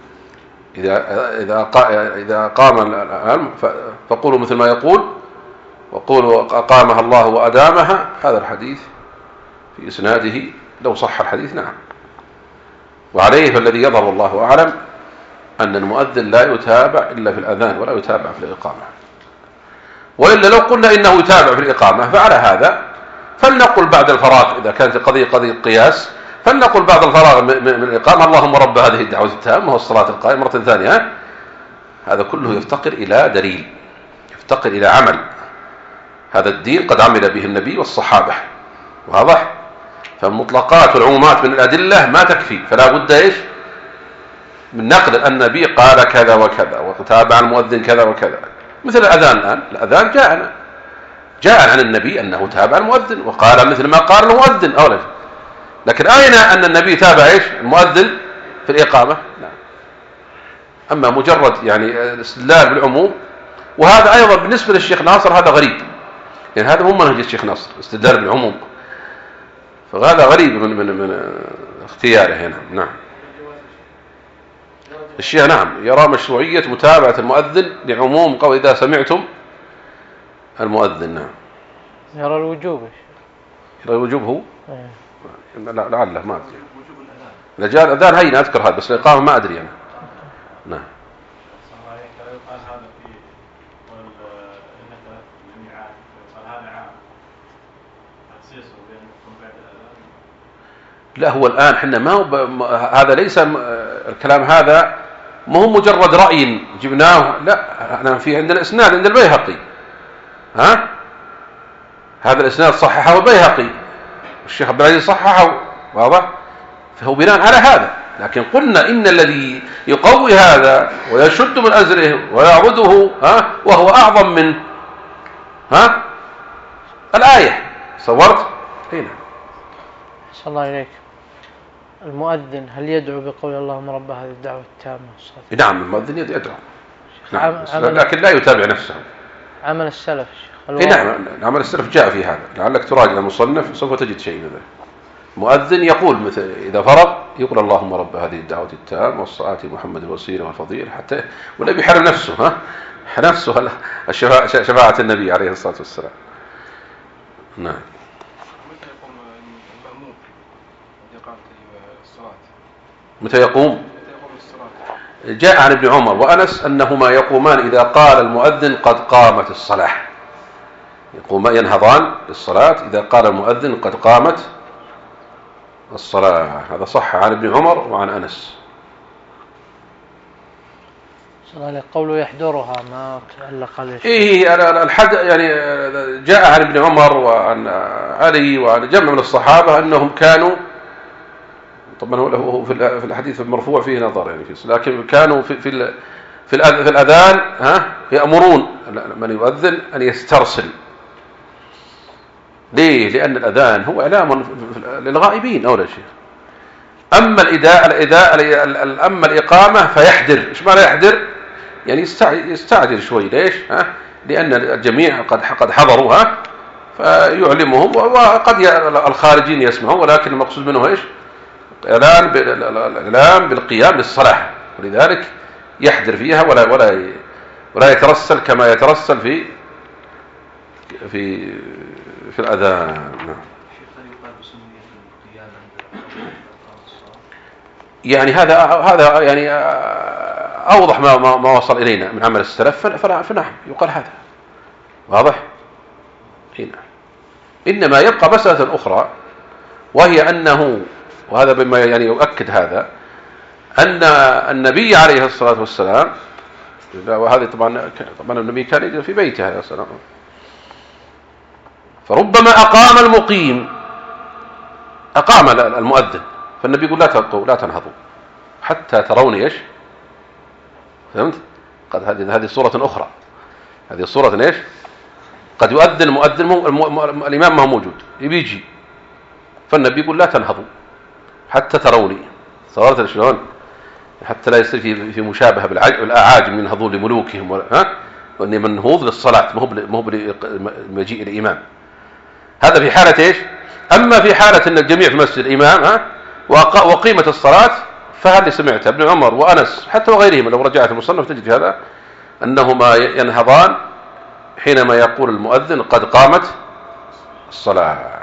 إذا قام العلم فقولوا مثل ما يقول وقولوا أقامها الله وأدامها. هذا الحديث في إسناده لو صح الحديث نعم. وعليه فالذي يظهر والله أعلم أن المؤذن لا يتابع إلا في الأذان ولا يتابع في الإقامة. وإلا لو قلنا إنه يتابع في الإقامة فعلى هذا فلنقل بعد الفراغ إذا كانت قضية قياس فلنقل بعد الفراغ من الإقامة اللهم رب هذه الدعوة التامة والصلاة القائمة مرة ثانية. هذا كله يفتقر إلى دليل، يفتقر إلى عمل. هذا الدين قد عمل به النبي والصحابة، واضح؟ فالمطلقات والعمومات من الأدلة ما تكفي، فلا بد إيش من نقل أن النبي قال كذا وكذا وتابع المؤذن كذا وكذا. مثل الأذان الآن، الأذان جاء عن النبي أنه تابع المؤذن وقال مثل ما قال المؤذن أولا. لكن أين أن النبي تابع إيش المؤذن في الإقامة؟ لا. أما مجرد يعني الاستدلال بالعموم، وهذا أيضا بالنسبة للشيخ ناصر هذا غريب، يعني هذا مو منهج الشيخ ناصر استدلال بالعموم، فهذا غريب من اختياره هنا. نعم الشيخ نعم يرى مشروعية متابعة المؤذن لعموم قول إذا سمعتم المؤذن. نعم يرى الوجوب. يرى الوجوب هو لعله ما أدري. لجال الأذان هين أذكر هذا، بس الإقامة ما أدري أنا. نعم لا هو الآن حنا ما هو هذا ليس الكلام هذا ما هو مجرد رأي جبناه، لا احنا في عندنا إسناد عند البيهقي، هذا الإسناد صححه البيهقي والشيخ عبد العزيز صححه، واضح؟ فهو بناء على هذا. لكن قلنا إن الذي يقوي هذا ويشد من أزره ويعبده وهو أعظم من الآية. صورت؟ هنا صلى الله عليك. المؤذن هل يدعو بقول اللهم رب هذه الدعوة التامة والصلاة؟ نعم المؤذن يدعو، نعم لكن لا يتابع نفسه. عمل السلف نعم عمل السلف جاء في هذا، لعلك تراجع المصنف سوف تجد شيء من ذلك. مؤذن يقول مثل إذا فرغ يقول اللهم رب هذه الدعوة التامة والصلاة محمد الوسيلة والفضيلة، حتى ولا بيحرم نفسه نفسه شفاعة النبي عليه الصلاة والسلام. نعم متى يقوم؟ جاء عن ابن عمر وأنس أنهما يقومان إذا قال المؤذن قد قامت الصلاة، ينهضان للصلاة إذا قال المؤذن قد قامت الصلاة. هذا صح عن ابن عمر وعن أنس. قوله يحضرها ما تعلق عليه. الحد يعني جاء عن ابن عمر وعن علي وعن جمع من الصحابة أنهم كانوا، طبعا هو في الحديث المرفوع فيه نظر يعني لكن كانوا في الأذان يأمرون من يؤذن أن يسترسل. ليه؟ لأن الأذان هو إعلام للغائبين أول شيء. أما أما الإقامة فيحدر. إيش معنى يحدر؟ يعني يستعجل شوي. ليش؟ لأن الجميع قد حضروا فيعلمهم، وقد الخارجين يسمعون، ولكن المقصود منه إيش؟ الإعلام بالقيام للصلاة، ولذلك يحدر فيها ولا يترسل كما يترسل في الأذان. يعني هذا يعني أوضح ما وصل إلينا من عمل السلف، فنعم يقال هذا واضح هنا. إنما يبقى مسألة أخرى، وهي أنه، وهذا بما يعني يؤكد هذا، أن النبي عليه الصلاة والسلام، وهذا طبعا النبي كان يجلس في بيته عليه الصلاة والسلام، فربما أقام المقيم، أقام المؤذن، فالنبي يقول لا تنهضوا حتى ترون إيش؟ فهمت؟ هذه صورة أخرى، هذه صورة إيش؟ قد يؤذن المؤذن الإمام ما هو موجود يجي، فالنبي يقول لا تنهضوا حتى تروني. صورت شلون؟ حتى لا يصير في مشابهة بالأعاجم ينهضون لملوكهم، وأن منهوض للصلاة مو بمجيء الإمام. هذا في حالة إيش؟ أما في حالة أن الجميع في مسجد الإمام وقيمة الصلاة، فهل سمعت ابن عمر وأنس حتى وغيرهم لو رجعت المصنف تجد هذا أنهما ينهضان حينما يقول المؤذن قد قامت الصلاة.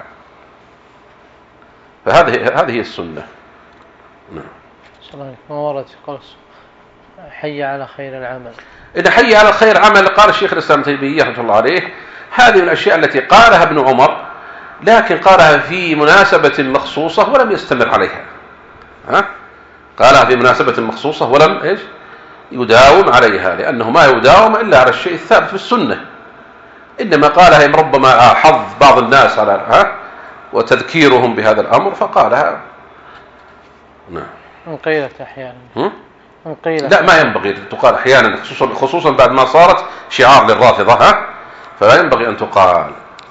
فهذه هي السنة. نعم. ما ورد قال حي على خير العمل. إذا حي على خير عمل، قال الشيخ الإسلام ابن تيمية رحمه الله عليه، هذه من الأشياء التي قالها ابن عمر لكن قالها في مناسبة مخصوصة ولم يستمر عليها. قالها في مناسبة مخصوصة ولم إيش يداوم عليها، لأنه ما يداوم إلا على الشيء الثابت في السنة. إنما قالها ربما حظ بعض الناس على وتذكيرهم بهذا الأمر فقالها. نعم. انقيلت أحيانا. لا، ما ينبغي أن تقال أحيانا، خصوصا بعد ما صارت شعار للرافضة، فلا ينبغي أن تقال.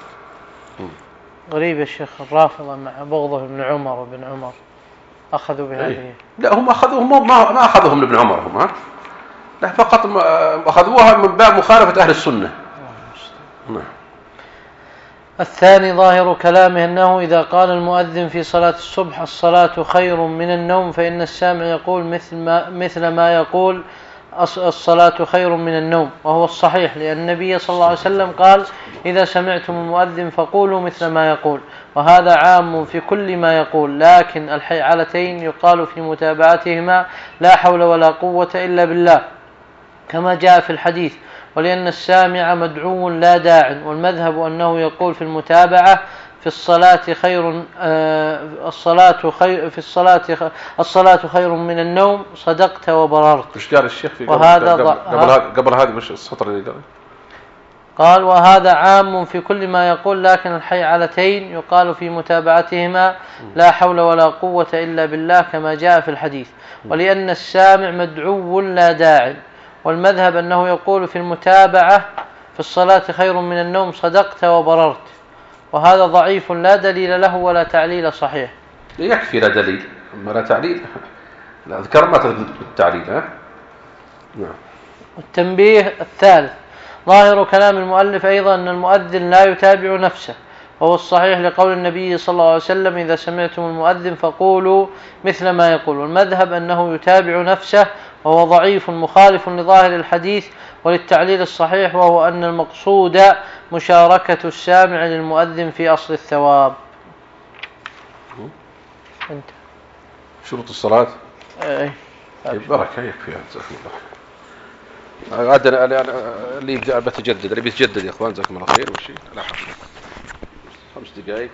غريب يا شيخ، الرافضة مع بغضه ابن عمر وابن عمر أخذوا بهذه. لا، هم أخذوهم ما أخذوهم لابن عمر، هم لا، فقط أخذوها من باب مخالفة أهل السنة. نعم. الثاني ظاهر كلامه أنه إذا قال المؤذن في صلاة الصبح الصلاة خير من النوم فإن السامع يقول مثل ما يقول الصلاة خير من النوم، وهو الصحيح، لأن النبي صلى الله عليه وسلم قال إذا سمعتم المؤذن فقولوا مثل ما يقول، وهذا عام في كل ما يقول، لكن الحيعلتين يقال في متابعتهما لا حول ولا قوة إلا بالله كما جاء في الحديث، ولأن السامع مدعو لا داع، والمذهب أنه يقول في المتابعة في الصلاة خير خير من النوم، صدقت وبررت. مش قال الشيخ في قبل هذه مش السطر اللي قال وهذا عام في كل ما يقول، لكن الحيعلتين يقال في متابعتهما لا حول ولا قوة إلا بالله كما جاء في الحديث، ولأن السامع مدعو لا داع، والمذهب أنه يقول في المتابعة في الصلاة خير من النوم، صدقت وبررت، وهذا ضعيف لا دليل له ولا تعليل صحيح. يكفي لا دليل، أما لا تعليل، لا أذكر ما تردد بالتعليل. نعم. التنبيه الثالث ظاهر كلام المؤلف أيضا أن المؤذن لا يتابع نفسه، وهو الصحيح لقول النبي صلى الله عليه وسلم إذا سمعتم المؤذن فقولوا مثل ما يقول، والمذهب أنه يتابع نفسه، وهو ضعيف مخالف لظاهر الحديث وللتعليل الصحيح، وهو أن المقصود مشاركة السامع للمؤذن في أصل الثواب. انت شروط الصلاة بركة يكفي. عادنا اللي بتجدد، اللي بيتجدد يا اخوان جزاكم الله خير. وشي لا حول 5 دقائق.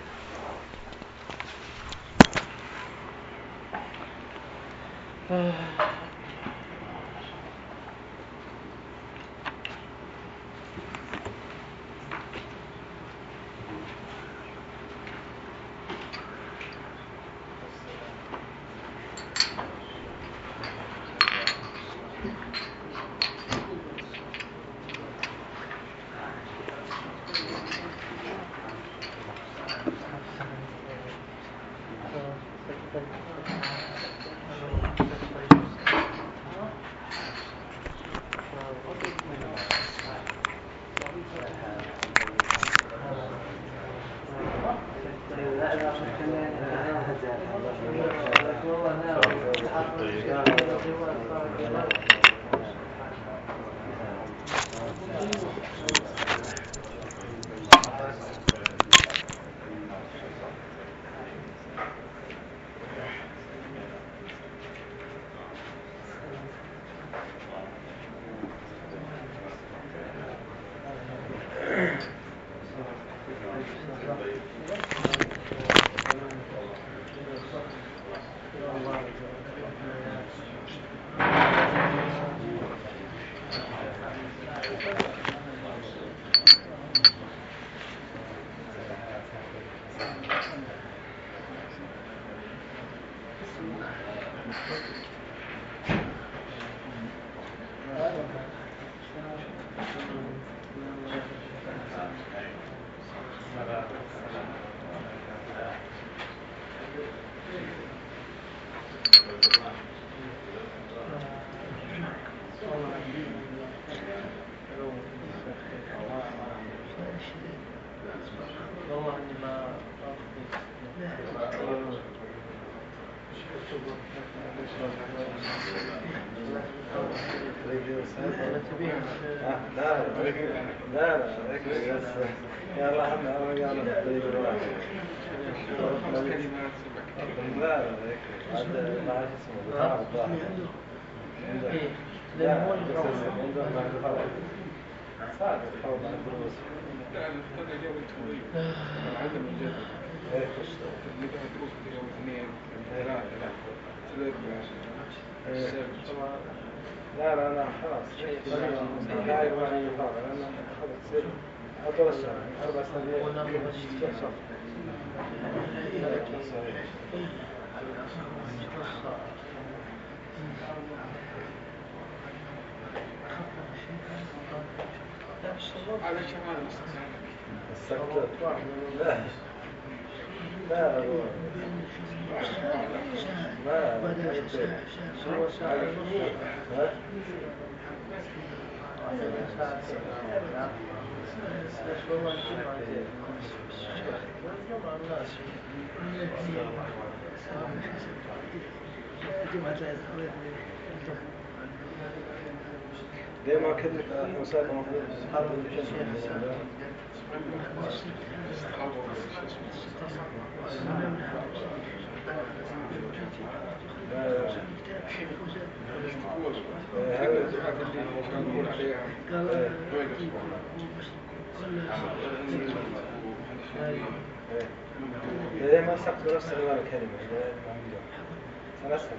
صعب الحوض عن الدروس. لا هذا جو التوظيف عدم الجدول. اللي دروس يوم اثنين ثلاثة لا خلاص لا يبغى يفاضل لأنه أخذت سر أطول السنة 4 أسابيع على شمال السكتة لا دائما كذلك وسائل المفروض هذا الدعاء اللي نقول عليها ليه ما سقط نفس الكلمة سنسهل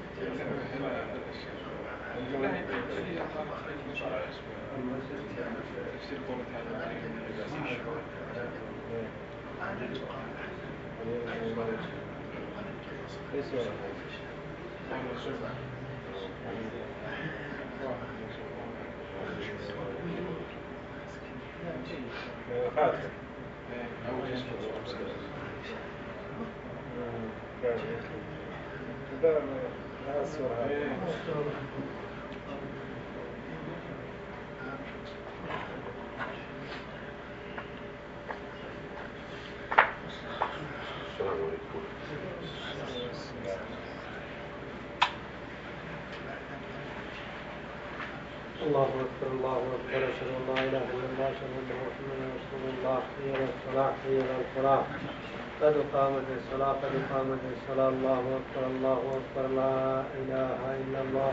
الله أكبر الله أكبر أشهد أن لا إله إلا الله أشهد أن محمدا رسول الله حي على الصلاة حي على الفلاح قد قامت الصلاة قد قامت الصلاة الله أكبر الله أكبر لا إله إلا الله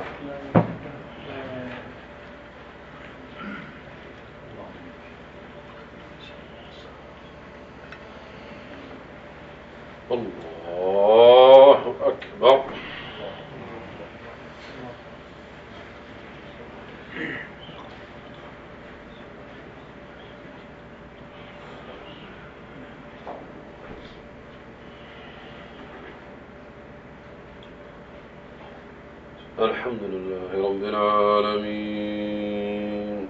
الله أكبر. الحمد لله رب العالمين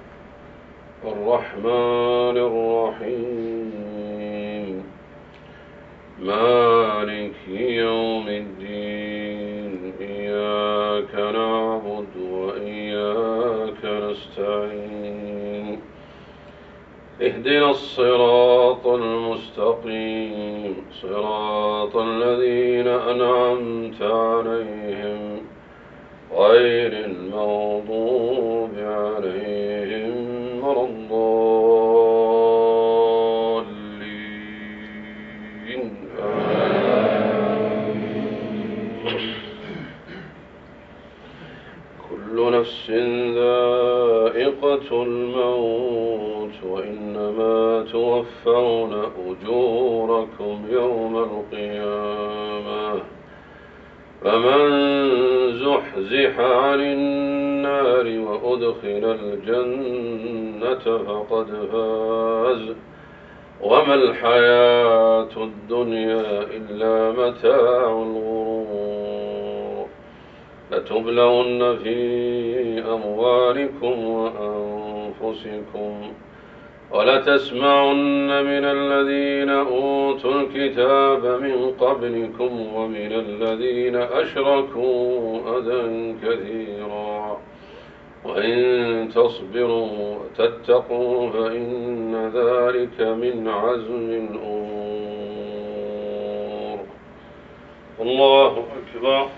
الرحمن الرحيم مالك يوم الدين إياك نعبد وإياك نستعين اهدنا الصراط المستقيم صراط الذين أنعمت عليهم غير المغضوب عليهم ولا الضالين كل نفس ذائقة الموت وإنما توفون أجوركم يوم القيامة فمن زحزح عن النار وأدخل الجنة فقد فاز وما الحياة الدنيا إلا متاع الغرور لتبلون في أموالكم وأنفسكم ولتسمعن من الذين أوتوا الكتاب من قبلكم ومن الذين أشركوا أذى كثيرا وإن تصبروا وتتقوا فإن ذلك من عزم الأمور. الله أكبر.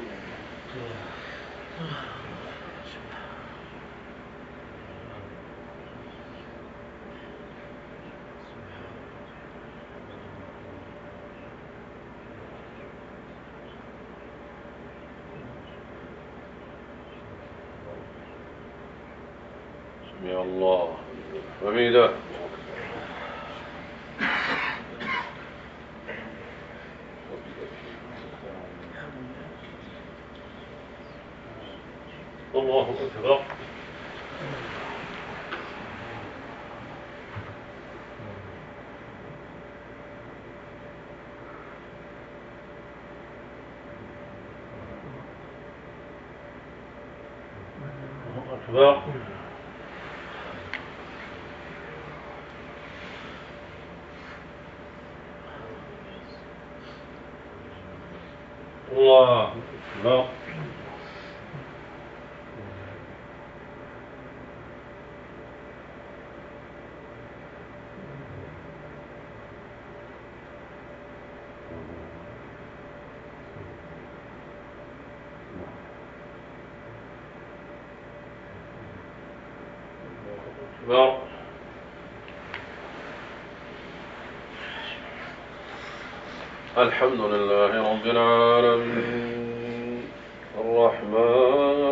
يا الله حميدا. الله أكبر. الله أكبر. الله أكبر. أكبر. الحمد لله رب العالمين الرحمن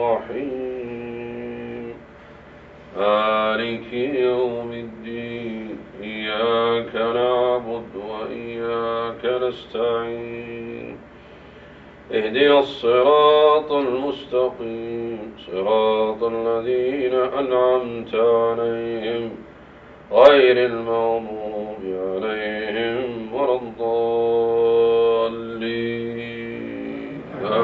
الرحيم مالك يوم الدين إياك نعبد وإياك نستعين اهدنا الصراط المستقيم صراط الذين أنعمت عليهم غير المغضوب عليهم ولا الضالين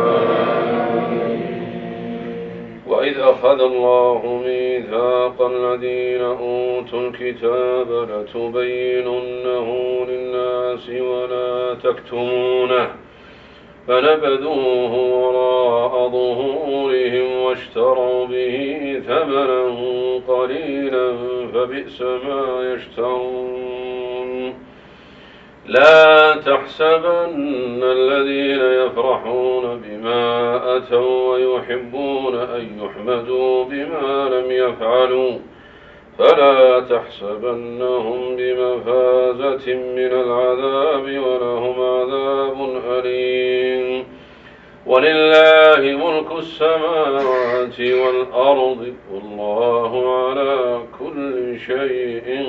وإذ أخذ الله ميثاق الذين أوتوا الكتاب لتبيننه للناس ولا تكتمونه فنبذوه وراء ظهورهم واشتروا به ثمنا قليلا فبئس ما يشترون لا تحسبن الذين يفرحون بما أتوا ويحبون أن يحمدوا بما لم يفعلوا فلا تحسبنهم بمفازة من العذاب ولهم عذاب أليم ولله ملك السماوات والأرض والله على كل شيء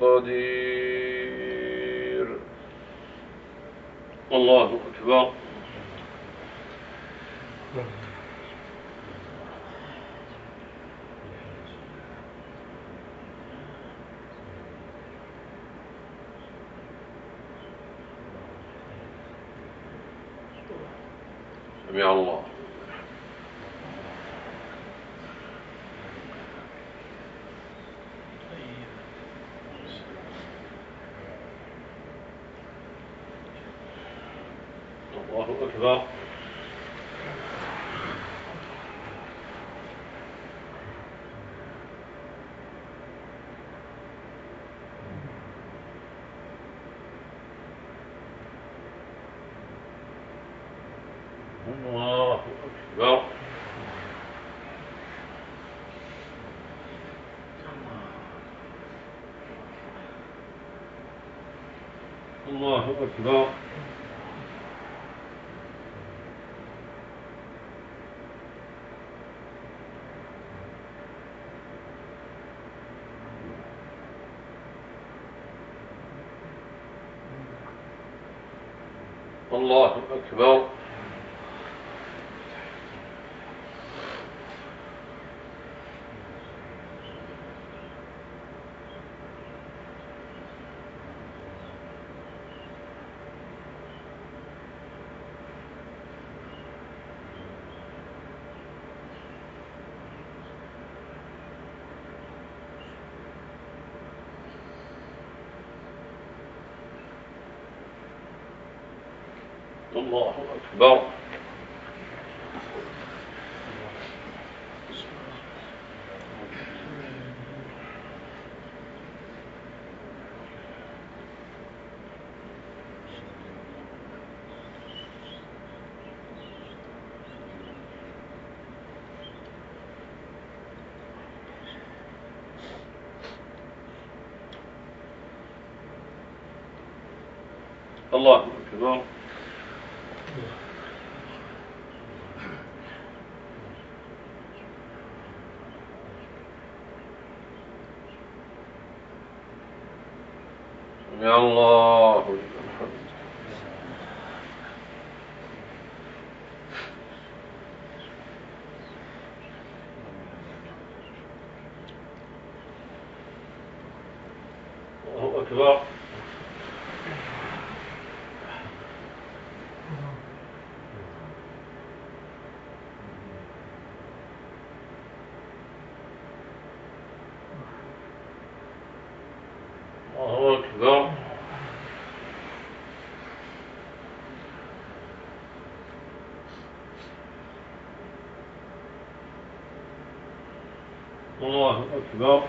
قدير. الله أكبر. سمع الله. الله أكبر. الله أكبر. الله أكبر. الله أكبر. الله أكبر. الله أكبر. سمع الله لمن حمده. الله أكبر. الله أكبر. الله أكبر.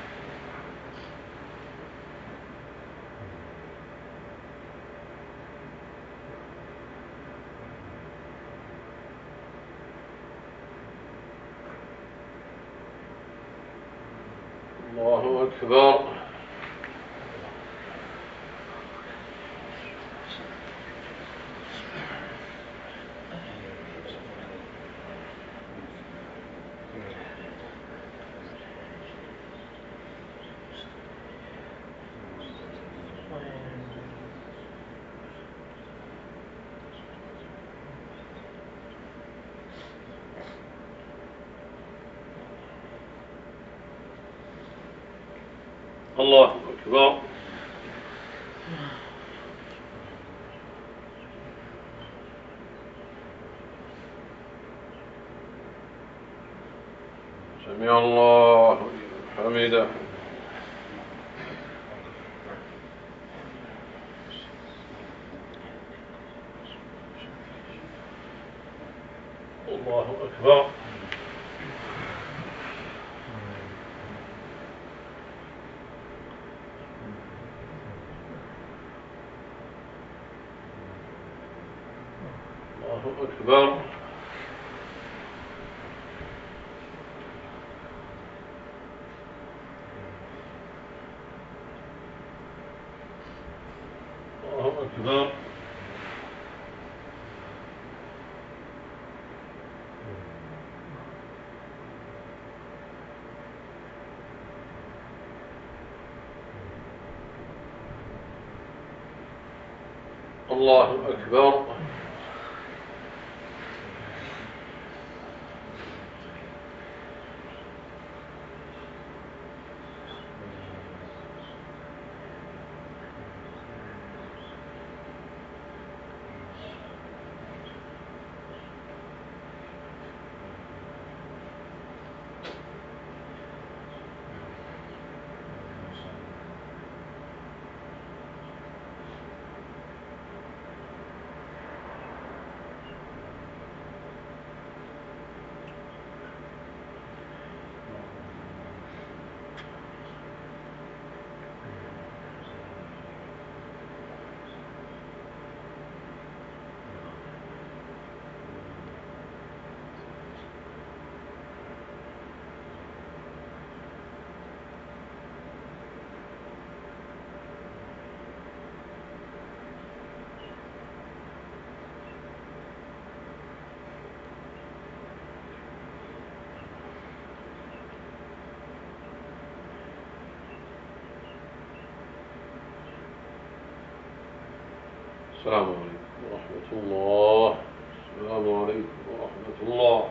الله أكبر. الله أكبر. سمع الله لمن حمده. الله أكبر. الله أكبر. الله أكبر. الله أكبر. السلام عليكم ورحمة الله. السلام عليكم ورحمة الله.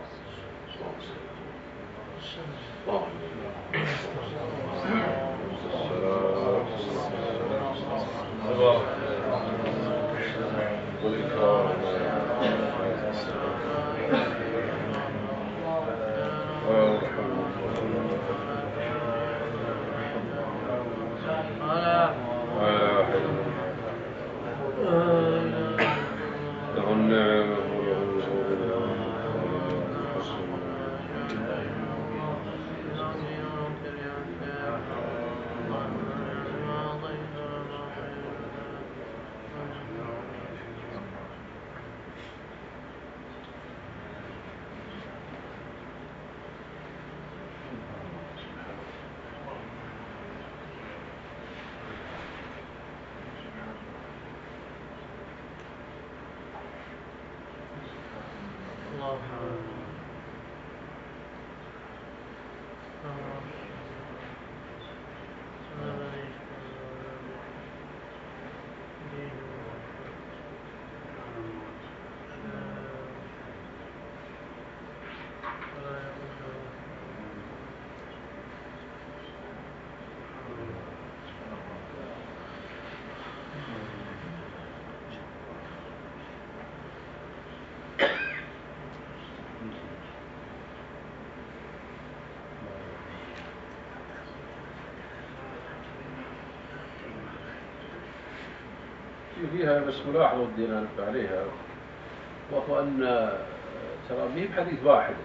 فيها بس ملاحظة ودي أنا أنبه عليها، وهو أن ترى مين حديث واحد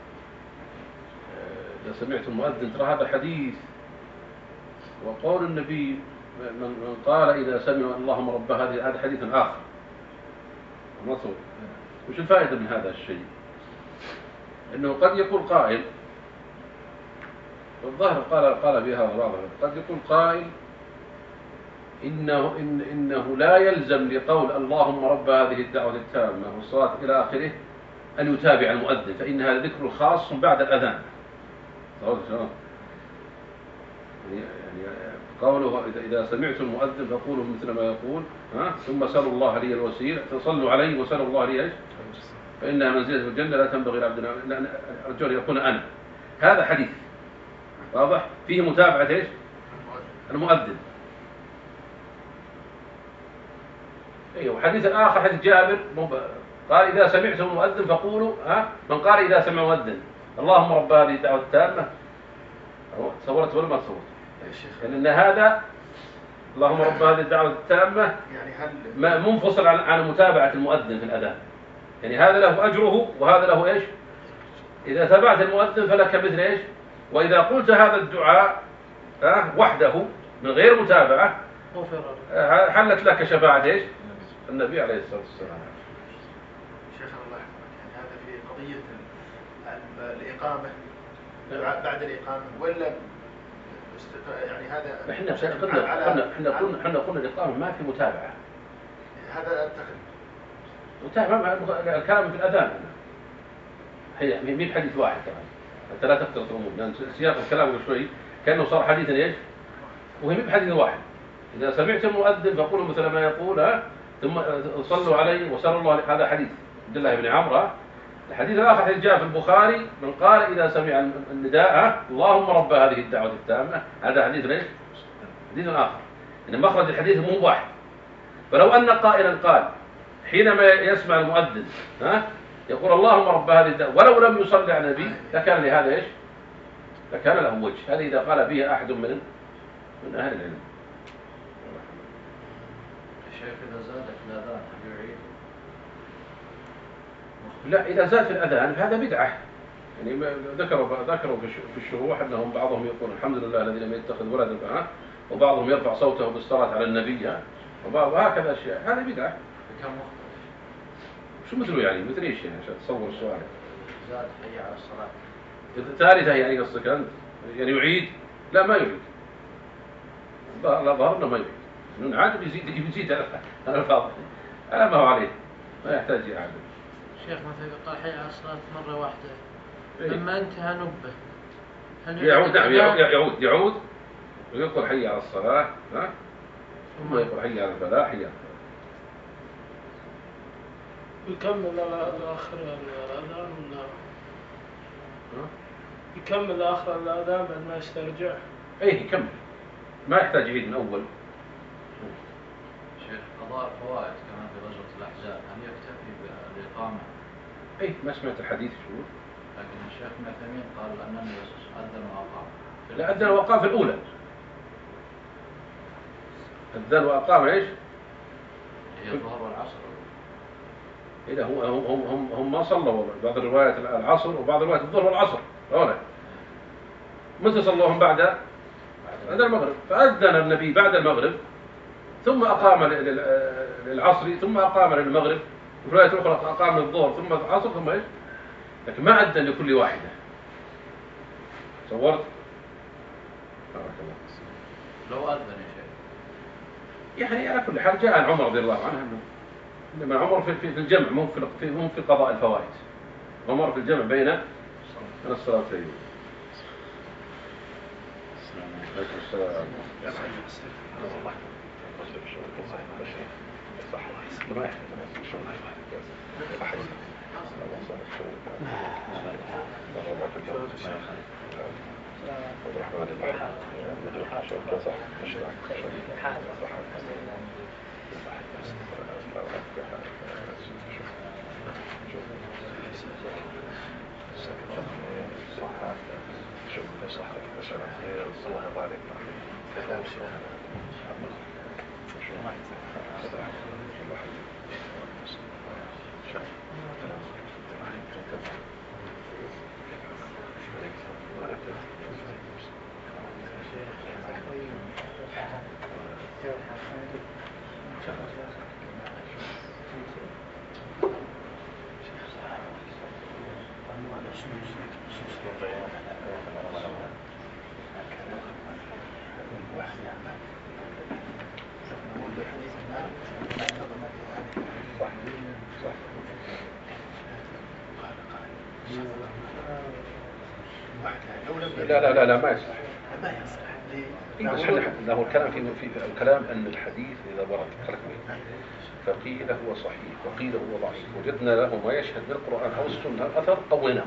إذا سمعت المؤذن، ترى هذا حديث، وقول النبي من قال إذا سمع اللهم رب هذا حديث آخر. وش الفائدة من هذا الشيء؟ أنه قد يقول قائل، والظاهر قال بها بعضهم، قد يقول قائل إنه لا يلزم لقول اللهم رب هذه الدعوة التامة والصلاة إلى آخره أن يتابع المؤذن، فإن هذا ذكر خاص بعد الأذان. يعني قوله إذا سمعت المؤذن فقولوا مثل ما يقول، ثم سألوا الله لي الوسيلة، فصلوا عليه وسألوا الله لي، فإنها منزلة في الجنة لا تنبغي لعبدنا أرجو أن يكون أنا. هذا حديث واضح فيه متابعة إيش؟ المؤذن. أيوه. حديث آخر حديث جابر قال إذا سمعتم المؤذن فقولوا من قال إذا سمع المؤذن اللهم رب هذه الدعوة التامة، تصورت ولا ما تصورت؟ لأن هذا اللهم رب هذه الدعوة التامة يعني منفصل عن متابعة المؤذن في الأذان، يعني هذا له أجره وهذا له إيش؟ إذا تبعت المؤذن فلك مثل إيش؟ وإذا قلت هذا الدعاء وحده من غير متابعة حلت لك شفاعة إيش؟ النبي عليه الصلاة والسلام. شيخ الله يحفظك، يعني هذا في قضية الإقامة بعد الإقامة ولا يعني هذا احنا قلنا الإقامة ما في متابعة، هذا التقريب متابعة الكلام في الأذان هي مين حديث واحد كمان، أنت لا تفترض الأمور لأن سياق الكلام شوي كأنه صار حديثا إيش، وهي مين حديث واحد. إذا سمعت المؤذن فقولوا مثل ما يقول ثم صلوا عليه وسألوا الله. هذا حديث عبد الله بن عمرو. الحديث الآخر جاء في البخاري من قال إذا سمع النداء اللهم رب هذه الدعوة التامة، هذا حديث ليش؟ حديث آخر، إن مخرج الحديث مو واحد. فلو أن قائلا قال حينما يسمع المؤذن يقول اللهم رب هذه الدعوة ولو لم يصلي على النبي لكان لهذا إيش؟ لكان له وجه. هذا إذا قال به أحد من أهل العلم. الشيخ إذا زاد في الأذان هل يعيد؟ لا، إذا زاد في الأذان فهذا بدعة. يعني ذكروا في الشروح أنهم بعضهم يقول الحمد لله الذي لم يتخذ ولدا، وبعضهم يرفع صوته بالصلاة على النبي، وهكذا أشياء. هذا بدعة. كم وقت؟ شو مثله يعني؟ مثل إيش يعني عشان تصور السؤال؟ زاد حي على الصلاة. الثالثة يعني قصدك أنت؟ يعني يعيد؟ لا ما يعيد. ظهرنا ما يعيد. إنه عادة يزيد على الفاضل على ما هو عليه، ما يحتاج إعادة. شيخ مثلا قال حي على الصلاة مرة واحدة لما انتهى نبه، يعود؟ نعم يعود ويقول حي على الصلاة، ثم يقول حي على الفلاح، حي على الفلاح. يكمل آخر الأذان ولا يكمل آخر الأذان بعد ما يسترجع؟ إيه يكمل، ما يحتاج يعيد من أول. شيخ قضاء الفوائد كمان في غزوة الأحزاب هل يكتفي بالإقامة؟ إيه ما سمعت الحديث شو؟ لكن الشيخ ابن عثيمين قال أن النبي أذن وأقام. لا، أذن وأقام في الأولى. أذن وأقام إيش؟ هي الظهر والعصر. إذا هم ما صلوا بعض الروايات العصر وبعض الروايات الظهر والعصر أولا. متى صلوهم بعد المغرب؟ فأذن النبي بعد المغرب ثم أقام للعصر ثم أقام للمغرب، وفي الرواية الأخرى أقام للظهر ثم العصر ثم إيش؟ لكن ما أذن لكل واحدة. صورت؟ لو أذن يا شيخ يعني على كل حال جاء عن عمر رضي الله عنه إنما عمر في الجمع مو في قضاء الفوائد. عمر في الجمع بين الصلاتين. لا ما يصلح. له الكلام في الكلام أن الحديث إذا ورد فقيل هو صحيح وقيل هو ضعيف، وجدنا له ما يشهد بالقرآن أو السنة الأثر قويناه.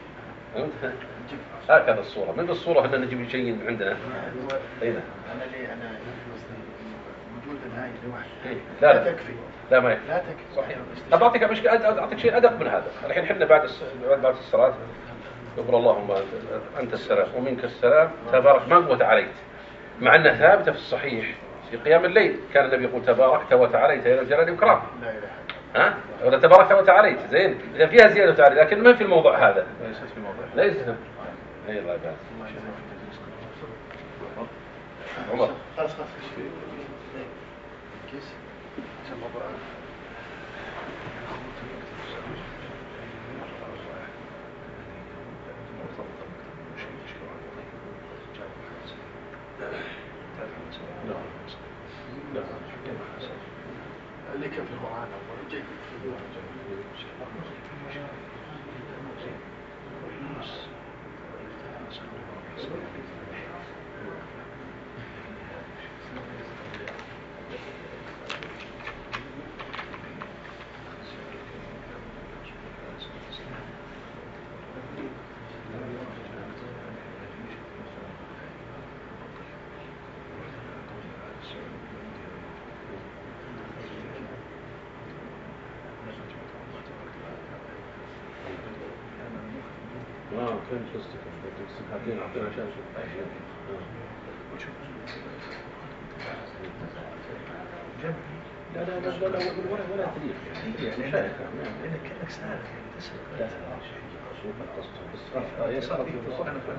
هكذا الصورة، من الصورة أن نجيب شيء عندنا. أين؟ أنا وجود هاي لوحده لا تكفي. لا ما يكفي. لا تكفي. صحيح. أعطيك شيء أدق من هذا. الحين حنا بعد الصلاة يقول اللهم أنت السلام ومنك السلام تبارك من وتعاليت، مع أنها ثابتة في الصحيح في قيام الليل كان النبي يقول تباركت وتعاليت يا ذا الجلال والإكرام. ها؟ ولا تباركت وتعاليت زين إذا فيها زيادة وتعالي، لكن ما في الموضوع هذا. ليست في موضوع. ليست. أي الله يبارك. عمر. خلاص كيس. اللي كان في القرآن أول جيد. كان قصتك حاطين عشان لا ولا تدريب يعني مشاركة لأنك كأنك سارق يعني تسرق لا شوف القصة بس يسار في الصحة أنا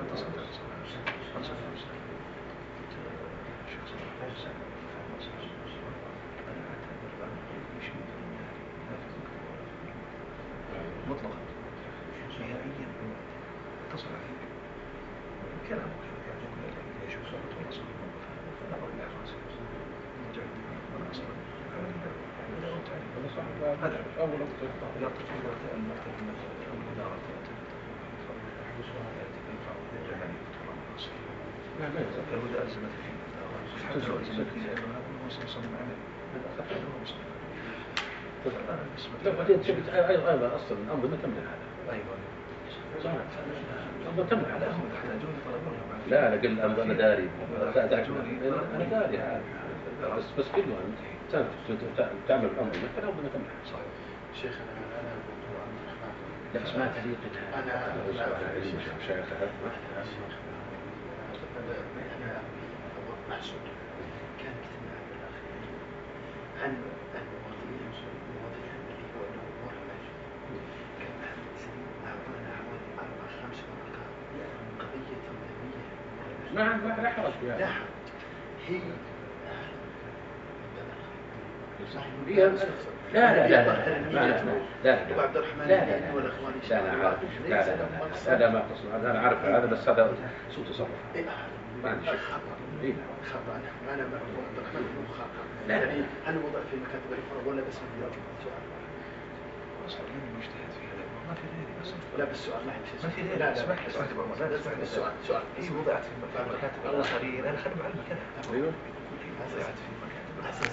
مطلقا نهائيا اتصل عليك كلام يشوف صوته وصل فلا أقول له هذا أول إذا تفضلت المكتب الإدارة لا يزال ألزمت فيه حتى ألزمت فيه لأنه هذا هو صنم عمل لا بعدين شفت أيضا أصلا الأنظمة تمنع هذا. أيوة صح الأنظمة تمنع هذا. لا قل الأنظمة داري أنا داري هذا بس كله أنت تعمل الأنظمة فالأنظمة تمنع. صح شيخ أنا لا بس ما طريقتها أنا شيخها محسوب كان اجتماع بالأخير عن المواضيع اللي هو الأمور المالية كان محمد سليم أعطانا حوالي 4-5 ورقات قضية تنظيمية لا حرج فيها. لا حرج هي لا عبد الرحمن لا والإخواني هذا ما قصد أنا عارف هذا بس هذا سوء تصرف. ما عندي شيء. خطأ أنا مع عبد الرحمن بن خاطر. يعني هل وضع في مكاتب الفرق ولا بس من السؤال؟ أصلاً مجتهد في هذا ما في غيري بس. لا بس السؤال ما في غيري. لا السؤال. هي وضعت في مكاتب الآخرين أنا خدم على المكان. أيوه. وضعت في مكاتب.